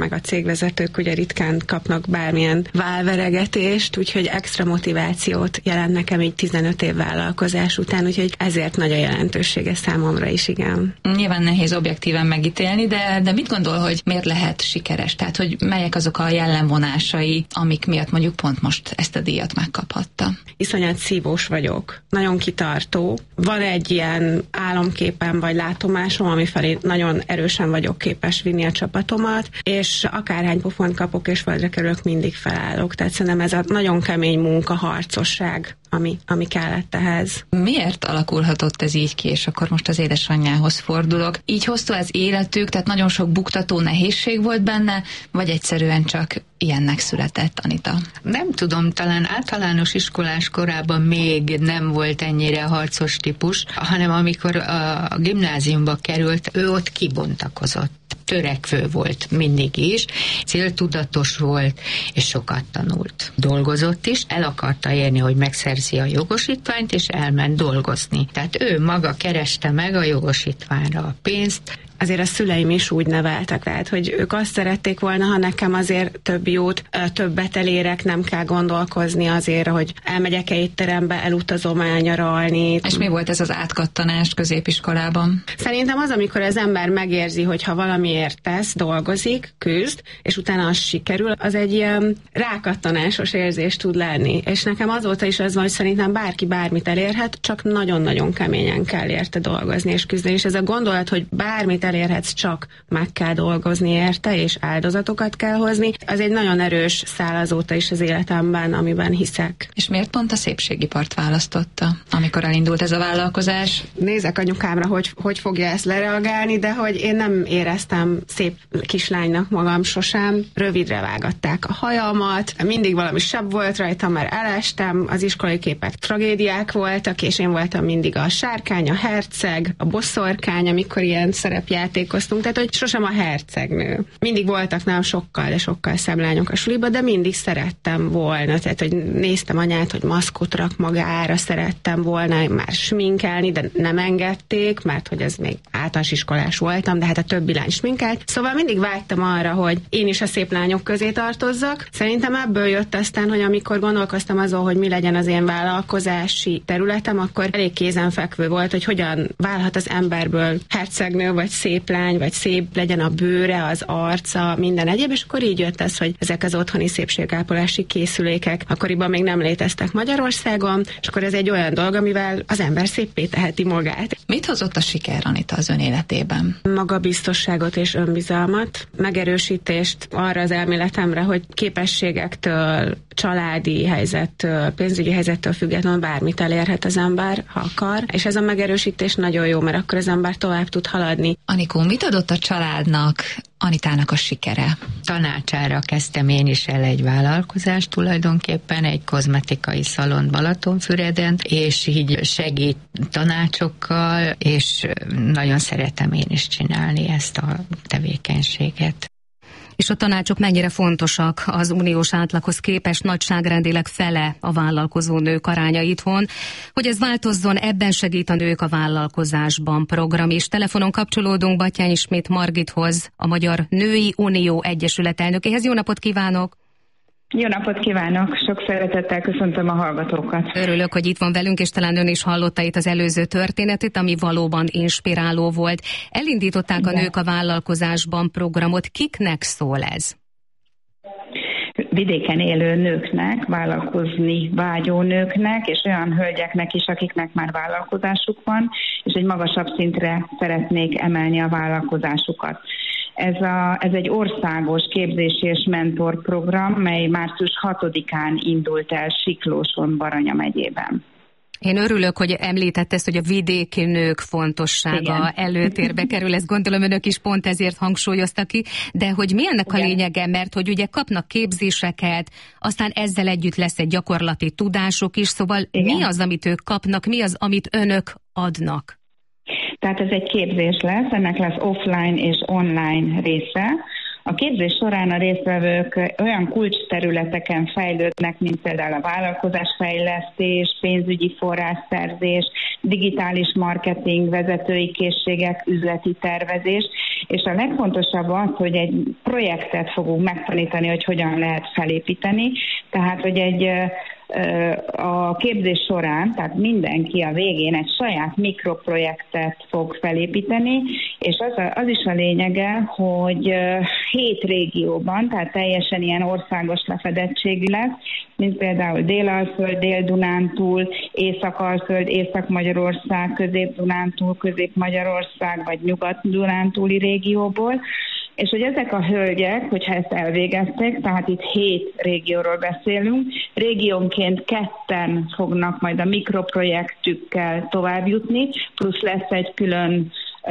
cégvezetők ugye ritkán kapnak bármilyen válveregetést, úgyhogy extra motivációt jelent nekem így tizenöt év vállalkozás után, úgyhogy ezért nagy a jelentősége számomra is, igen. Nyilván nehéz objektíven megítélni, de, de mit gondol, hogy miért lehet sikeres? Tehát, hogy melyek azok a jellemvonásai, amik miatt mondjuk pont most ezt a díjat megkaphatta? Iszonyat szívós vagyok, nagyon kitartó. Van egy ilyen álomképem vagy látomásom, ami felé nagyon erősen vagyok képes vinni a csapatomat, és akárhány pofont kapok és földre kerülök, mindig felállok. Tehát szerintem ez a nagyon kemény munka, harcosság, ami, ami kellett ehhez. Miért alakulhatott ez így ki, és akkor most az édesanyjához fordulok? Így hozta az életük, tehát nagyon sok buktató nehézség volt benne, vagy egyszerűen csak ilyennek született, Anita? Nem tudom, talán általános iskolás korában még nem volt ennyire harcos típus, hanem amikor a gimnáziumba került, ő ott kibontakozott. Törekvő volt mindig is, céltudatos volt, és sokat tanult. Dolgozott is, el akarta érni, hogy megszerzi a jogosítványt, és elment dolgozni. Tehát ő maga kereste meg a jogosítványra a pénzt. Azért a szüleim is úgy neveltek, tehát, hogy ők azt szerették volna, ha nekem azért több jót, többet elérek, nem kell gondolkozni azért, hogy elmegyek-e étterembe, elutazom elnyaralni. És mi volt ez az átkattanás középiskolában? Szerintem az, amikor az ember megérzi, hogy ha valamiért tesz, dolgozik, küzd, és utána az sikerül, az egy ilyen rákattanásos érzés tud lenni. És nekem azóta is az van, hogy szerintem bárki bármit elérhet, csak nagyon-nagyon keményen kell érte dolgozni és küzdeni. És ez a gondolat, hogy bármit elérhetsz, csak meg kell dolgozni érte, és áldozatokat kell hozni. Az egy nagyon erős szál azóta is az életemben, amiben hiszek. És miért pont a szépségipart választotta, amikor elindult ez a vállalkozás? Nézek anyukámra, hogy hogy fogja ezt lereagálni, de hogy én nem éreztem szép kislánynak magam sosem. Rövidre vágatták a hajamat, mindig valami sebb volt rajtam, mert elestem, az iskolai képek tragédiák voltak, és én voltam mindig a sárkány, a herceg, a boszorkány, amikor ilyen szerep játékoztunk, tehát hogy sosem a hercegnő. Mindig voltak nálam sokkal, de sokkal szebb lányok a suliba, de mindig szerettem volna, tehát hogy néztem anyát, hogy maszkot rak magára, szerettem volna már sminkelni, de nem engedték, mert hogy ez még általános iskolás voltam, de hát a többi lány sminkelt. Szóval mindig vágytam arra, hogy én is a szép lányok közé tartozzak. Szerintem ebből jött aztán, hogy amikor gondolkoztam azon, hogy mi legyen az én vállalkozási területem, akkor elég kézenfekvő volt, hogy hogyan válhat az emberből hercegnő, vagy szép lány, vagy szép legyen a bőre, az arca, minden egyéb, és akkor így jött ez, hogy ezek az otthoni szépségápolási készülékek akkoriban még nem léteztek Magyarországon, és akkor ez egy olyan dolog, amivel az ember széppé teheti magát. Mit hozott a siker, Anita, az ön életében? Magabiztosságot és önbizalmat, megerősítést arra az elméletemre, hogy képességektől, családi helyzettől, pénzügyi helyzettől függetlenül bármit elérhet az ember, ha akar, és ez a megerősítés nagyon jó, mert akkor az ember tovább tud haladni. Anikó, mit adott a családnak, Anitának a sikere? Tanácsára kezdtem én is el egy vállalkozást tulajdonképpen, egy kozmetikai szalon Balatonfüreden, és így segít tanácsokkal, és nagyon szeretem én is csinálni ezt a tevékenységet. És a tanácsok mennyire fontosak az uniós átlaghoz képest, nagyságrendileg fele a vállalkozó nők aránya itthon. Hogy ez változzon, ebben segít a Nők a Vállalkozásban program is. Telefonon kapcsolódunk Batthyány Schmidt Margithoz, a Magyar Női Unió Egyesület elnökéhez. Jó napot kívánok! Jó napot kívánok! Sok szeretettel köszöntöm a hallgatókat. Örülök, hogy itt van velünk, és talán ön is hallotta itt az előző történetét, ami valóban inspiráló volt. Elindították Igen. a Nők a Vállalkozásban programot. Kiknek szól ez? Vidéken élő nőknek, vállalkozni vágyó nőknek, és olyan hölgyeknek is, akiknek már vállalkozásuk van, és egy magasabb szintre szeretnék emelni a vállalkozásukat. Ez, a, ez egy országos képzési és mentorprogram, mely március hatodikán indult el Siklóson, Baranya megyében. Én örülök, hogy említett ezt, hogy a vidéki nők fontossága Igen. előtérbe kerül, ezt gondolom önök is pont ezért hangsúlyoztak ki, de hogy mi ennek Igen. a lényege, mert hogy ugye kapnak képzéseket, aztán ezzel együtt lesz egy gyakorlati tudásuk is, szóval Igen. mi az, amit ők kapnak, mi az, amit önök adnak? Tehát ez egy képzés lesz, ennek lesz offline és online része. A képzés során a résztvevők olyan kulcsterületeken fejlődnek, mint például a vállalkozásfejlesztés, pénzügyi forrásszerzés, digitális marketing, vezetői készségek, üzleti tervezés, és a legfontosabb az, hogy egy projektet fogunk megtanítani, hogy hogyan lehet felépíteni, tehát hogy egy a képzés során, tehát mindenki a végén egy saját mikroprojektet fog felépíteni, és az, a, az is a lényege, hogy hét régióban, tehát teljesen ilyen országos lefedettség lesz, mint például Dél-Alföld, Dél-Dunántúl, Észak-Alföld, Észak-Magyarország, Közép-Dunántúl, Közép-Magyarország vagy Nyugat-Dunántúli régióból, és hogy ezek a hölgyek, hogyha ezt elvégezték, tehát itt hét régióról beszélünk, régiónként ketten fognak majd a mikroprojektükkel tovább jutni, plusz lesz egy külön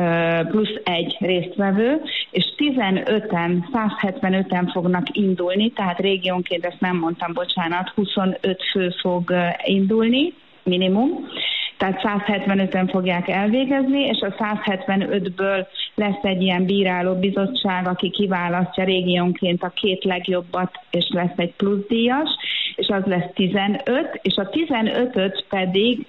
plusz egy résztvevő, és tizenöten, százhetvenöten fognak indulni, tehát régiónként, ezt nem mondtam, bocsánat, huszonöt fő fog indulni, minimum, tehát százhetvenöten fogják elvégezni, és a százhetvenötből lesz egy ilyen bírálóbizottság, aki kiválasztja régiónként a két legjobbat, és lesz egy pluszdíjas, és az lesz tizenöt, és a tizenötöt pedig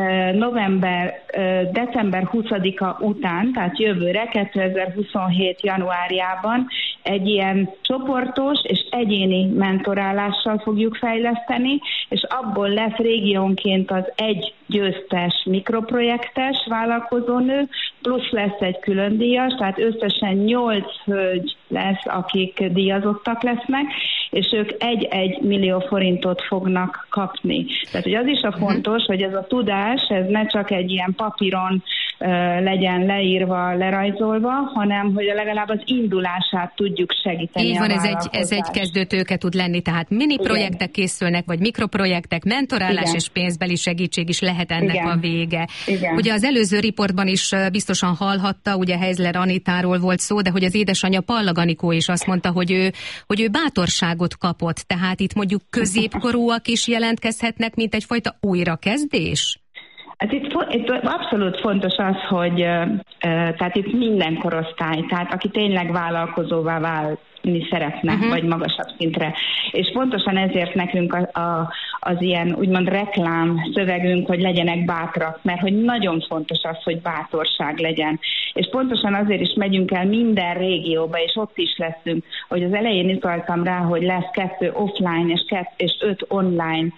november, december huszadika után, tehát jövőre, kétezer-huszonhét januárjában egy ilyen csoportos és egyéni mentorálással fogjuk fejleszteni, és abból lesz régiónként az egy győztes mikroprojektes vállalkozónő, plusz lesz egy külön díjas, tehát összesen nyolc hölgy lesz, akik díjazottak lesznek, és ők egy-egy millió forintot fognak kapni. Tehát hogy az is a fontos, hogy ez a tudás, ez ne csak egy ilyen papíron uh, legyen leírva, lerajzolva, hanem hogy legalább az indulását tudjuk segíteni. Így van, ez egy, ez egy kezdőtőke tud lenni, tehát mini projektek készülnek, vagy mikroprojektek, mentorálás Igen. és pénzbeli segítség is lehet ennek Igen. a vége. Igen. Ugye az előző riportban is biztosan hallhatta, ugye Heizler Anitáról volt szó, de hogy az édesanyja Pallag Anikó is azt mondta, hogy ő, hogy ő bátorságot kapott, tehát itt mondjuk középkorúak is jelentkezhetnek, mint egyfajta újrakezdés? Hát itt, itt abszolút fontos az, hogy uh, tehát itt minden korosztály, tehát aki tényleg vállalkozóvá válni szeretne, uh-huh. vagy magasabb szintre. És pontosan ezért nekünk a, a, az ilyen úgymond reklám szövegünk, hogy legyenek bátrak, mert hogy nagyon fontos az, hogy bátorság legyen. És pontosan azért is megyünk el minden régióba, és ott is leszünk, hogy az elején utaltam rá, hogy lesz kettő offline és, kett, és öt online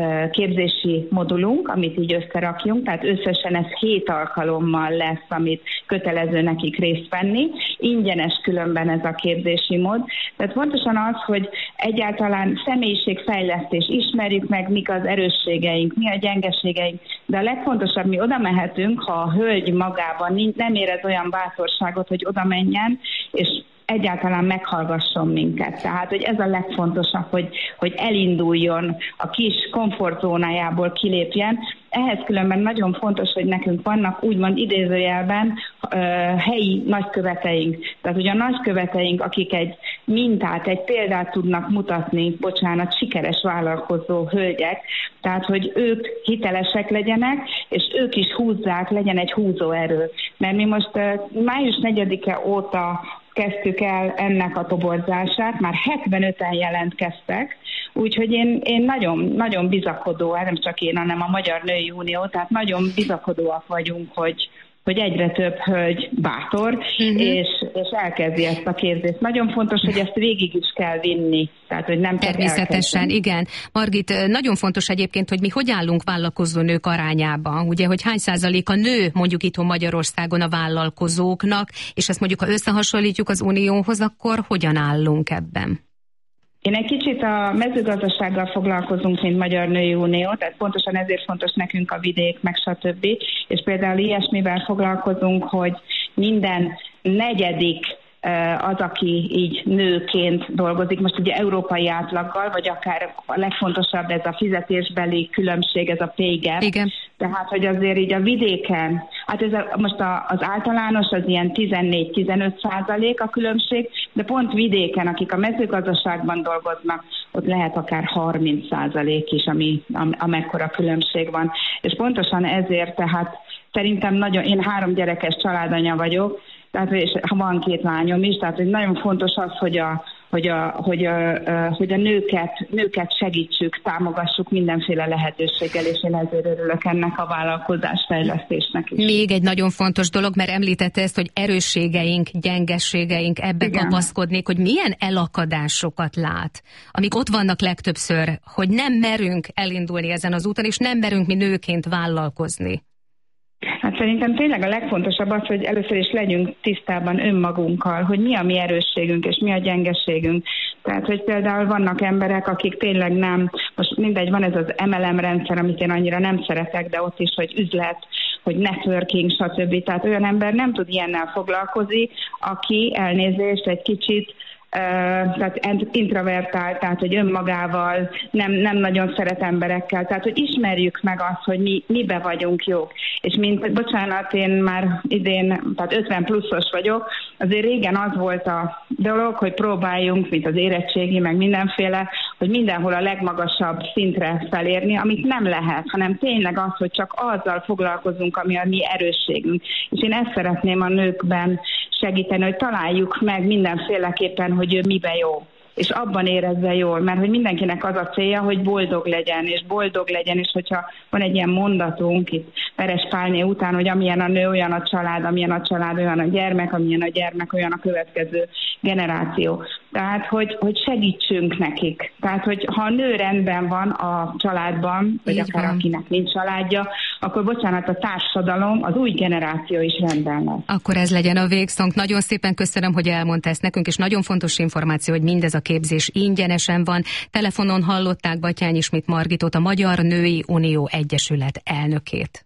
képzési modulunk, amit így összerakjunk, tehát összesen ez hét alkalommal lesz, amit kötelező nekik részt venni. Ingyenes különben ez a képzési mód. Tehát pontosan az, hogy egyáltalán személyiségfejlesztés, ismerjük meg, mik az erősségeink, mi a gyengeségeink, de a legfontosabb, mi oda mehetünk, ha a hölgy magában nem érez olyan bátorságot, hogy oda menjen, és egyáltalán meghallgasson minket. Tehát, hogy ez a legfontosabb, hogy, hogy elinduljon, a kis komfortzónájából kilépjen. Ehhez különben nagyon fontos, hogy nekünk vannak úgymond idézőjelben uh, helyi nagyköveteink. Tehát ugye a nagyköveteink, akik egy mintát, egy példát tudnak mutatni, bocsánat, sikeres vállalkozó hölgyek, tehát hogy ők hitelesek legyenek, és ők is húzzák, legyen egy húzóerő. Mert mi most uh, május negyedike óta kezdtük el ennek a toborzását, már hetvenöten jelentkeztek, úgyhogy én, én nagyon, nagyon bizakodó, nem csak én, hanem a Magyar Női Unió, tehát nagyon bizakodóak vagyunk, hogy, hogy egyre több hölgy bátor, uh-huh. és, és elkezdi ezt a képzést. Nagyon fontos, hogy ezt végig is kell vinni. Tehát, hogy nem Természetesen, elkezdeni. Igen. Margit, nagyon fontos egyébként, hogy mi hogy állunk vállalkozó nők arányában. Ugye, hogy hány százalék a nő mondjuk itthon Magyarországon a vállalkozóknak, és ezt mondjuk, ha összehasonlítjuk az Unióhoz, akkor hogyan állunk ebben? Én egy kicsit a mezőgazdasággal foglalkozunk, mint Magyar Női Unió, tehát pontosan ezért fontos nekünk a vidék, meg stb. És például ilyesmivel foglalkozunk, hogy minden negyedik az, aki így nőként dolgozik, most ugye európai átlaggal, vagy akár a legfontosabb ez a fizetésbeli különbség, ez a pay gap. Igen. Tehát, hogy azért így a vidéken, hát ez a, most a, az általános az ilyen tizennégy-tizenöt százalék a különbség, de pont vidéken, akik a mezőgazdaságban dolgoznak, ott lehet akár harminc százalék is, ami, am, amekkora különbség van. És pontosan ezért tehát szerintem nagyon, én három gyerekes családanya vagyok, tehát és van két lányom is, tehát hogy nagyon fontos az, hogy a hogy a, hogy a, hogy a nőket, nőket segítsük, támogassuk mindenféle lehetőséggel, és én ezért örülök ennek a vállalkozásfejlesztésnek is. Még egy nagyon fontos dolog, mert említette ezt, hogy erősségeink, gyengességeink, ebbe Igen. kapaszkodnék, hogy milyen elakadásokat lát, amik ott vannak legtöbbször, hogy nem merünk elindulni ezen az úton, és nem merünk mi nőként vállalkozni. Hát szerintem tényleg a legfontosabb az, hogy először is legyünk tisztában önmagunkkal, hogy mi a mi erősségünk és mi a gyengeségünk. Tehát, hogy például vannak emberek, akik tényleg nem, most mindegy, van ez az em el em rendszer, amit én annyira nem szeretek, de ott is, hogy üzlet, hogy networking, stb. Tehát olyan ember nem tud ilyennel foglalkozni, aki elnézést egy kicsit Uh, tehát introvertált, tehát hogy önmagával nem, nem nagyon szeret emberekkel, tehát hogy ismerjük meg azt, hogy mi, mibe vagyunk jók. És mint, bocsánat, én már idén, tehát ötven pluszos vagyok, azért régen az volt a dolog, hogy próbáljunk, mint az érettségi, meg mindenféle, hogy mindenhol a legmagasabb szintre felérni, amit nem lehet, hanem tényleg az, hogy csak azzal foglalkozunk, ami a mi erősségünk. És én ezt szeretném a nőkben segíteni, hogy találjuk meg mindenféleképpen, hogy ő miben jó, és abban érezze jól, mert hogy mindenkinek az a célja, hogy boldog legyen, és boldog legyen, és hogyha van egy ilyen mondatunk itt Veres Pálné után, hogy amilyen a nő, olyan a család, amilyen a család, olyan a gyermek, amilyen a gyermek, olyan a következő generáció. Tehát, hogy, hogy segítsünk nekik. Tehát, hogy ha a nő rendben van a családban, vagy akár akinek nincs családja, akkor bocsánat, a társadalom, az új generáció is rendben lesz. Akkor ez legyen a végszónk. Nagyon szépen köszönöm, hogy elmondta ezt nekünk, és nagyon fontos információ, hogy mindez a képzés ingyenesen van. Telefonon hallották Batthyány Schmidt Margitot, a Magyar Női Unió Egyesület elnökét.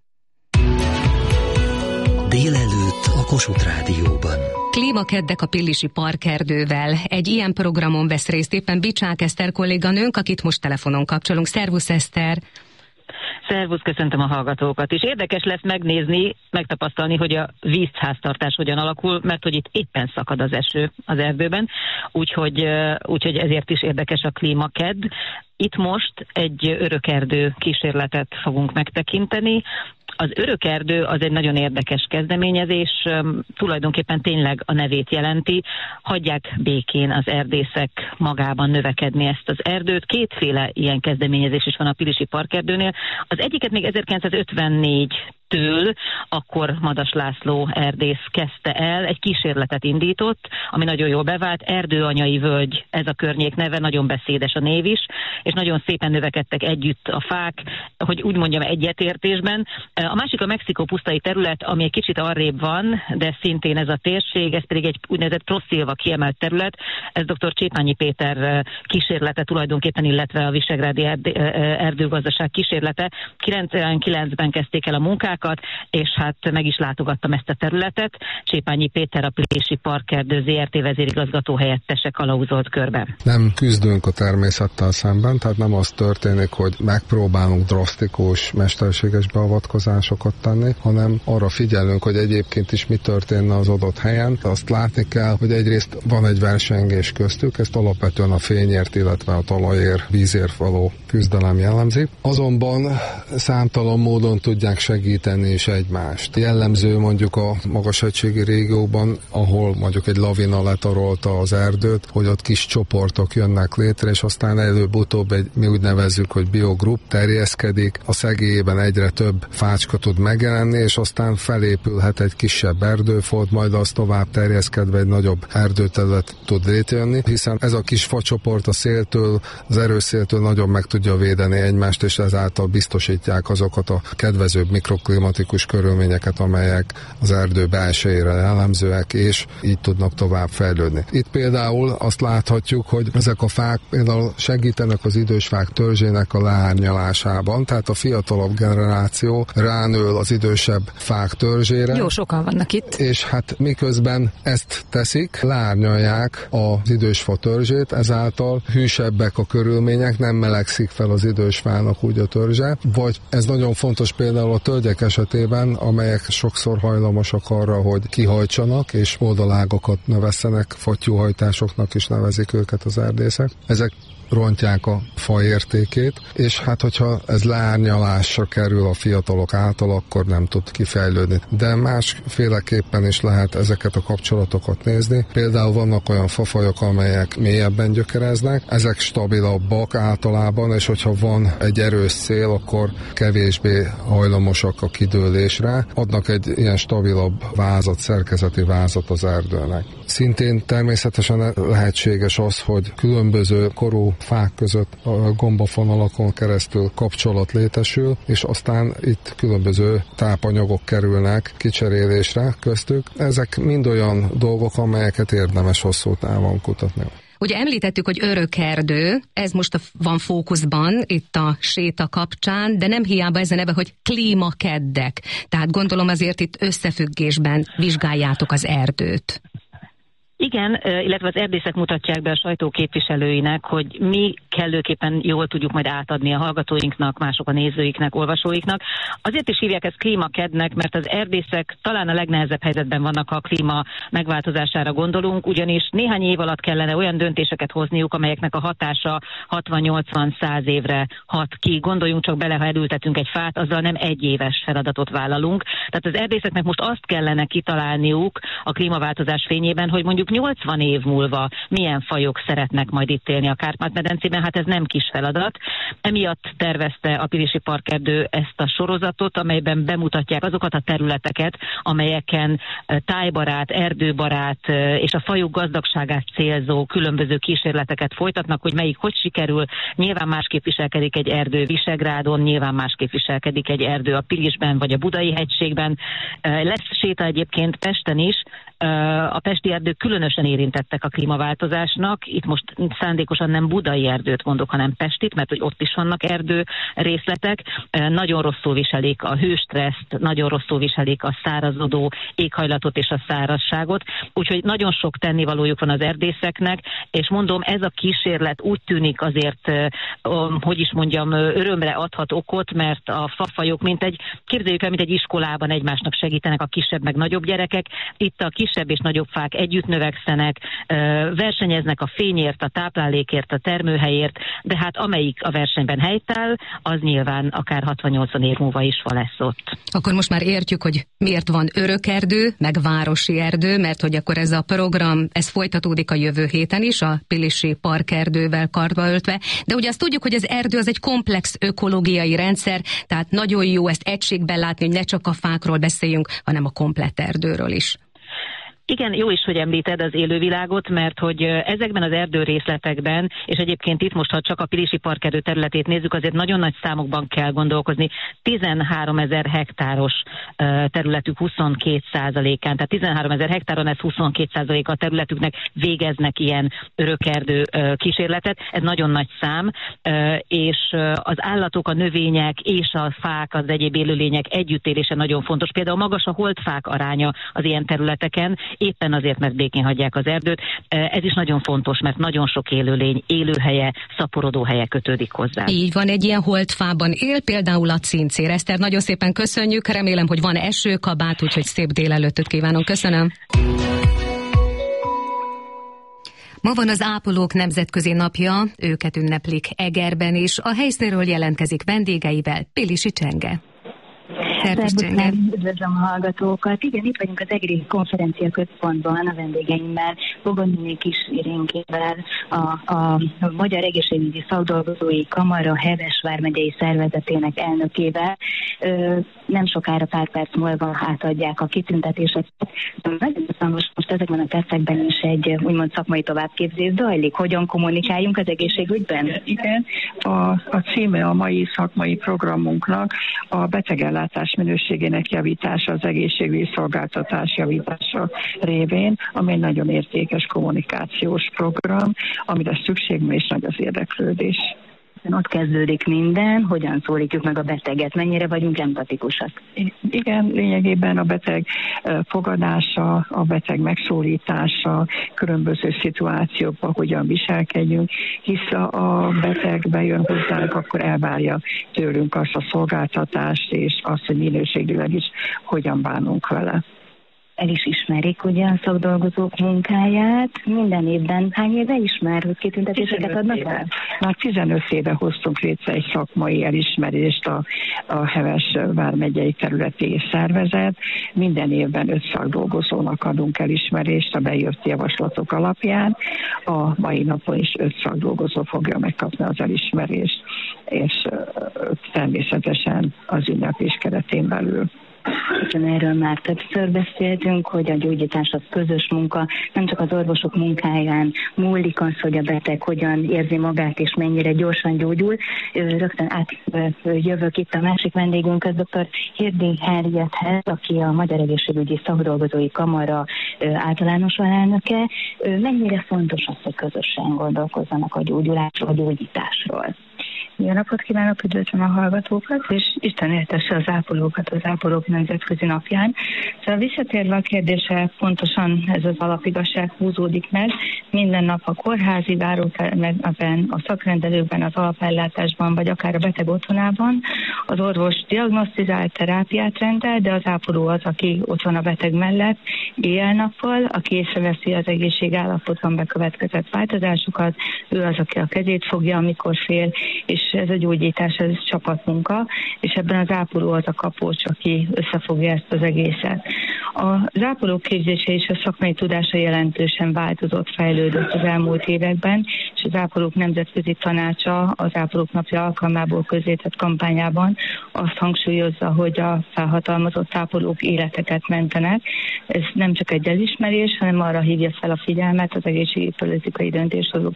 Délelőtt a Kossuth Rádióban. Klímakeddek a Pillisi Parkerdővel. Egy ilyen programon vesz részt éppen Bicsák Eszter kolléganőnk, akit most telefonon kapcsolunk. Szervusz, Eszter! Szervusz, köszöntöm a hallgatókat. És érdekes lesz megnézni, megtapasztalni, hogy a vízháztartás hogyan alakul, mert hogy itt éppen szakad az eső az erdőben, úgyhogy, úgyhogy ezért is érdekes a klímakedd. Itt most egy örökerdő kísérletet fogunk megtekinteni. Az örökerdő az egy nagyon érdekes kezdeményezés, tulajdonképpen tényleg a nevét jelenti, hagyják békén az erdészek magában növekedni ezt az erdőt. Kétféle ilyen kezdeményezés is van a Pillisi Parkerdőnél. Az egyiket még ezerkilencszázötvennégy től akkor Madas László erdész kezdte el, egy kísérletet indított, ami nagyon jól bevált, Erdőanyai Völgy, ez a környék neve, nagyon beszédes a név is, és nagyon szépen növekedtek együtt a fák, hogy úgy mondjam, egyetértésben. A másik a Mexikó pusztai terület, ami egy kicsit arrébb van, de szintén ez a térség, ez pedig egy úgynevezett Proszilva kiemelt terület, ez dr. Csépányi Péter kísérlete tulajdonképpen, illetve a Visegrádi erdőgazdaság kísérlete. kilencvenkilencben kezdték el a munkák, és hát meg is látogattam ezt a területet. Csépányi Péter, a Pillisi Parkerdő zé er té vezérigazgató helyettese kalauzolt körbe. Nem küzdünk a természettel szemben, tehát nem az történik, hogy megpróbálunk drasztikus, mesterséges beavatkozásokat tenni, hanem arra figyelünk, hogy egyébként is mi történne az adott helyen. Azt látni kell, hogy egyrészt van egy versengés köztük, ezt alapvetően a fényért, illetve a talajért, vízért való küzdelem jellemzi. Azonban számtalan módon tudják segíteni és egymást. Jellemző mondjuk a magashegységi régióban, ahol mondjuk egy lavina letarolta az erdőt, hogy ott kis csoportok jönnek létre, és aztán előbb-utóbb egy, mi úgy nevezzük, hogy biogrup terjeszkedik, a szegélyében egyre több fácska tud megjelenni, és aztán felépülhet egy kisebb erdőfolt, majd az tovább terjeszkedve egy nagyobb erdőterület tud létrejönni, hiszen ez a kis facsoport a széltől, az erős széltől nagyon meg tudja védeni egymást, és ezáltal biztosítják azokat a kedvezőbb mikroklimatikus körülményeket, amelyek az erdő belsejére jellemzőek, és így tudnak tovább fejlődni. Itt például azt láthatjuk, hogy ezek a fák például segítenek az idős fák törzsének a leárnyalásában, tehát a fiatalabb generáció ránől az idősebb fák törzsére. Jó sokan vannak itt. És hát miközben ezt teszik, leárnyalják az idős fa törzsét, ezáltal hűsebbek a körülmények, nem melegszik fel az idős fának úgy a törzse, vagy ez nagyon fontos például a tölgyek esetében, amelyek sokszor hajlamosak arra, hogy kihajtsanak, és oldalágokat növesszenek, fattyúhajtásoknak is nevezik őket az erdészek. Ezek rontják a fa értékét, és hát hogyha ez leárnyalásra kerül a fiatalok által, akkor nem tud kifejlődni. De másféleképpen is lehet ezeket a kapcsolatokat nézni. Például vannak olyan fafajok, amelyek mélyebben gyökereznek, ezek stabilabbak általában, és hogyha van egy erős szél, akkor kevésbé hajlamosak a kidőlésre, adnak egy ilyen stabilabb vázat, szerkezeti vázat az erdőnek. Szintén természetesen lehetséges az, hogy különböző korú fák között a gombafonalakon keresztül kapcsolat létesül, és aztán itt különböző tápanyagok kerülnek kicserélésre köztük. Ezek mind olyan dolgok, amelyeket érdemes hosszú távon kutatni. Ugye említettük, hogy örökerdő, ez most van fókuszban itt a séta kapcsán, de nem hiába ez a neve, hogy klímakeddek. Tehát gondolom azért itt összefüggésben vizsgáljátok az erdőt. Igen, illetve az erdészek mutatják be a sajtó képviselőinek, hogy mi kellőképpen jól tudjuk majd átadni a hallgatóinknak, mások a nézőiknek, olvasóiknak. Azért is hívják ezt klímakednek, mert az erdészek talán a legnehezebb helyzetben vannak, ha a klíma megváltozására gondolunk, ugyanis néhány év alatt kellene olyan döntéseket hozniuk, amelyeknek a hatása hatvan-nyolcvan-száz évre hat ki. Gondoljunk csak bele, ha elültetünk egy fát, azzal nem egy éves feladatot vállalunk. Tehát az erdészeknek most azt kellene kitalálniuk a klímaváltozás fényében, hogy mondjuk nyolcvan év múlva milyen fajok szeretnek majd itt élni a Kárpát-medencében, hát ez nem kis feladat. Emiatt tervezte a Pilisi Parkerdő ezt a sorozatot, amelyben bemutatják azokat a területeket, amelyeken tájbarát, erdőbarát és a fajok gazdagságát célzó különböző kísérleteket folytatnak, hogy melyik hogy sikerül. Nyilván másképp viselkedik egy erdő Visegrádon, nyilván másképp viselkedik egy erdő a Pilisben vagy a Budai hegységben. Lesz séta egyébként Pesten is. A pesti erdők különösen érintettek a klímaváltozásnak. Itt most szándékosan nem budai erdőt mondok, hanem pestit, mert hogy ott is vannak erdő részletek. Nagyon rosszul viselik a hőstresszt, nagyon rosszul viselik a szárazodó éghajlatot és a szárazságot. Úgyhogy nagyon sok tennivalójuk van az erdészeknek, és mondom, ez a kísérlet úgy tűnik azért, hogy is mondjam, örömre adhat okot, mert a fafajok, mint egy, képzeljük el, mint egy iskolában egymásnak segítenek a kisebb meg nagyobb gyerekek. Itt a kisebb és nagyobb fák együtt növekszenek, versenyeznek a fényért, a táplálékért, a termőhelyért, de hát amelyik a versenyben helytáll, az nyilván akár hatvan-nyolcvan év múlva is fa lesz ott. Akkor most már értjük, hogy miért van örökerdő, meg városi erdő, mert hogy akkor ez a program, ez folytatódik a jövő héten is, a Pilisi Parkerdővel karba öltve, de ugye azt tudjuk, hogy az erdő az egy komplex ökológiai rendszer, tehát nagyon jó ezt egységben látni, hogy ne csak a fákról beszéljünk, hanem a komplett erdőről is. Igen, jó is, hogy említed az élővilágot, mert hogy ezekben az erdőrészletekben, és egyébként itt most, ha csak a Pilisi Parkerdő területét nézzük, azért nagyon nagy számokban kell gondolkozni. tizenháromezer hektáros területük huszonkét százalékán, tehát tizenháromezer hektáron ez huszonkét százalék a területüknek végeznek ilyen örökerdő kísérletet. Ez nagyon nagy szám, és az állatok, a növények és a fák, az egyéb élőlények együttélése nagyon fontos. Például magas a holdfák aránya az ilyen területeken, éppen azért, mert békén hagyják az erdőt. Ez is nagyon fontos, mert nagyon sok élőlény élőhelye, szaporodóhelye kötődik hozzá. Így van, egy ilyen holdfában él például a cincér. Eszter, nagyon szépen köszönjük, remélem, hogy van esőkabát, úgyhogy szép délelőttöt kívánunk. Köszönöm. Ma van az ápolók nemzetközi napja, őket ünneplik Egerben is. A helyszínről jelentkezik vendégeivel Pilisi Csenge. Üdvözlöm a hallgatókat. Igen, itt vagyunk az Egri Konferencia Központban a vendégeimmel, Bogondini Kis Irénkével, a, a Magyar Egészségügyi Szakdolgozói Kamara Heves vármegyei szervezetének elnökével. Ö, nem sokára, pár perc múlva átadják a kitüntetéseket. Most, most ezekben a percekben is egy úgymond szakmai továbbképzés zajlik. Hogyan kommunikáljunk az egészségügyben? Igen, a, a címe a mai szakmai programunknak a betegellátás minőségének javítása, az egészségügyi szolgáltatás javítása révén, ami egy nagyon értékes kommunikációs program, amire szükség van és nagy az érdeklődés. hiszen ott kezdődik minden, hogyan szólítjuk meg a beteget, mennyire vagyunk empatikusak. Igen, lényegében a beteg fogadása, a beteg megszólítása, különböző szituációkban hogyan viselkedjünk, hisz a beteg bejön hozzánk, akkor elvárja tőlünk azt a szolgáltatást, és azt, hogy minőségileg is hogyan bánunk vele. El is ismerik ugye a szakdolgozók munkáját. Minden évben hány éve ismer, hogy kitüntetéseket adnak el? Már tizenöt éve hoztunk létre egy szakmai elismerést a, a Heves vármegyei területi szervezet. Minden évben öt szakdolgozónak adunk elismerést a bejött javaslatok alapján. A mai napon is öt szakdolgozó fogja megkapni az elismerést, és természetesen az ünneplés keretén belül. Erről már többször beszéltünk, hogy a gyógyítás az közös munka, nem csak az orvosok munkáján múlik az, hogy a beteg hogyan érzi magát és mennyire gyorsan gyógyul. Rögtön átjövök itt a másik vendégünkhöz, dr. Hirding Henriethez, aki a Magyar Egészségügyi Szakdolgozói Kamara általános alelnöke. Mennyire fontos az, hogy közösen gondolkozzanak a gyógyulásról, a gyógyításról? Jó napot kívánok, üdvözlöm a hallgatókat, és Isten éltesse az ápolókat az ápolók nemzetközi napján. Szóval visszatérve a kérdésre, pontosan ez az alapigasság húzódik meg. Minden nap a kórházi várótermekben, a szakrendelőkben, az alapellátásban, vagy akár a beteg otthonában az orvos diagnosztizál, terápiát rendel, de az ápoló az, aki ott van a beteg mellett éjjel-nappal, aki észreveszi az egészségállapotban bekövetkezett változásokat, ő az, aki a kezét fogja, amikor fél, és ez a gyógyítás, ez csapatmunka, és ebben az ápoló az a kapocs, aki összefogja ezt az egészet. Az ápolók képzése és a szakmai tudása jelentősen változott, fejlődött az elmúlt években, és az ápolók nemzetközi tanácsa az ápolók napja alkalmából közzétett kampányában azt hangsúlyozza, hogy a felhatalmazott ápolók életeket mentenek. Ez nem csak egy elismerés, hanem arra hívja fel a figyelmet az egészségügyi politikai döntéshozók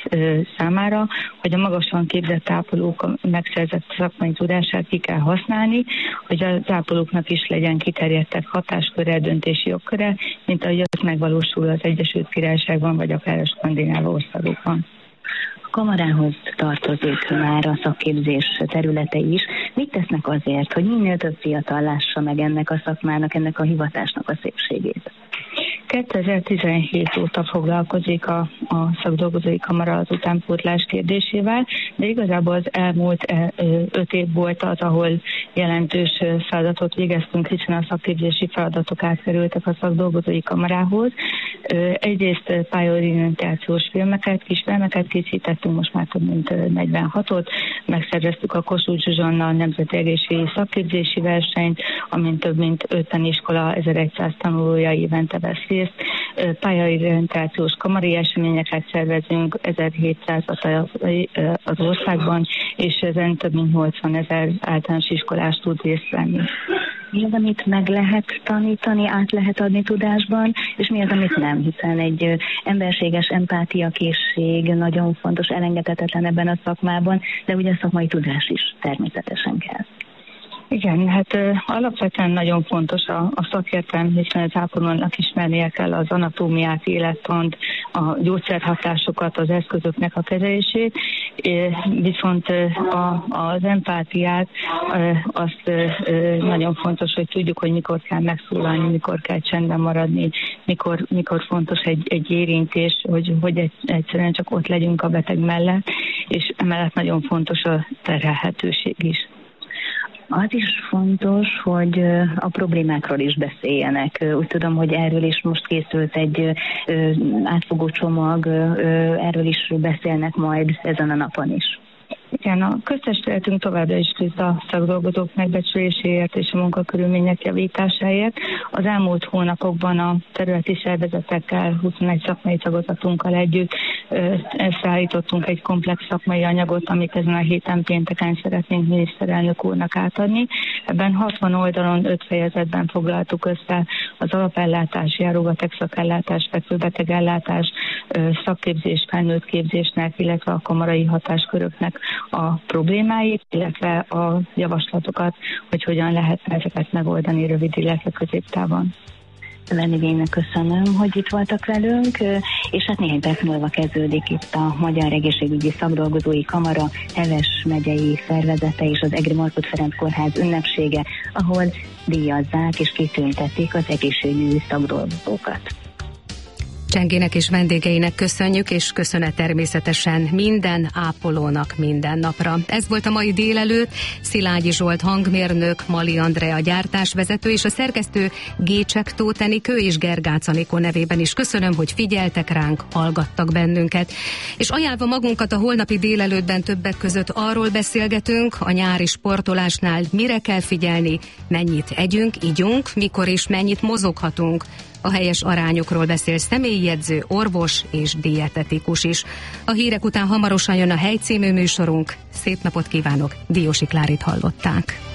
számára, hogy a magasan képzett ápolók megszerzett szakmai tudását ki kell használni, hogy az ápolóknak is legyen kiterjedtebb hatásköre, döntési jogköre, mint ahogy az megvalósul az Egyesült Királyságban, vagy akár a skandináv országokban. A kamarához tartozik már a szakképzés területe is. Mit tesznek azért, hogy minél több fiatal lássa meg ennek a szakmának, ennek a hivatásnak a szépségét? kétezer-tizenhét óta foglalkozik a, a szakdolgozói kamara az utánpótlás kérdésével, de igazából az elmúlt öt év volt az, ahol jelentős feladatot végeztünk, hiszen a szakképzési feladatok átkerültek a szakdolgozói kamarához. Egyrészt pályaorientációs filmeket, kisfilmeket készítettünk, most már több mint negyvenhatot, megszerveztük a Kossuth Zsuzsanna Nemzeti Egészségügyi Szakképzési Versenyt, amin több mint ötven iskola ezerszáz tanulója évente vesz részt. Pályaorientációs kamari eseményeket szervezünk, ezerhétszázat az országban, és ezen több mint nyolcvan ezer általános iskolás tud részt venni. Mi az, amit meg lehet tanítani, át lehet adni tudásban, és mi az, amit nem, hiszen egy emberséges empátiakészség nagyon fontos, elengedhetetlen ebben a szakmában, de ugye a szakmai tudás is természetesen kell. Igen, hát ö, alapvetően nagyon fontos a, a szakértelem, hiszen az ápolónak ismernie kell az anatómiát, élettant, a gyógyszerhatásokat, az eszközöknek a kezelését, é, viszont ö, a, az empátiát, ö, azt ö, nagyon fontos, hogy tudjuk, hogy mikor kell megszólalni, mikor kell csendben maradni, mikor, mikor fontos egy, egy érintés, hogy, hogy egy, egyszerűen csak ott legyünk a beteg mellett, és emellett nagyon fontos a terhelhetőség is. Az is fontos, hogy a problémákról is beszéljenek. Úgy tudom, hogy erről is most készült egy átfogó csomag, erről is beszélnek majd ezen a napon is. Igen, a köztestületünk továbbra is küzd a szakdolgozók megbecsüléséért és a munkakörülmények javításáért. Az elmúlt hónapokban a területi szervezetekkel, huszonegy szakmai tagozatunkkal együtt összeállítottunk egy komplex szakmai anyagot, amit ezen a héten pénteken szeretnénk miniszterelnök úrnak átadni. Ebben hatvan oldalon, öt fejezetben foglaltuk össze az alapellátás, járóbeteg szakellátás, fekvőbetegellátás, szakképzés, felnőtt képzésnek, illetve a kamarai hatásköröknek a problémáit, illetve a javaslatokat, hogy hogyan lehet ezeket megoldani rövid, illetve középtávon. vendégeinknek köszönöm, hogy itt voltak velünk, és hát néhány perc múlva kezdődik itt a Magyar Egészségügyi Szakdolgozói Kamara Heves megyei szervezete és az Egri Markhot Ferenc Kórház ünnepsége, ahol díjazzák és kitüntetik az egészségügyi szakdolgozókat. Csengének és vendégeinek köszönjük, és köszönet természetesen minden ápolónak minden napra. Ez volt a mai délelőtt. Szilágyi Zsolt hangmérnök, Mali Andrea gyártásvezető és a szerkesztő Gécsek Tóth Enikő és Gergác Anikó nevében is köszönöm, hogy figyeltek ránk, hallgattak bennünket. És ajánlva magunkat a holnapi délelőttben többek között arról beszélgetünk, a nyári sportolásnál mire kell figyelni, mennyit együnk, igyunk, mikor és mennyit mozoghatunk. A helyes arányokról beszél személyi edző, orvos és dietetikus is. A hírek után hamarosan jön a Hely című műsorunk. Szép napot kívánok, Diósi Klárit hallották.